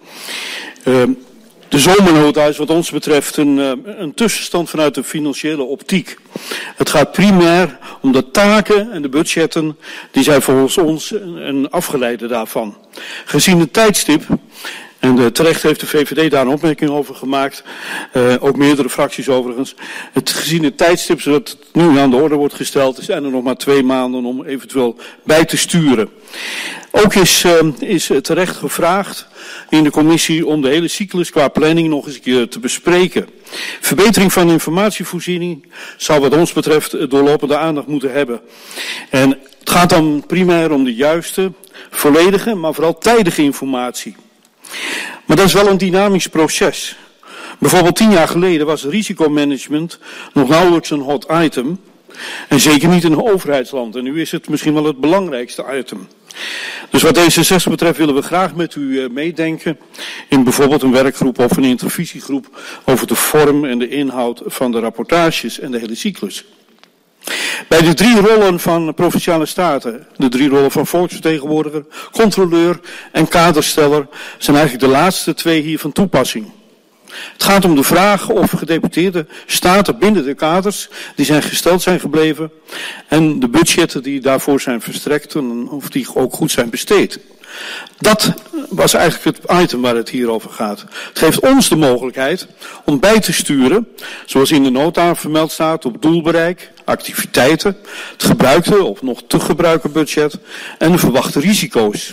De zomernota is wat ons betreft een tussenstand vanuit de financiële optiek. Het gaat primair om de taken en de budgetten, die zijn volgens ons een afgeleide daarvan. Gezien het tijdstip, en terecht heeft de VVD daar een opmerking over gemaakt, ook meerdere fracties overigens. Gezien het tijdstip zodat het nu aan de orde wordt gesteld, zijn er nog maar 2 maanden om eventueel bij te sturen. Ook is terecht gevraagd in de commissie om de hele cyclus qua planning nog eens een keer te bespreken. Verbetering van informatievoorziening zou wat ons betreft doorlopende aandacht moeten hebben. En het gaat dan primair om de juiste, volledige, maar vooral tijdige informatie. Maar dat is wel een dynamisch proces. Bijvoorbeeld 10 jaar geleden was risicomanagement nog nauwelijks een hot item. En zeker niet in een overheidsland. En nu is het misschien wel het belangrijkste item. Dus wat D66 betreft willen we graag met u meedenken in bijvoorbeeld een werkgroep of een intervisiegroep over de vorm en de inhoud van de rapportages en de hele cyclus. Bij de 3 rollen van provinciale staten, de 3 rollen van volksvertegenwoordiger, controleur en kadersteller, zijn eigenlijk de laatste 2 hier van toepassing. Het gaat om de vraag of gedeputeerde staten binnen de kaders die zijn gesteld zijn gebleven en de budgetten die daarvoor zijn verstrekt of die ook goed zijn besteed. Dat was eigenlijk het item waar het hier over gaat. Het geeft ons de mogelijkheid om bij te sturen, zoals in de nota vermeld staat, op doelbereik, activiteiten, het gebruikte of nog te gebruiken budget en de verwachte risico's.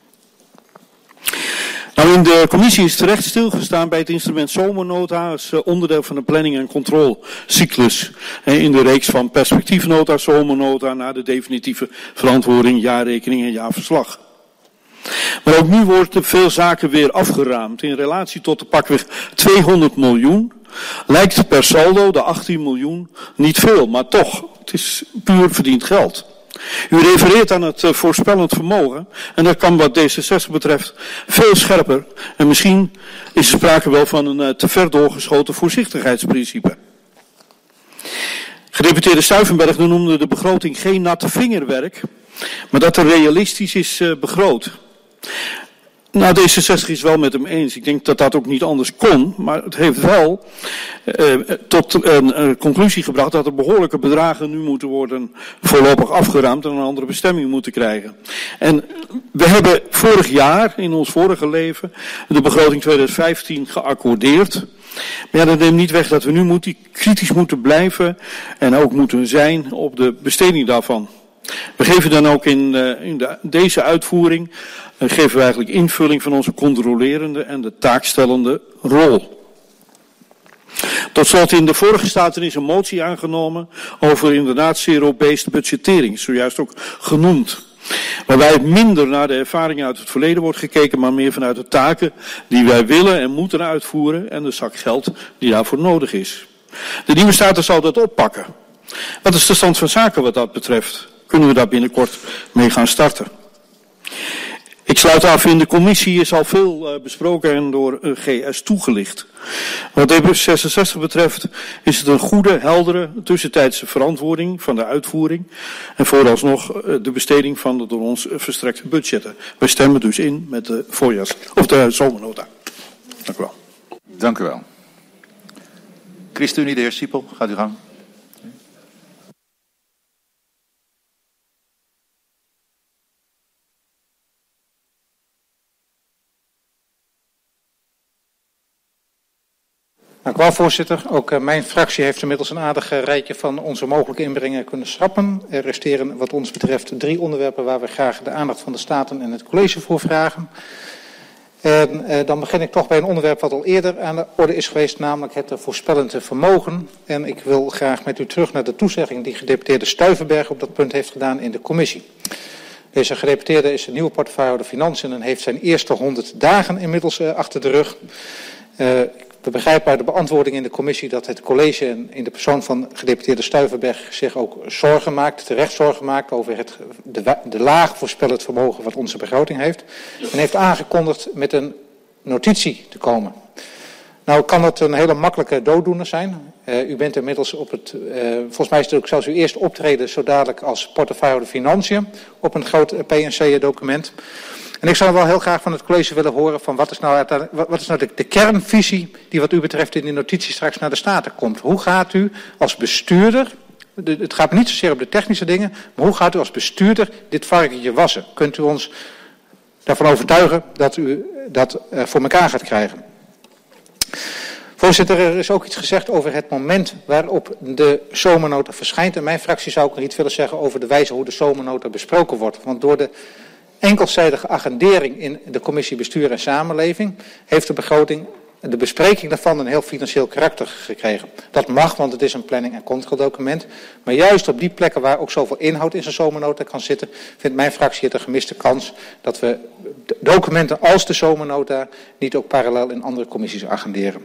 Nou, in de commissie is terecht stilgestaan bij het instrument zomernota als onderdeel van de planning- en controlecyclus. In de reeks van perspectiefnota, zomernota naar de definitieve verantwoording, jaarrekening en jaarverslag. Maar ook nu worden veel zaken weer afgeraamd in relatie tot de pakweg 200 miljoen lijkt per saldo de 18 miljoen niet veel, maar toch, het is puur verdiend geld. U refereert aan het voorspellend vermogen en dat kan wat D66 betreft veel scherper en misschien is er sprake wel van een te ver doorgeschoten voorzichtigheidsprincipe. Gedeputeerde Stuyvenberg noemde de begroting geen natte vingerwerk, maar dat er realistisch is begroot. Nou, D66 is wel met hem eens. Ik denk dat dat ook niet anders kon, maar het heeft wel tot een conclusie gebracht dat er behoorlijke bedragen nu moeten worden voorlopig afgeruimd en een andere bestemming moeten krijgen. En we hebben vorig jaar, in ons vorige leven, de begroting 2015 geaccordeerd. Maar ja, dat neemt niet weg dat we nu kritisch moeten blijven en ook moeten zijn op de besteding daarvan. We geven dan ook in deze uitvoering geven we eigenlijk invulling van onze controlerende en de taakstellende rol. Tot slot, in de vorige staten is een motie aangenomen over inderdaad zero-based budgettering, zojuist ook genoemd. Waarbij minder naar de ervaringen uit het verleden wordt gekeken, maar meer vanuit de taken die wij willen en moeten uitvoeren en de zak geld die daarvoor nodig is. De nieuwe staten zal dat oppakken. Wat is de stand van zaken wat dat betreft? Kunnen we daar binnenkort mee gaan starten? Ik sluit af, in de commissie is al veel besproken en door GS toegelicht. Wat D66 betreft is het een goede, heldere, tussentijdse verantwoording van de uitvoering en vooralsnog de besteding van de door ons verstrekte budgetten. Wij stemmen dus in met de de zomernota. Dank u wel. Dank u wel. ChristenUnie, de heer Siepel, gaat u gang. Dank u wel, voorzitter. Ook mijn fractie heeft inmiddels een aardig rijtje van onze mogelijke inbrengingen kunnen schrappen. Er resteren wat ons betreft 3 onderwerpen waar we graag de aandacht van de Staten en het college voor vragen. Dan begin ik toch bij een onderwerp wat al eerder aan de orde is geweest, namelijk het voorspellende vermogen. En ik wil graag met u terug naar de toezegging die gedeputeerde Stuyvenberg op dat punt heeft gedaan in de commissie. Deze gedeputeerde is een nieuwe portefeuillehouder Financiën en heeft zijn eerste 100 dagen inmiddels achter de rug. We begrijpen uit de beantwoording in de commissie dat het college in de persoon van gedeputeerde Stuyvenberg zich ook terecht zorgen maakt over de laag voorspellend vermogen wat onze begroting heeft. En heeft aangekondigd met een notitie te komen. Nou kan dat een hele makkelijke dooddoener zijn. U bent inmiddels op volgens mij is het ook zelfs uw eerste optreden zo dadelijk als portefeuillehouder Financiën op een groot PNC-document. En ik zou wel heel graag van het college willen horen van wat is nou de kernvisie die wat u betreft in die notitie straks naar de Staten komt. Hoe gaat u als bestuurder, het gaat niet zozeer op de technische dingen, maar hoe gaat u als bestuurder dit varkentje wassen? Kunt u ons daarvan overtuigen dat u dat voor elkaar gaat krijgen? Voorzitter, er is ook iets gezegd over het moment waarop de zomernota verschijnt. En mijn fractie zou ook nog iets willen zeggen over de wijze hoe de zomernota besproken wordt. Want door de enkelzijdige agendering in de commissie Bestuur en Samenleving heeft de begroting, de bespreking daarvan een heel financieel karakter gekregen. Dat mag, want het is een planning- en controledocument. Maar juist op die plekken waar ook zoveel inhoud in zo'n zomernota kan zitten, vindt mijn fractie het een gemiste kans dat we documenten als de zomernota niet ook parallel in andere commissies agenderen.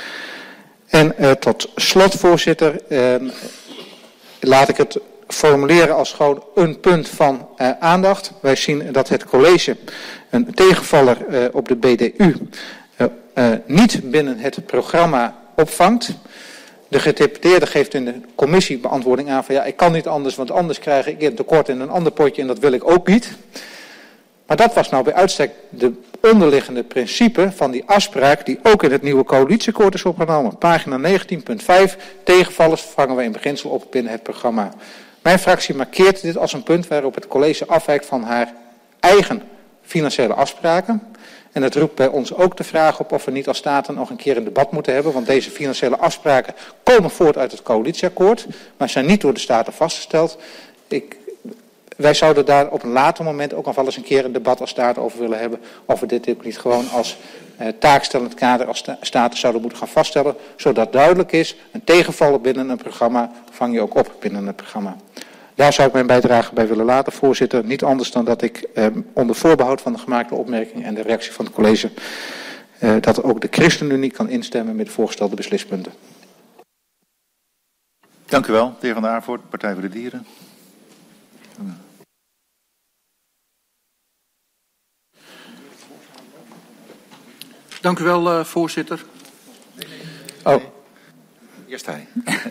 En tot slot, voorzitter, laat ik het formuleren als gewoon een punt van aandacht. Wij zien dat het college een tegenvaller op de BDU niet binnen het programma opvangt. De gedeputeerde geeft in de commissiebeantwoording aan van ja, ik kan niet anders, want anders krijg ik een tekort in een ander potje en dat wil ik ook niet. Maar dat was nou bij uitstek de onderliggende principe van die afspraak die ook in het nieuwe coalitieakkoord is opgenomen. Pagina 19.5, tegenvallers vangen we in beginsel op binnen het programma. Mijn fractie markeert dit als een punt waarop het college afwijkt van haar eigen financiële afspraken. En het roept bij ons ook de vraag op of we niet als Staten nog een keer een debat moeten hebben. Want deze financiële afspraken komen voort uit het coalitieakkoord, maar zijn niet door de Staten vastgesteld. Wij zouden daar op een later moment ook nog wel eens een keer een debat als Staten over willen hebben. Of we dit ook niet gewoon als taakstellend kader als Staten zouden moeten gaan vaststellen. Zodat duidelijk is, een tegenvaller binnen een programma vang je ook op binnen een programma. Daar zou ik mijn bijdrage bij willen laten, voorzitter. Niet anders dan dat ik onder voorbehoud van de gemaakte opmerking en de reactie van het college dat ook de ChristenUnie kan instemmen met de voorgestelde beslispunten. Dank u wel, de heer Van der Aarvoort, Partij voor de Dieren. Dank u wel, voorzitter. Oh. Eerst hij.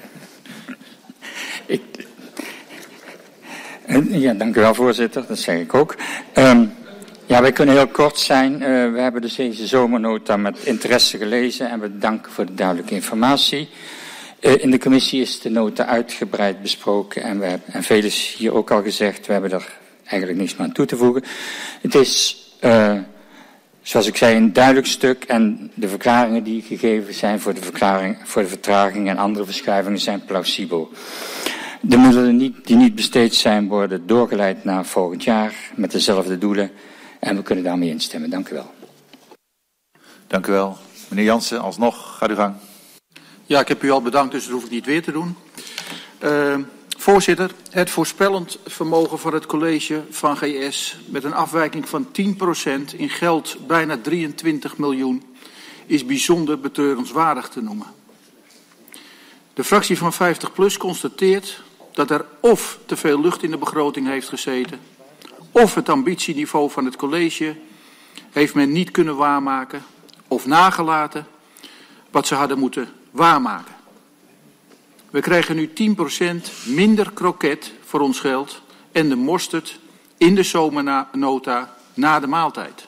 Ja, dank u wel, voorzitter. Dat zeg ik ook. Ja, wij kunnen heel kort zijn. We hebben dus deze zomernota met interesse gelezen en we danken voor de duidelijke informatie. In de commissie is de nota uitgebreid besproken en veel is hier ook al gezegd. We hebben er eigenlijk niets meer aan toe te voegen. Het is, zoals ik zei, een duidelijk stuk en de verklaringen die gegeven zijn voor de vertraging en andere verschuivingen zijn plausibel. De middelen die niet besteed zijn worden doorgeleid naar volgend jaar met dezelfde doelen en we kunnen daarmee instemmen. Dank u wel. Dank u wel. Meneer Jansen, alsnog, gaat u gang. Ja, ik heb u al bedankt, dus dat hoef ik niet weer te doen. Voorzitter, het voorspellend vermogen van het college van GS met een afwijking van 10% in geld bijna 23 miljoen is bijzonder betreurenswaardig te noemen. De fractie van 50PLUS constateert dat er of te veel lucht in de begroting heeft gezeten, of het ambitieniveau van het college heeft men niet kunnen waarmaken of nagelaten wat ze hadden moeten waarmaken. We krijgen nu 10% minder kroket voor ons geld en de mosterd in de zomernota na de maaltijd.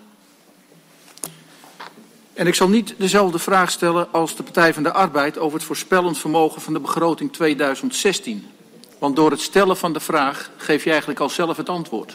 En ik zal niet dezelfde vraag stellen als de Partij van de Arbeid over het voorspellend vermogen van de begroting 2016. Want door het stellen van de vraag geef je eigenlijk al zelf het antwoord.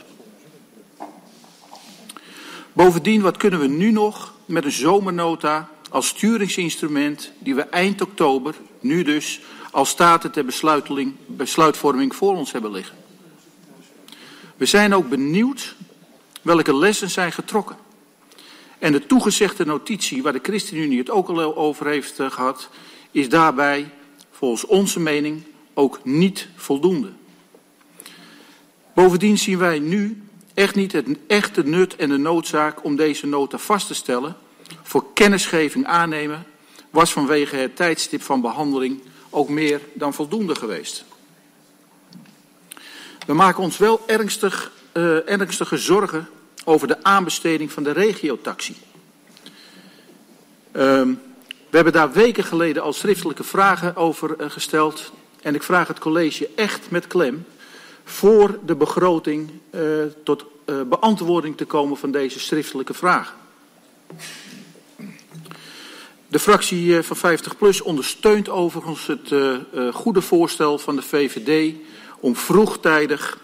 Bovendien, wat kunnen we nu nog met een zomernota als sturingsinstrument die we eind oktober, nu dus, als staten ter besluitvorming voor ons hebben liggen. We zijn ook benieuwd welke lessen zijn getrokken. En de toegezegde notitie, waar de ChristenUnie het ook al over heeft gehad, is daarbij, volgens onze mening, ook niet voldoende. Bovendien zien wij nu echt niet het echte nut en de noodzaak om deze nota vast te stellen. Voor kennisgeving aannemen was vanwege het tijdstip van behandeling ook meer dan voldoende geweest. We maken ons wel ernstige zorgen over de aanbesteding van de regiotaxi. We hebben daar weken geleden al schriftelijke vragen over gesteld. En ik vraag het college echt met klem voor de begroting tot beantwoording te komen van deze schriftelijke vragen. De fractie van 50PLUS ondersteunt overigens het goede voorstel van de VVD om vroegtijdig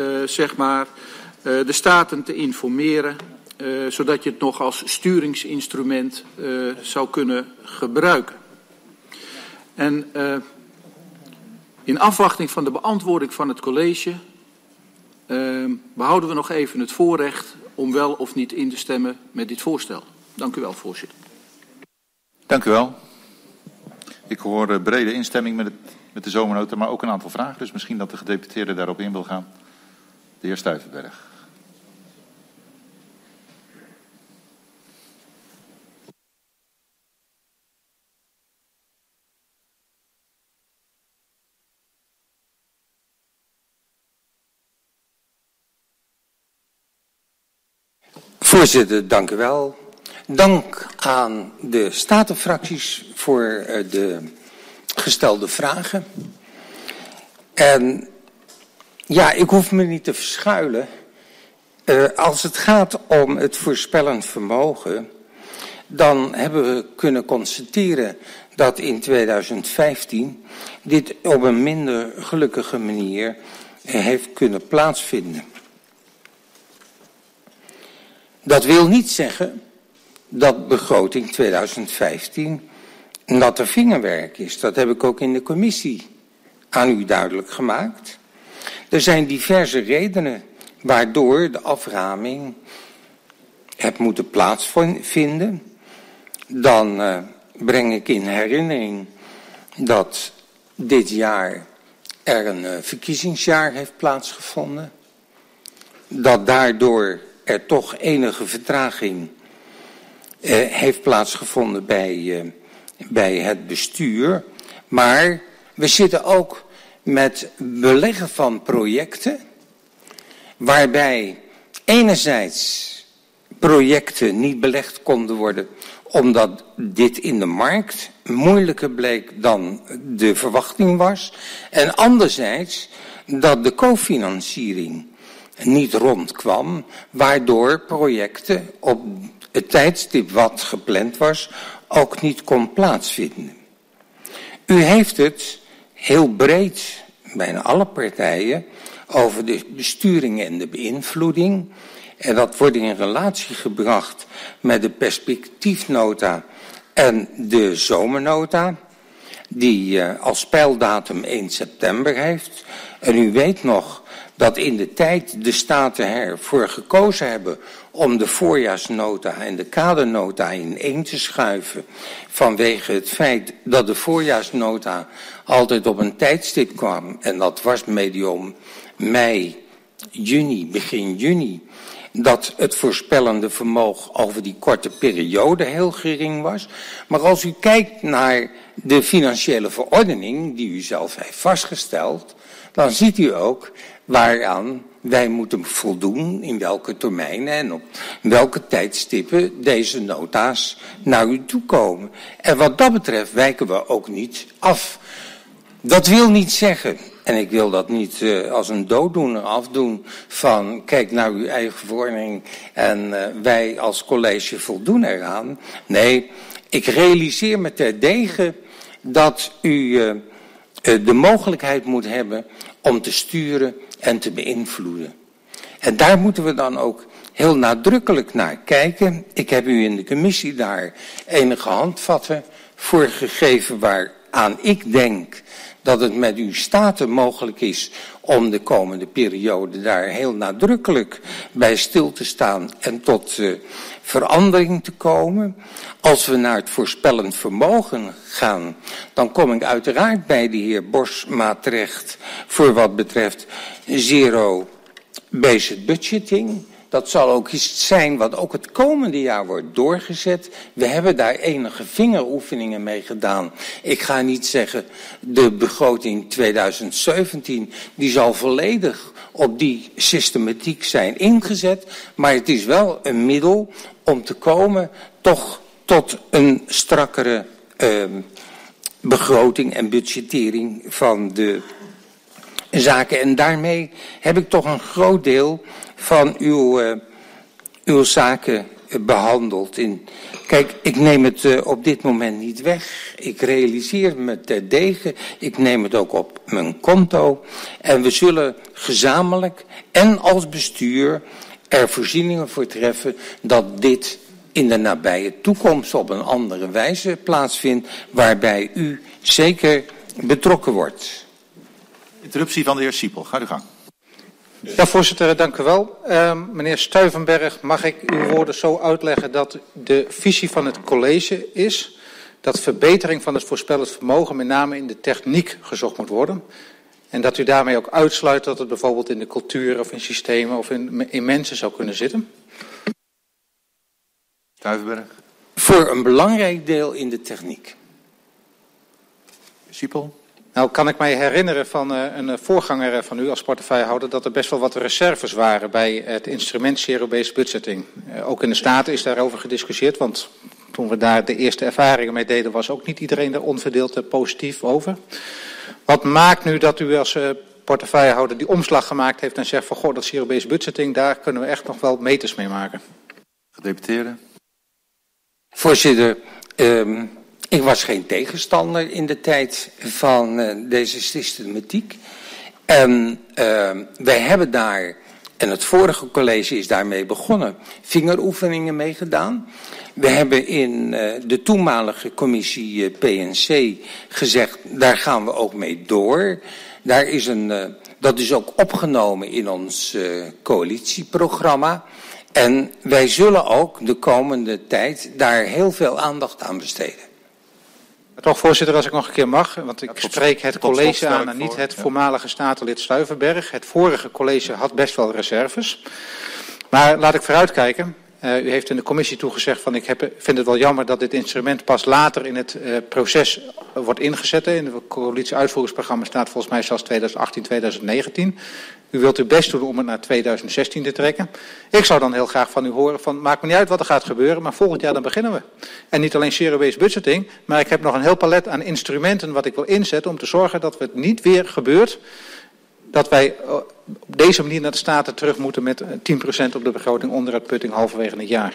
de staten te informeren, zodat je het nog als sturingsinstrument zou kunnen gebruiken. En in afwachting van de beantwoording van het college behouden we nog even het voorrecht om wel of niet in te stemmen met dit voorstel. Dank u wel, voorzitter. Dank u wel. Ik hoor brede instemming met de zomernota, maar ook een aantal vragen. Dus misschien dat de gedeputeerde daarop in wil gaan. De heer Stuyvenberg. Voorzitter, dank u wel. Dank aan de statenfracties voor de gestelde vragen. En ja, ik hoef me niet te verschuilen. Als het gaat om het voorspellend vermogen, dan hebben we kunnen constateren dat in 2015 dit op een minder gelukkige manier heeft kunnen plaatsvinden. Dat wil niet zeggen dat begroting 2015 natte vingerwerk is. Dat heb ik ook in de commissie aan u duidelijk gemaakt. Er zijn diverse redenen waardoor de aframing heeft moeten plaatsvinden. Dan breng ik in herinnering dat dit jaar er een verkiezingsjaar heeft plaatsgevonden. Dat daardoor er toch enige vertraging heeft plaatsgevonden bij het bestuur. Maar we zitten ook met beleggen van projecten, waarbij enerzijds projecten niet belegd konden worden, omdat dit in de markt moeilijker bleek dan de verwachting was. En anderzijds dat de cofinanciering niet rondkwam, waardoor projecten op het tijdstip wat gepland was ook niet kon plaatsvinden. U heeft het heel breed, bijna alle partijen, over de besturing en de beïnvloeding. En dat wordt in relatie gebracht met de perspectiefnota en de zomernota, die als pijldatum 1 september heeft. En u weet nog dat in de tijd de staten ervoor gekozen hebben om de voorjaarsnota en de kadernota in te schuiven, vanwege het feit dat de voorjaarsnota altijd op een tijdstip kwam, en dat was medio mei, juni, begin juni, dat het voorspellende vermogen over die korte periode heel gering was. Maar als u kijkt naar de financiële verordening die u zelf heeft vastgesteld, dan ziet u ook waaraan wij moeten voldoen, in welke termijnen en op welke tijdstippen deze nota's naar u toe komen. En wat dat betreft wijken we ook niet af. Dat wil niet zeggen, en ik wil dat niet als een dooddoener afdoen, van kijk naar uw eigen verordening en wij als college voldoen eraan. Nee, ik realiseer me terdege dat u de mogelijkheid moet hebben om te sturen en te beïnvloeden. En daar moeten we dan ook heel nadrukkelijk naar kijken. Ik heb u in de commissie daar enige handvatten voor gegeven waaraan ik denk dat het met uw staten mogelijk is om de komende periode daar heel nadrukkelijk bij stil te staan en tot verandering te komen. Als we naar het voorspellend vermogen gaan, dan kom ik uiteraard bij de heer Borsma terecht voor wat betreft zero-based budgeting. Dat zal ook iets zijn wat ook het komende jaar wordt doorgezet. We hebben daar enige vingeroefeningen mee gedaan. Ik ga niet zeggen de begroting 2017, die zal volledig op die systematiek zijn ingezet. Maar het is wel een middel om te komen toch tot een strakkere begroting en budgettering van de zaken. En daarmee heb ik toch een groot deel van uw zaken behandeld. Kijk, ik neem het op dit moment niet weg. Ik realiseer me terdege. Ik neem het ook op mijn konto. En we zullen gezamenlijk en als bestuur er voorzieningen voor treffen dat dit in de nabije toekomst op een andere wijze plaatsvindt, waarbij u zeker betrokken wordt. Interruptie van de heer Siepel. Ga uw gang. Ja, voorzitter, dank u wel. Meneer Stuyvenberg, mag ik uw woorden zo uitleggen dat de visie van het college is dat verbetering van het voorspellend vermogen met name in de techniek gezocht moet worden? En dat u daarmee ook uitsluit dat het bijvoorbeeld in de cultuur of in systemen of in mensen zou kunnen zitten? Stuyvenberg. Voor een belangrijk deel in de techniek. Siepel. Nou, kan ik mij herinneren van een voorganger van u als portefeuillehouder dat er best wel wat reserves waren bij het instrument zero-based budgeting. Ook in de Staten is daarover gediscussieerd, want toen we daar de eerste ervaringen mee deden was ook niet iedereen er onverdeeld positief over. Wat maakt nu dat u als portefeuillehouder die omslag gemaakt heeft en zegt van goh, dat zero-based budgeting, daar kunnen we echt nog wel meters mee maken? Gedeputeerde. Voorzitter, ik was geen tegenstander in de tijd van deze systematiek. En wij hebben daar, en het vorige college is daarmee begonnen, vingeroefeningen mee gedaan. We hebben in de toenmalige commissie PNC gezegd, daar gaan we ook mee door. Daar is dat is ook opgenomen in ons coalitieprogramma. En wij zullen ook de komende tijd daar heel veel aandacht aan besteden. Toch, voorzitter, als ik nog een keer mag, want ik spreek het college aan en niet het voormalige statenlid Stuyvenberg. Het vorige college had best wel reserves. Maar laat ik vooruitkijken. U heeft in de commissie toegezegd van ik vind het wel jammer dat dit instrument pas later in het proces wordt ingezet. In het coalitie-uitvoeringsprogramma staat volgens mij zelfs 2018, 2019. U wilt uw best doen om het naar 2016 te trekken. Ik zou dan heel graag van u horen van maakt me niet uit wat er gaat gebeuren, maar volgend jaar dan beginnen we. En niet alleen zero-based budgeting, maar ik heb nog een heel palet aan instrumenten wat ik wil inzetten om te zorgen dat het niet weer gebeurt dat wij op deze manier naar de Staten terug moeten met 10% op de begroting onder het putting halverwege het jaar.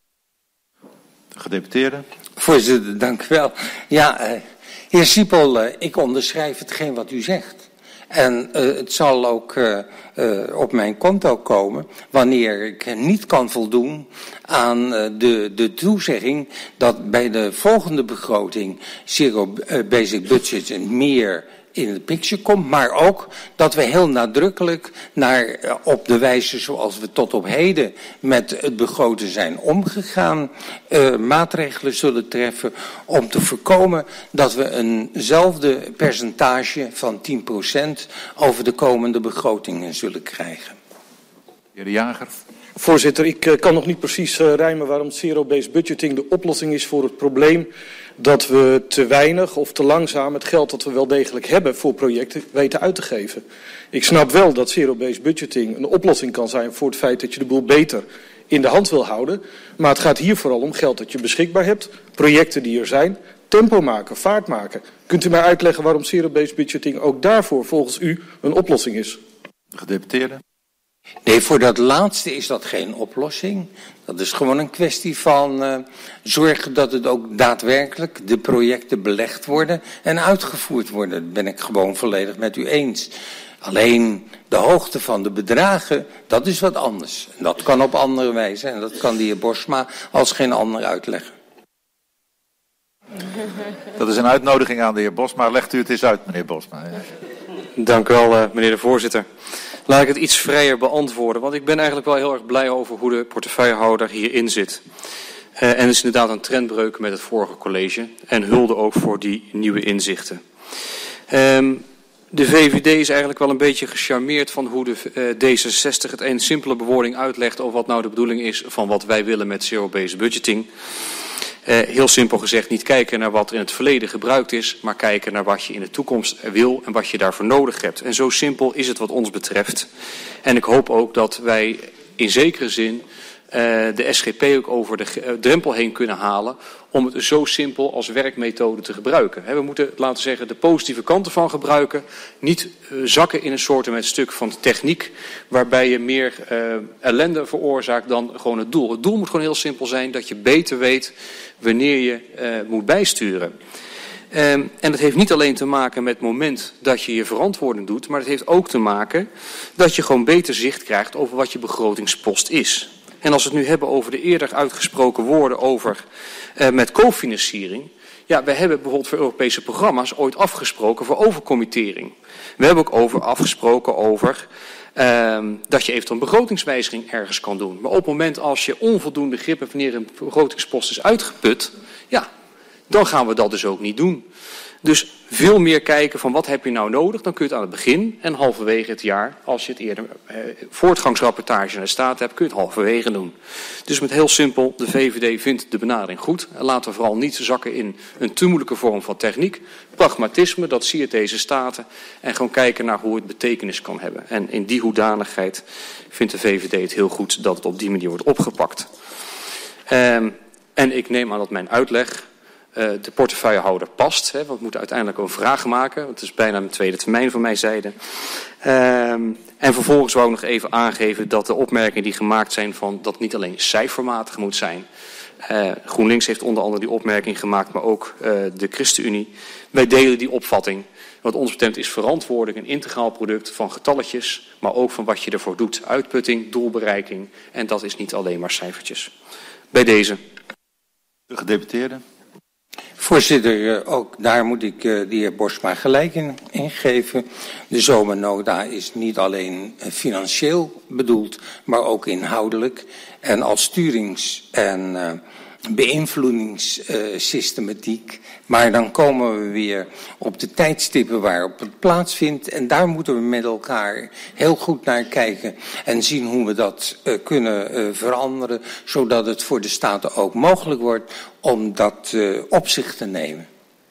De gedeputeerde. Voorzitter, dank u wel. Ja, heer Siepel, ik onderschrijf hetgeen wat u zegt. En het zal ook op mijn konto komen wanneer ik niet kan voldoen aan de toezegging dat bij de volgende begroting zero basic budget meer in de picture komt, maar ook dat we heel nadrukkelijk op de wijze zoals we tot op heden met het begroten zijn omgegaan, maatregelen zullen treffen om te voorkomen dat we eenzelfde percentage van 10% over de komende begrotingen zullen krijgen. Heer De Jager. Voorzitter, ik kan nog niet precies rijmen waarom zero-based budgeting de oplossing is voor het probleem dat we te weinig of te langzaam het geld dat we wel degelijk hebben voor projecten weten uit te geven. Ik snap wel dat zero-based budgeting een oplossing kan zijn voor het feit dat je de boel beter in de hand wil houden. Maar het gaat hier vooral om geld dat je beschikbaar hebt, projecten die er zijn, tempo maken, vaart maken. Kunt u mij uitleggen waarom zero-based budgeting ook daarvoor volgens u een oplossing is? De gedeputeerde. Nee, voor dat laatste is dat geen oplossing. Dat is gewoon een kwestie van zorgen dat het ook daadwerkelijk de projecten belegd worden en uitgevoerd worden. Dat ben ik gewoon volledig met u eens. Alleen de hoogte van de bedragen, dat is wat anders. En dat kan op andere wijze en dat kan de heer Borsma als geen ander uitleggen. Dat is een uitnodiging aan de heer Bosma. Legt u het eens uit, meneer Bosma. Dank u wel, meneer de voorzitter. Laat ik het iets vrijer beantwoorden, want ik ben eigenlijk wel heel erg blij over hoe de portefeuillehouder hierin zit. En het is inderdaad een trendbreuk met het vorige college en hulde ook voor die nieuwe inzichten. De VVD is eigenlijk wel een beetje gecharmeerd van hoe de D66 het een simpele bewoording uitlegt over wat nou de bedoeling is van wat wij willen met zero-based budgeting. Heel simpel gezegd, niet kijken naar wat er in het verleden gebruikt is, maar kijken naar wat je in de toekomst wil en wat je daarvoor nodig hebt. En zo simpel is het wat ons betreft. En ik hoop ook dat wij in zekere zin de SGP ook over de drempel heen kunnen halen om het zo simpel als werkmethode te gebruiken. We moeten, laten we zeggen, de positieve kanten van gebruiken. Niet zakken in een soort met stuk van techniek waarbij je meer ellende veroorzaakt dan gewoon het doel. Het doel moet gewoon heel simpel zijn dat je beter weet wanneer je moet bijsturen. En dat heeft niet alleen te maken met het moment dat je je verantwoording doet, maar het heeft ook te maken dat je gewoon beter zicht krijgt over wat je begrotingspost is. En als we het nu hebben over de eerder uitgesproken woorden over met cofinanciering. Ja, we hebben bijvoorbeeld voor Europese programma's ooit afgesproken voor overcommittering. We hebben ook afgesproken over dat je eventueel een begrotingswijziging ergens kan doen. Maar op het moment als je onvoldoende grip hebt wanneer een begrotingspost is uitgeput, ja, dan gaan we dat dus ook niet doen. Dus veel meer kijken van wat heb je nou nodig, dan kun je het aan het begin en halverwege het jaar, als je het eerder voortgangsrapportage naar de staat hebt, kun je het halverwege doen. Dus met heel simpel, de VVD vindt de benadering goed. En laten we vooral niet zakken in een te moeilijke vorm van techniek. Pragmatisme, dat zie je deze staten. En gewoon kijken naar hoe het betekenis kan hebben. En in die hoedanigheid vindt de VVD het heel goed dat het op die manier wordt opgepakt. En ik neem aan dat mijn uitleg de portefeuillehouder past. Want we moeten uiteindelijk een vraag maken. Want het is bijna een tweede termijn van mijn zijde. En vervolgens wou ik nog even aangeven dat de opmerkingen die gemaakt zijn van dat niet alleen cijfermatig moet zijn. GroenLinks heeft onder andere die opmerking gemaakt, maar ook de ChristenUnie. Wij delen die opvatting. Wat ons betreft is verantwoording een integraal product van getalletjes, maar ook van wat je ervoor doet. Uitputting, doelbereiking. En dat is niet alleen maar cijfertjes. Bij deze. De gedeputeerde. Voorzitter, ook daar moet ik de heer Borsma gelijk in geven. De zomernota is niet alleen financieel bedoeld, maar ook inhoudelijk. En als sturings- en beïnvloedingssystematiek. Maar dan komen we weer op de tijdstippen waarop het plaatsvindt. En daar moeten we met elkaar heel goed naar kijken. En zien hoe we dat kunnen veranderen. Zodat het voor de Staten ook mogelijk wordt om dat op zich te nemen.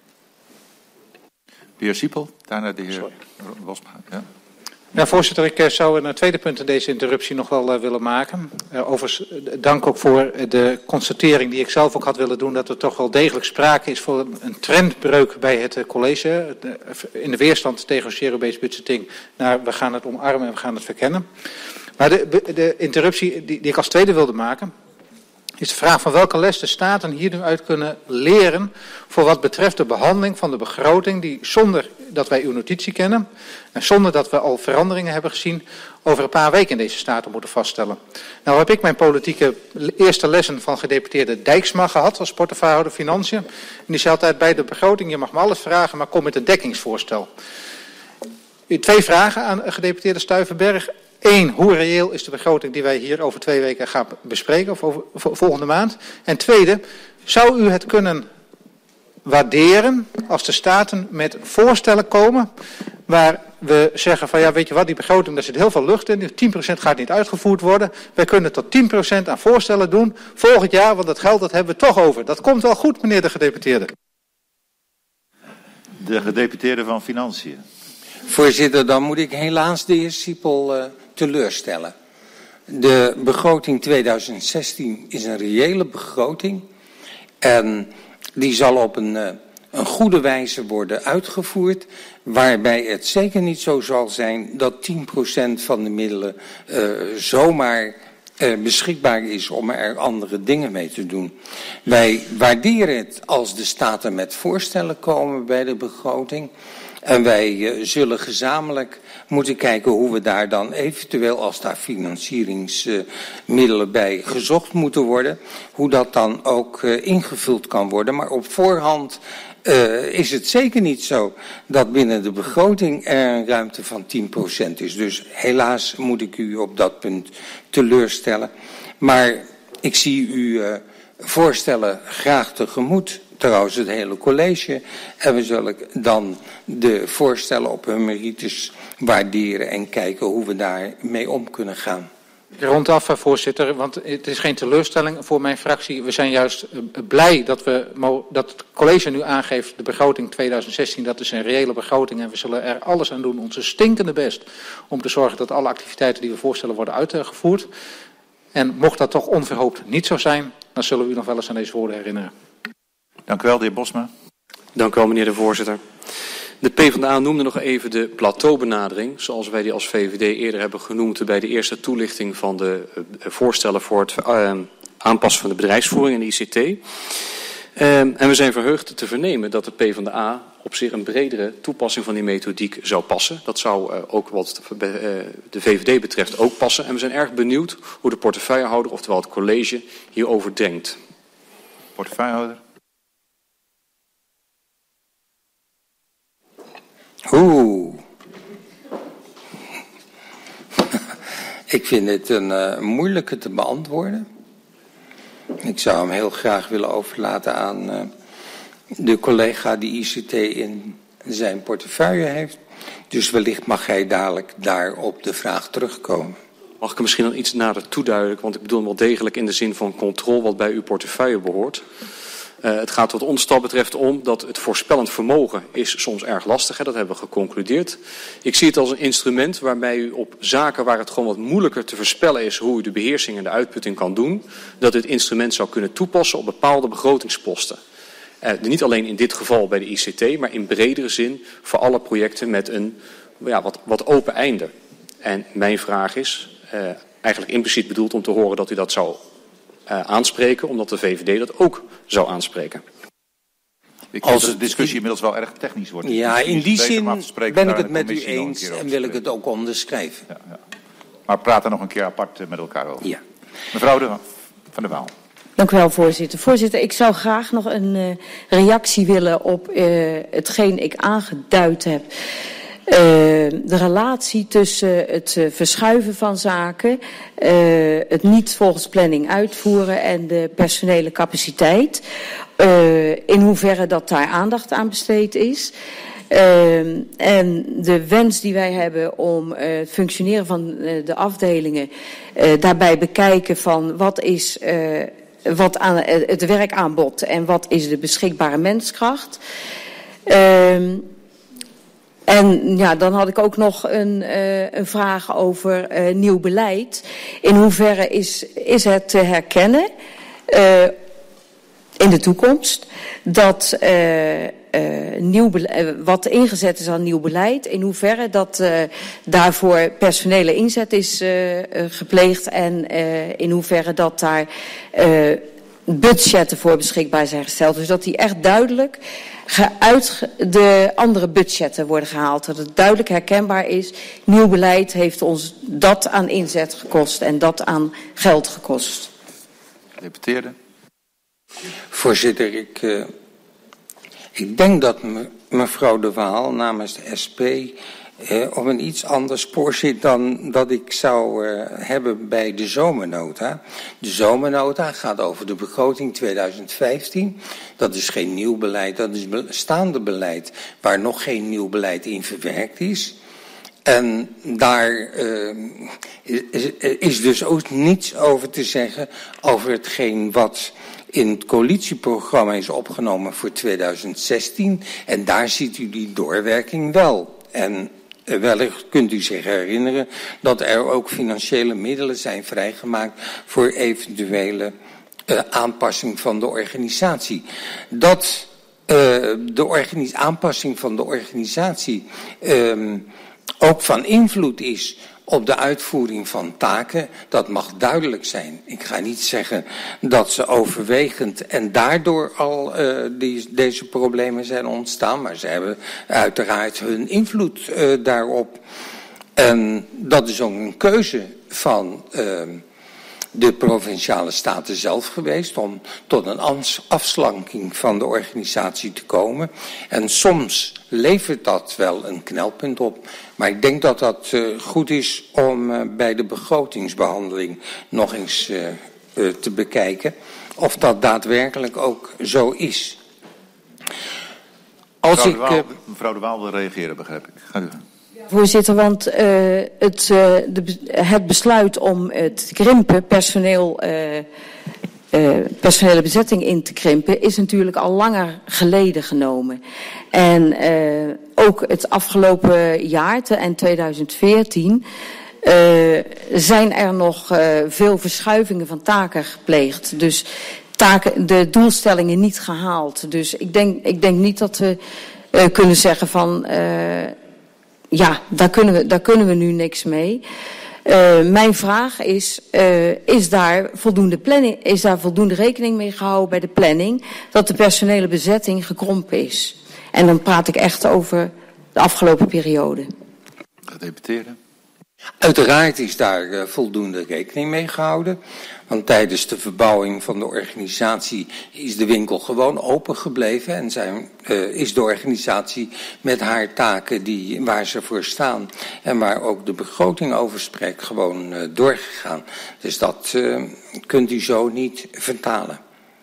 De heer Siepel, daarna de heer Bosma. Ja. Ja, voorzitter, ik zou een tweede punt in deze interruptie nog wel willen maken. Overigens dank ook voor de constatering die ik zelf ook had willen doen, dat er toch wel degelijk sprake is voor een trendbreuk bij het college. In de weerstand tegen zero-based budgeting naar we gaan het omarmen en we gaan het verkennen. Maar de interruptie die ik als tweede wilde maken, is de vraag van welke les de Staten hier nu uit kunnen leren voor wat betreft de behandeling van de begroting die zonder dat wij uw notitie kennen en zonder dat we al veranderingen hebben gezien over een paar weken in deze Staten moeten vaststellen. Nou heb ik mijn politieke eerste lessen van gedeputeerde Dijksma gehad als portefeuillehouder Financiën. En die zei altijd bij de begroting, je mag me alles vragen, maar kom met een dekkingsvoorstel. 2 vragen aan gedeputeerde Stuyvenberg. 1, hoe reëel is de begroting die wij hier over 2 weken gaan bespreken, of over volgende maand? En tweede, zou u het kunnen waarderen als de Staten met voorstellen komen waar we zeggen van ja, weet je wat, die begroting, daar zit heel veel lucht in, 10% gaat niet uitgevoerd worden. Wij kunnen tot 10% aan voorstellen doen volgend jaar, want dat geld dat hebben we toch over. Dat komt wel goed, meneer de gedeputeerde. De gedeputeerde van Financiën. Voorzitter, dan moet ik helaas de heer Siepel teleurstellen. De begroting 2016 is een reële begroting. En die zal op een goede wijze worden uitgevoerd. Waarbij het zeker niet zo zal zijn dat 10% van de middelen zomaar beschikbaar is om er andere dingen mee te doen. Wij waarderen het als de Staten met voorstellen komen bij de begroting. En wij zullen gezamenlijk moeten kijken hoe we daar dan eventueel, als daar financieringsmiddelen bij gezocht moeten worden, hoe dat dan ook ingevuld kan worden. Maar op voorhand is het zeker niet zo dat binnen de begroting er een ruimte van 10% is. Dus helaas moet ik u op dat punt teleurstellen. Maar ik zie uw voorstellen graag tegemoet. Trouwens het hele college. En we zullen dan de voorstellen op hun merites waarderen en kijken hoe we daarmee om kunnen gaan. Rondaf, voorzitter, want het is geen teleurstelling voor mijn fractie. We zijn juist blij dat het college nu aangeeft, de begroting 2016, dat is een reële begroting. En we zullen er alles aan doen, onze stinkende best, om te zorgen dat alle activiteiten die we voorstellen worden uitgevoerd. En mocht dat toch onverhoopt niet zo zijn, dan zullen we u nog wel eens aan deze woorden herinneren. Dank u wel, de heer Bosma. Dank u wel, meneer de voorzitter. De PvdA noemde nog even de plateaubenadering, zoals wij die als VVD eerder hebben genoemd bij de eerste toelichting van de voorstellen voor het aanpassen van de bedrijfsvoering en de ICT. En we zijn verheugd te vernemen dat de PvdA op zich een bredere toepassing van die methodiek zou passen. Dat zou ook wat de VVD betreft ook passen. En we zijn erg benieuwd hoe de portefeuillehouder, oftewel het college, hierover denkt. Portefeuillehouder. Ik vind het een moeilijke te beantwoorden. Ik zou hem heel graag willen overlaten aan de collega die ICT in zijn portefeuille heeft. Dus wellicht mag hij dadelijk daar op de vraag terugkomen. Mag ik hem misschien dan iets nader toeduidelijk, want ik bedoel hem wel degelijk in de zin van controle wat bij uw portefeuille behoort. Het gaat wat ons dat betreft om dat het voorspellend vermogen is soms erg lastig. Hè, dat hebben we geconcludeerd. Ik zie het als een instrument waarbij u op zaken waar het gewoon wat moeilijker te voorspellen is hoe u de beheersing en de uitputting kan doen, dat u het instrument zou kunnen toepassen op bepaalde begrotingsposten. Niet alleen in dit geval bij de ICT, maar in bredere zin voor alle projecten met een wat open einde. En mijn vraag is eigenlijk impliciet bedoeld om te horen dat u dat zou aanspreken, omdat de VVD dat ook zou aanspreken. Als de discussie inmiddels wel erg technisch wordt. Ja, in die zin ben ik het met u eens en wil ik het ook onderschrijven. Ja. Maar praat er nog een keer apart met elkaar over. Ja. Mevrouw van der Waal. Dank u wel, voorzitter. Voorzitter, ik zou graag nog een reactie willen op hetgeen ik aangeduid heb. de relatie tussen het verschuiven van zaken, het niet volgens planning uitvoeren en de personele capaciteit. In hoeverre dat daar aandacht aan besteed is. En de wens die wij hebben om het functioneren van de afdelingen daarbij bekijken van wat is wat aan het werkaanbod en wat is de beschikbare menskracht. En ja, dan had ik ook nog een vraag over nieuw beleid. In hoeverre is het te herkennen in de toekomst dat wat ingezet is aan nieuw beleid, in hoeverre dat daarvoor personele inzet is gepleegd en in hoeverre dat daar budgetten voor beschikbaar zijn gesteld. Dus dat die echt duidelijk uit de andere budgetten worden gehaald. Dat het duidelijk herkenbaar is. Nieuw beleid heeft ons dat aan inzet gekost en dat aan geld gekost. Gedeputeerde. Voorzitter, ik denk dat mevrouw De Waal namens de SP op een iets ander spoor zit dan dat ik zou hebben bij de zomernota. De zomernota gaat over de begroting 2015. Dat is geen nieuw beleid, dat is bestaande beleid waar nog geen nieuw beleid in verwerkt is. En daar is dus ook niets over te zeggen over hetgeen wat in het coalitieprogramma is opgenomen voor 2016. En daar ziet u die doorwerking wel. En wellicht kunt u zich herinneren dat er ook financiële middelen zijn vrijgemaakt voor eventuele aanpassing van de organisatie. Dat de aanpassing van de organisatie ook van invloed is op de uitvoering van taken, dat mag duidelijk zijn. Ik ga niet zeggen dat ze overwegend en daardoor al deze problemen zijn ontstaan, maar ze hebben uiteraard hun invloed daarop. En dat is ook een keuze van de provinciale staten zelf geweest om tot een afslanking van de organisatie te komen. En soms levert dat wel een knelpunt op. Maar ik denk dat dat goed is om bij de begrotingsbehandeling nog eens te bekijken of dat daadwerkelijk ook zo is. Mevrouw De Waal wil reageren, begrijp ik. Ga u. Voorzitter, want het besluit om het krimpen, personele bezetting in te krimpen, is natuurlijk al langer geleden genomen. En ook het afgelopen jaar, eind 2014, zijn er nog veel verschuivingen van taken gepleegd. Dus de doelstellingen niet gehaald. Dus ik denk niet dat we kunnen zeggen van ja, daar kunnen we nu niks mee. Mijn vraag is daar voldoende rekening mee gehouden bij de planning dat de personele bezetting gekrompen is? En dan praat ik echt over de afgelopen periode. Gedeputeerde. Uiteraard is daar voldoende rekening mee gehouden. Want tijdens de verbouwing van de organisatie is de winkel gewoon open gebleven. En is de organisatie met haar taken waar ze voor staan en waar ook de begroting over spreekt gewoon doorgegaan. Dus dat kunt u zo niet vertalen.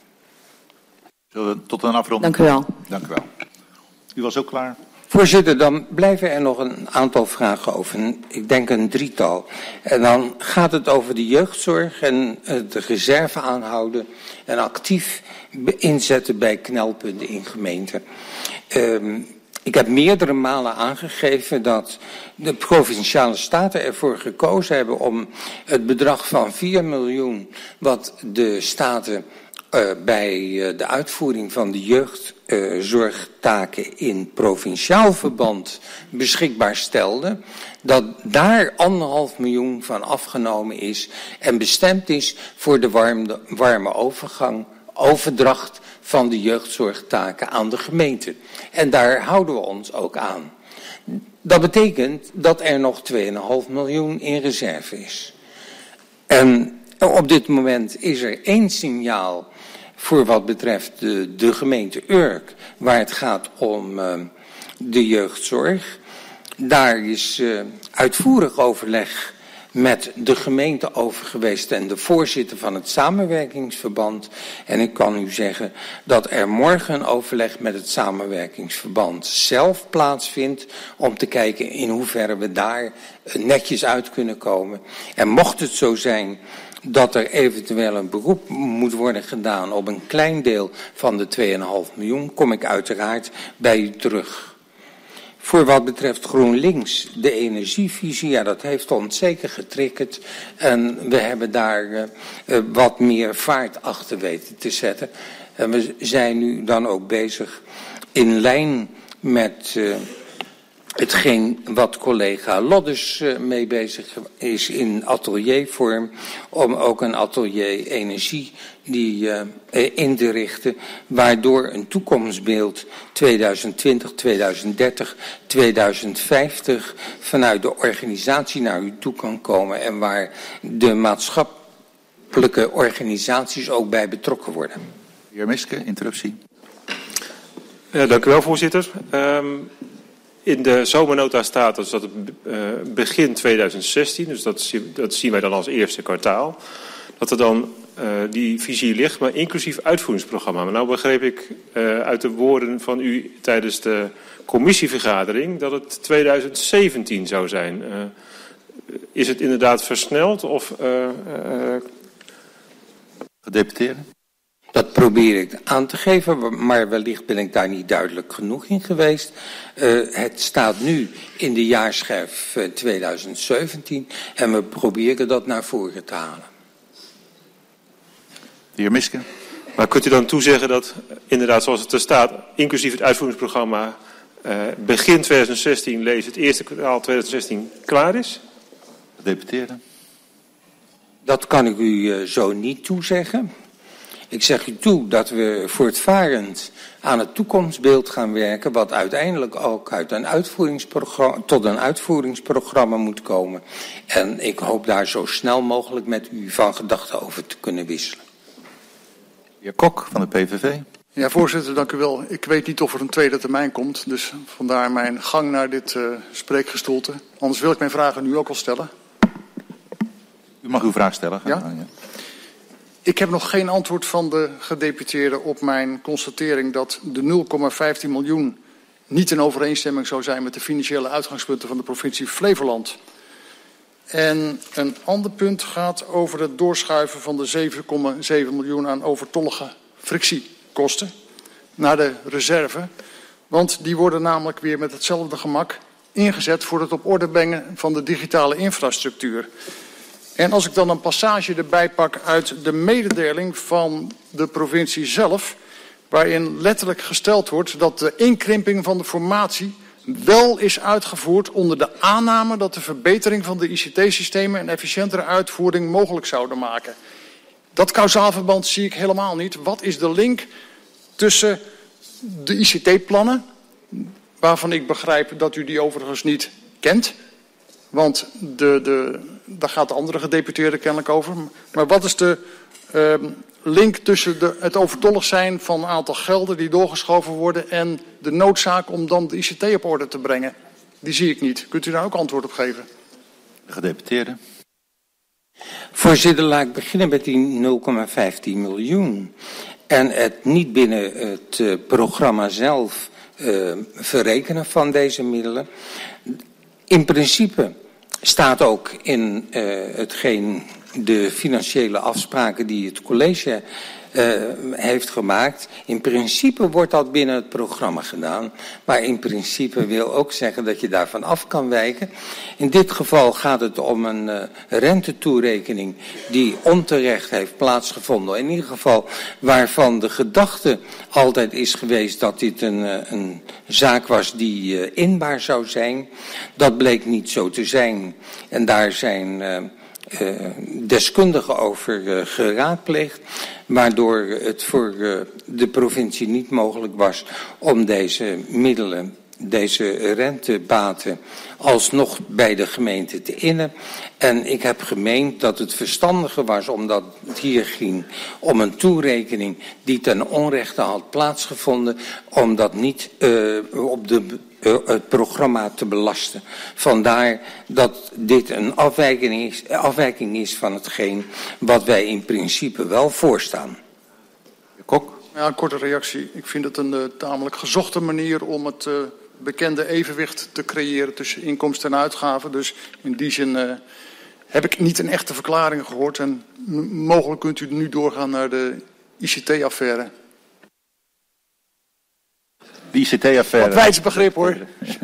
Zullen we tot een afronding? Dank u wel. Dank u wel. U was ook klaar? Voorzitter, dan blijven er nog een aantal vragen over. Ik denk een drietal. En dan gaat het over de jeugdzorg en de reserve aanhouden en actief inzetten bij knelpunten in gemeenten. Ik heb meerdere malen aangegeven dat de provinciale staten ervoor gekozen hebben om het bedrag van 4 miljoen wat de staten bij de uitvoering van de jeugdzorgtaken in provinciaal verband beschikbaar stelde, dat daar 1,5 miljoen van afgenomen is en bestemd is voor de warme overdracht van de jeugdzorgtaken aan de gemeente. En daar houden we ons ook aan. Dat betekent dat er nog 2,5 miljoen in reserve is. En op dit moment is er 1 signaal voor wat betreft de gemeente Urk, waar het gaat om de jeugdzorg. Daar is uitvoerig overleg met de gemeente over geweest en de voorzitter van het samenwerkingsverband. En ik kan u zeggen dat er morgen een overleg met het samenwerkingsverband zelf plaatsvindt om te kijken in hoeverre we daar netjes uit kunnen komen. En mocht het zo zijn dat er eventueel een beroep moet worden gedaan op een klein deel van de 2,5 miljoen, kom ik uiteraard bij u terug. Voor wat betreft GroenLinks, de energievisie, ja, dat heeft ons zeker getriggerd. En we hebben daar wat meer vaart achter weten te zetten. En we zijn nu dan ook bezig in lijn met hetgeen wat collega Lodders mee bezig is in ateliervorm, om ook een atelier energie in te richten, waardoor een toekomstbeeld 2020, 2030, 2050 vanuit de organisatie naar u toe kan komen en waar de maatschappelijke organisaties ook bij betrokken worden. De heer Miske, interruptie. Ja, dank u wel, voorzitter. In de zomernota staat dus dat het begin 2016, dus dat zien wij dan als eerste kwartaal, dat er dan die visie ligt, maar inclusief uitvoeringsprogramma. Maar nou begreep ik uit de woorden van u tijdens de commissievergadering dat het 2017 zou zijn. Is het inderdaad versneld of... Gedeputeerde? Dat probeer ik aan te geven, maar wellicht ben ik daar niet duidelijk genoeg in geweest. Het staat nu in de jaarschijf 2017 en we proberen dat naar voren te halen. De heer Miske. Maar kunt u dan toezeggen dat inderdaad zoals het er staat, inclusief het uitvoeringsprogramma, begin 2016, lees het eerste kwartaal 2016, klaar is? Gedeputeerde. Dat kan ik u zo niet toezeggen. Ik zeg u toe dat we voortvarend aan het toekomstbeeld gaan werken, wat uiteindelijk ook uit een tot een uitvoeringsprogramma moet komen. En ik hoop daar zo snel mogelijk met u van gedachten over te kunnen wisselen. De heer Kok van de PVV. Ja, voorzitter, dank u wel. Ik weet niet of er een tweede termijn komt, dus vandaar mijn gang naar dit spreekgestoelte. Anders wil ik mijn vragen nu ook al stellen. U mag uw vraag stellen. Ja? Ik heb nog geen antwoord van de gedeputeerde op mijn constatering dat de 0,15 miljoen niet in overeenstemming zou zijn met de financiële uitgangspunten van de provincie Flevoland. En een ander punt gaat over het doorschuiven van de 7,7 miljoen aan overtollige frictiekosten naar de reserve. Want die worden namelijk weer met hetzelfde gemak ingezet voor het op orde brengen van de digitale infrastructuur. En als ik dan een passage erbij pak uit de mededeling van de provincie zelf, waarin letterlijk gesteld wordt dat de inkrimping van de formatie wel is uitgevoerd onder de aanname dat de verbetering van de ICT-systemen een efficiëntere uitvoering mogelijk zouden maken. Dat kausaalverband zie ik helemaal niet. Wat is de link tussen de ICT-plannen, waarvan ik begrijp dat u die overigens niet kent, want daar gaat de andere gedeputeerde kennelijk over. Maar wat is de link tussen het overtollig zijn van een aantal gelden die doorgeschoven worden en de noodzaak om dan de ICT op orde te brengen? Die zie ik niet. Kunt u daar ook antwoord op geven? De gedeputeerde. Voorzitter, laat ik beginnen met die 0,15 miljoen. En het niet binnen het programma zelf verrekenen van deze middelen. In principe staat ook in hetgeen de financiële afspraken die het college heeft gemaakt. In principe wordt dat binnen het programma gedaan. Maar in principe wil ook zeggen dat je daarvan af kan wijken. In dit geval gaat het om een rentetoerekening die onterecht heeft plaatsgevonden. In ieder geval waarvan de gedachte altijd is geweest dat dit een zaak was die inbaar zou zijn. Dat bleek niet zo te zijn. En daar zijn deskundigen over geraadpleegd, waardoor het voor de provincie niet mogelijk was om deze middelen deze rentebaten alsnog bij de gemeente te innen. En ik heb gemeend dat het verstandige was, omdat het hier ging om een toerekening die ten onrechte had plaatsgevonden, om dat niet op het programma te belasten. Vandaar dat dit een afwijking is van hetgeen wat wij in principe wel voorstaan. Kok? Ja, een korte reactie. Ik vind het een tamelijk gezochte manier om het bekende evenwicht te creëren tussen inkomsten en uitgaven. Dus in die zin heb ik niet een echte verklaring gehoord. En mogelijk kunt u nu doorgaan naar de ICT-affaire. De ICT-affaire. Wat wijs begrip hoor.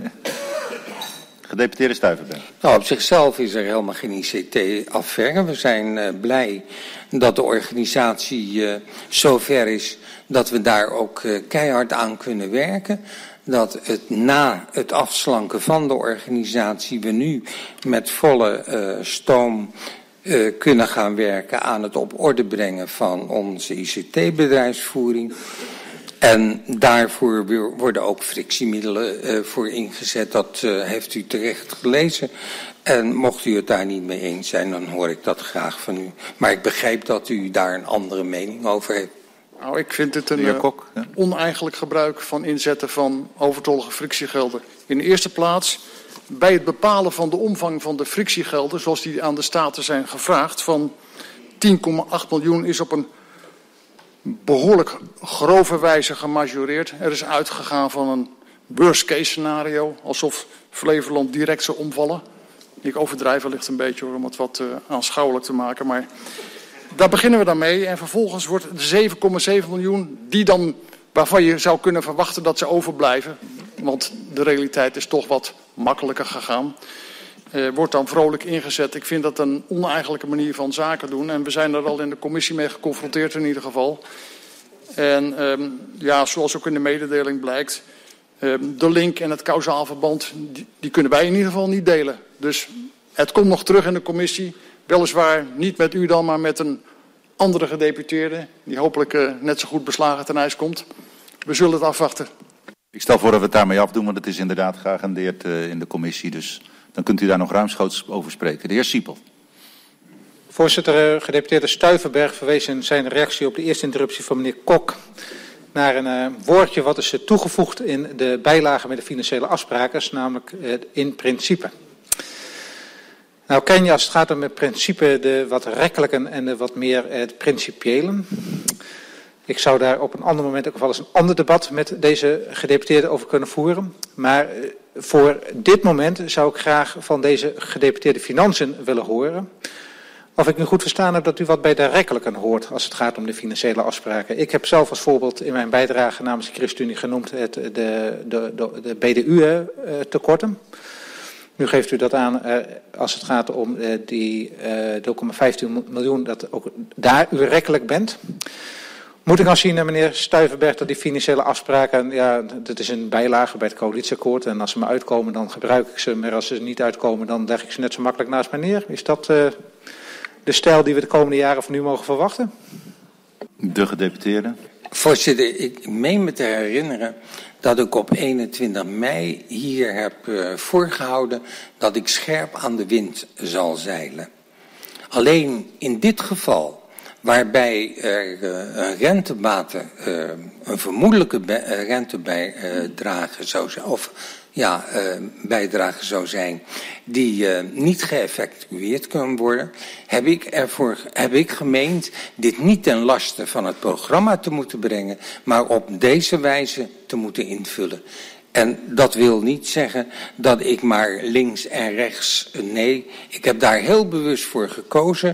Gedeputeerde Stuyvenberg. Nou, op zichzelf is er helemaal geen ICT-affaire. We zijn blij dat de organisatie zover is dat we daar ook keihard aan kunnen werken. Dat het na het afslanken van de organisatie we nu met volle stoom kunnen gaan werken aan het op orde brengen van onze ICT-bedrijfsvoering. En daarvoor worden ook frictiemiddelen voor ingezet. Dat heeft u terecht gelezen. En mocht u het daar niet mee eens zijn, dan hoor ik dat graag van u. Maar ik begrijp dat u daar een andere mening over heeft. Nou, ik vind het een oneigenlijk gebruik van inzetten van overtollige frictiegelden. In de eerste plaats, bij het bepalen van de omvang van de frictiegelden, zoals die aan de Staten zijn gevraagd, van 10,8 miljoen is op een behoorlijk grove wijze gemajoreerd. Er is uitgegaan van een worst case scenario, alsof Flevoland direct zou omvallen. Ik overdrijf wellicht een beetje hoor, om het wat aanschouwelijk te maken, maar daar beginnen we dan mee. En vervolgens wordt de 7,7 miljoen, die dan, waarvan je zou kunnen verwachten dat ze overblijven, want de realiteit is toch wat makkelijker gegaan, wordt dan vrolijk ingezet. Ik vind dat een oneigenlijke manier van zaken doen. En we zijn er al in de commissie mee geconfronteerd in ieder geval. En ja, zoals ook in de mededeling blijkt, de link en het kausaal verband, die kunnen wij in ieder geval niet delen. Dus het komt nog terug in de commissie. Weliswaar niet met u dan, maar met een andere gedeputeerde, die hopelijk net zo goed beslagen ten ijs komt. We zullen het afwachten. Ik stel voor dat we het daarmee afdoen, want het is inderdaad geagendeerd in de commissie. Dus dan kunt u daar nog ruimschoots over spreken. De heer Siepel. Voorzitter, gedeputeerde Stuyvenberg verwees in zijn reactie op de eerste interruptie van meneer Kok naar een woordje wat is toegevoegd in de bijlage met de financiële afspraken, namelijk in principe. Nou ken je als het gaat om het principe de wat rekkelijke en de wat meer het principiële. Ik zou daar op een ander moment ook wel eens een ander debat met deze gedeputeerde over kunnen voeren. Maar voor dit moment zou ik graag van deze gedeputeerde Financiën willen horen of ik nu goed verstaan heb dat u wat bij de rekkelijke hoort als het gaat om de financiële afspraken. Ik heb zelf als voorbeeld in mijn bijdrage namens de ChristenUnie genoemd de BDU-tekorten. Nu geeft u dat aan als het gaat om die 0,15 miljoen, dat ook daar u rekkelijk bent. Moet ik dan zien, meneer Stuyvenberg, dat die financiële afspraken, ja, dat is een bijlage bij het coalitieakkoord. En als ze maar uitkomen, dan gebruik ik ze. Maar als ze niet uitkomen, dan leg ik ze net zo makkelijk naast mij neer. Is dat de stijl die we de komende jaren van u mogen verwachten? De gedeputeerde. Voorzitter, ik meen me te herinneren dat ik op 21 mei hier heb voorgehouden dat ik scherp aan de wind zal zeilen. Alleen in dit geval, waarbij er een rentebate, een vermoedelijke rentebijdrage zou zijn, of ja, bijdrage zou zijn, die niet geëffectueerd kan worden, heb ik gemeend dit niet ten laste van het programma te moeten brengen, maar op deze wijze te moeten invullen. En dat wil niet zeggen dat ik maar links en rechts, nee, ik heb daar heel bewust voor gekozen.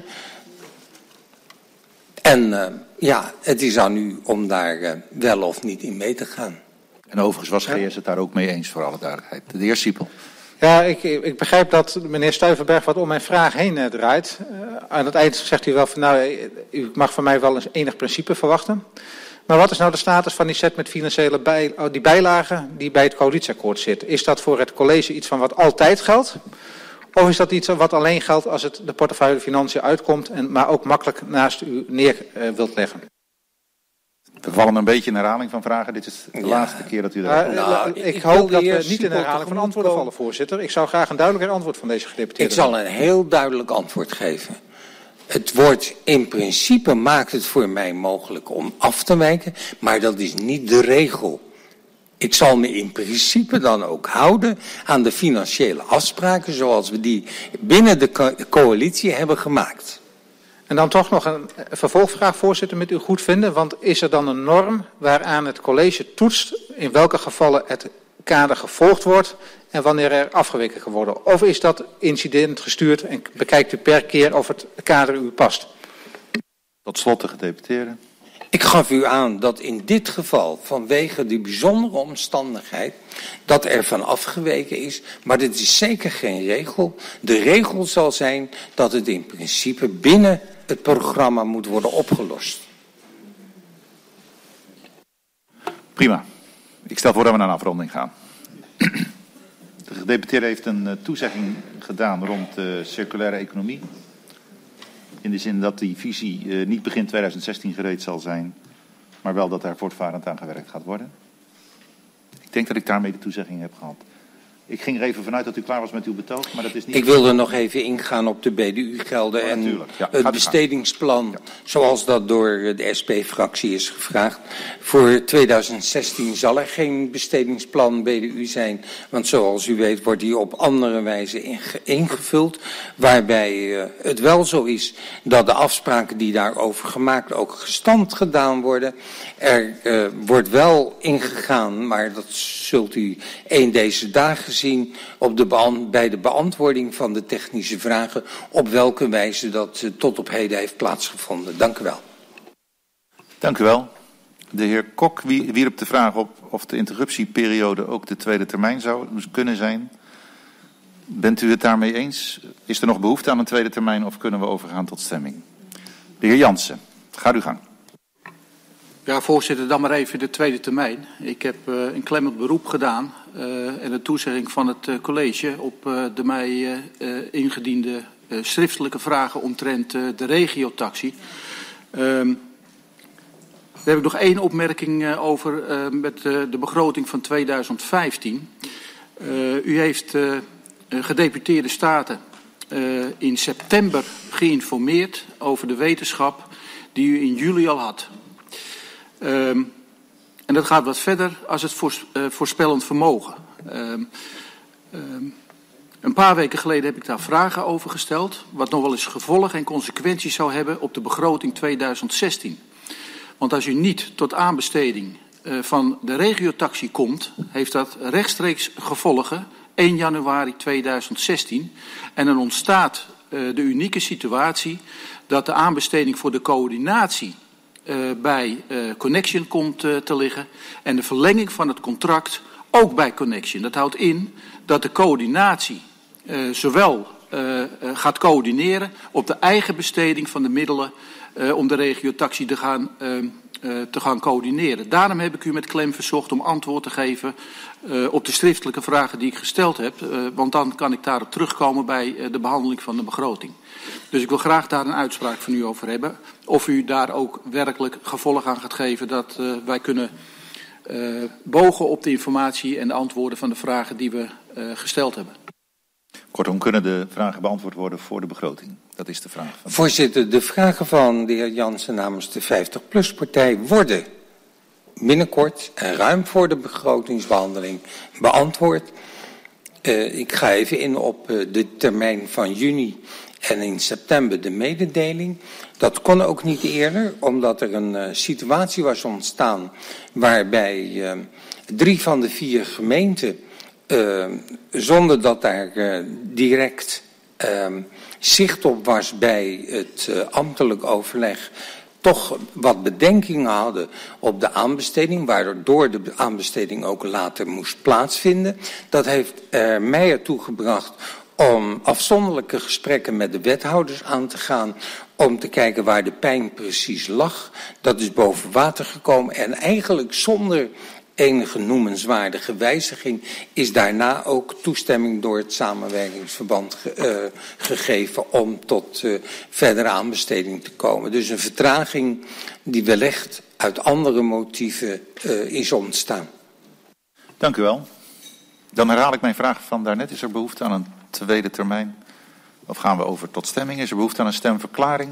En ja, het is aan u om daar wel of niet in mee te gaan. En overigens was GS het daar ook mee eens, voor alle duidelijkheid. De heer Siepel. Ja, ik begrijp dat meneer Stuyvenberg wat om mijn vraag heen draait. Aan het eind zegt u wel van, nou, u mag van mij wel eens enig principe verwachten. Maar wat is nou de status van die set met financiële die bijlagen die bij het coalitieakkoord zit? Is dat voor het college iets van wat altijd geldt? Of is dat iets wat alleen geldt als het de portefeuille financiën uitkomt, maar ook makkelijk naast u neer wilt leggen? We vallen een beetje in herhaling van vragen. Dit is de laatste keer dat u dat ik hoop dat we niet in herhaling van antwoorden vallen, voorzitter. Ik zou graag een duidelijker antwoord van deze gedeputeerde. Ik zal een heel duidelijk antwoord geven. Het wordt in principe, maakt het voor mij mogelijk om af te wijken, maar dat is niet de regel. Ik zal me in principe dan ook houden aan de financiële afspraken zoals we die binnen de coalitie hebben gemaakt. En dan toch nog een vervolgvraag, voorzitter, met uw goedvinden. Want is er dan een norm waaraan het college toetst in welke gevallen het kader gevolgd wordt en wanneer er afgeweken kan worden? Of is dat incident gestuurd en bekijkt u per keer of het kader u past? Tot slot de gedeputeerde. Ik gaf u aan dat in dit geval vanwege die bijzondere omstandigheid dat er van afgeweken is, maar dit is zeker geen regel. De regel zal zijn dat het in principe binnen het programma moet worden opgelost. Prima. Ik stel voor dat we naar een afronding gaan. De gedeputeerde heeft een toezegging gedaan rond de circulaire economie. In de zin dat die visie niet begin 2016 gereed zal zijn, maar wel dat daar voortvarend aan gewerkt gaat worden. Ik denk dat ik daarmee de toezegging heb gehad. Ik ging er even vanuit dat u klaar was met uw betoog, maar dat is niet... Ik wilde nog even ingaan op de BDU-gelden en het bestedingsplan, zoals dat door de SP-fractie is gevraagd. Voor 2016 zal er geen bestedingsplan BDU zijn, want zoals u weet wordt die op andere wijze ingevuld, waarbij het wel zo is dat de afspraken die daarover gemaakt ook gestand gedaan worden. Er wordt wel ingegaan, maar dat zult u een deze dagen zien bij de beantwoording van de technische vragen op welke wijze dat tot op heden heeft plaatsgevonden. Dank u wel. Dank u wel. De heer Kok wierp de vraag op of de interruptieperiode ook de tweede termijn zou kunnen zijn. Bent u het daarmee eens? Is er nog behoefte aan een tweede termijn of kunnen we overgaan tot stemming? De heer Jansen, ga uw gang. Ja, voorzitter, dan maar even de tweede termijn. Ik heb een klemmend beroep gedaan en een toezegging van het college op de mij ingediende schriftelijke vragen omtrent de regiotaxi. Daar heb ik nog één opmerking over met de begroting van 2015. U heeft gedeputeerde staten in september geïnformeerd over de wetenschap die u in juli al had. En dat gaat wat verder als het voorspellend vermogen. Een paar weken geleden heb ik daar vragen over gesteld, wat nog wel eens gevolgen en consequenties zou hebben op de begroting 2016. Want als u niet tot aanbesteding van de regiotaxi komt, heeft dat rechtstreeks gevolgen 1 januari 2016. En dan ontstaat de unieke situatie dat de aanbesteding voor de coördinatie bij Connection komt te liggen en de verlenging van het contract ook bij Connection. Dat houdt in dat de coördinatie zowel gaat coördineren op de eigen besteding van de middelen om de regiotaxi te gaan coördineren. Daarom heb ik u met klem verzocht om antwoord te geven op de schriftelijke vragen die ik gesteld heb, want dan kan ik daarop terugkomen bij de behandeling van de begroting. Dus ik wil graag daar een uitspraak van u over hebben. Of u daar ook werkelijk gevolg aan gaat geven dat wij kunnen bogen op de informatie en de antwoorden van de vragen die we gesteld hebben. Kortom, kunnen de vragen beantwoord worden voor de begroting? Dat is de vraag. Voorzitter, de vragen van de heer Jansen namens de 50PLUS-partij worden binnenkort en ruim voor de begrotingsbehandeling beantwoord. Ik ga even in op de termijn van juni en in september de mededeling. Dat kon ook niet eerder, omdat er een situatie was ontstaan waarbij 3 van de 4 gemeenten, zonder dat daar direct zicht op was bij het ambtelijk overleg, toch wat bedenkingen hadden op de aanbesteding, waardoor de aanbesteding ook later moest plaatsvinden. Dat heeft mij ertoe gebracht om afzonderlijke gesprekken met de wethouders aan te gaan, om te kijken waar de pijn precies lag. Dat is boven water gekomen en eigenlijk zonder enige noemenswaardige wijziging, is daarna ook toestemming door het samenwerkingsverband gegeven om tot verdere aanbesteding te komen. Dus een vertraging die wellicht uit andere motieven is ontstaan. Dank u wel. Dan herhaal ik mijn vraag van daarnet. Is er behoefte aan een tweede termijn? Of gaan we over tot stemming? Is er behoefte aan een stemverklaring?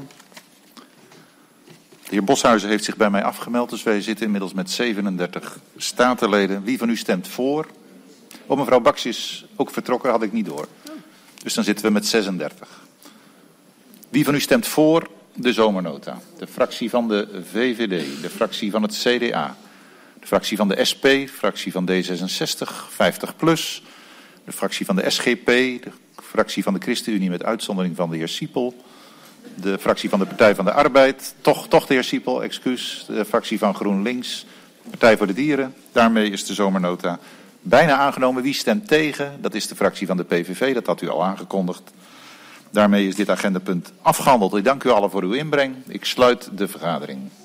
De heer Boshuizen heeft zich bij mij afgemeld, dus wij zitten inmiddels met 37 statenleden. Wie van u stemt voor? Oh, mevrouw Baks is ook vertrokken, had ik niet door. Dus dan zitten we met 36. Wie van u stemt voor de zomernota? De fractie van de VVD, de fractie van het CDA, de fractie van de SP, de fractie van D66, 50PLUS, de fractie van de SGP, de fractie van de ChristenUnie met uitzondering van de heer Siepel, de fractie van de Partij van de Arbeid, toch de heer Siepel, excuus, de fractie van GroenLinks, Partij voor de Dieren. Daarmee is de zomernota bijna aangenomen. Wie stemt tegen? Dat is de fractie van de PVV, dat had u al aangekondigd. Daarmee is dit agendapunt afgehandeld. Ik dank u allen voor uw inbreng. Ik sluit de vergadering.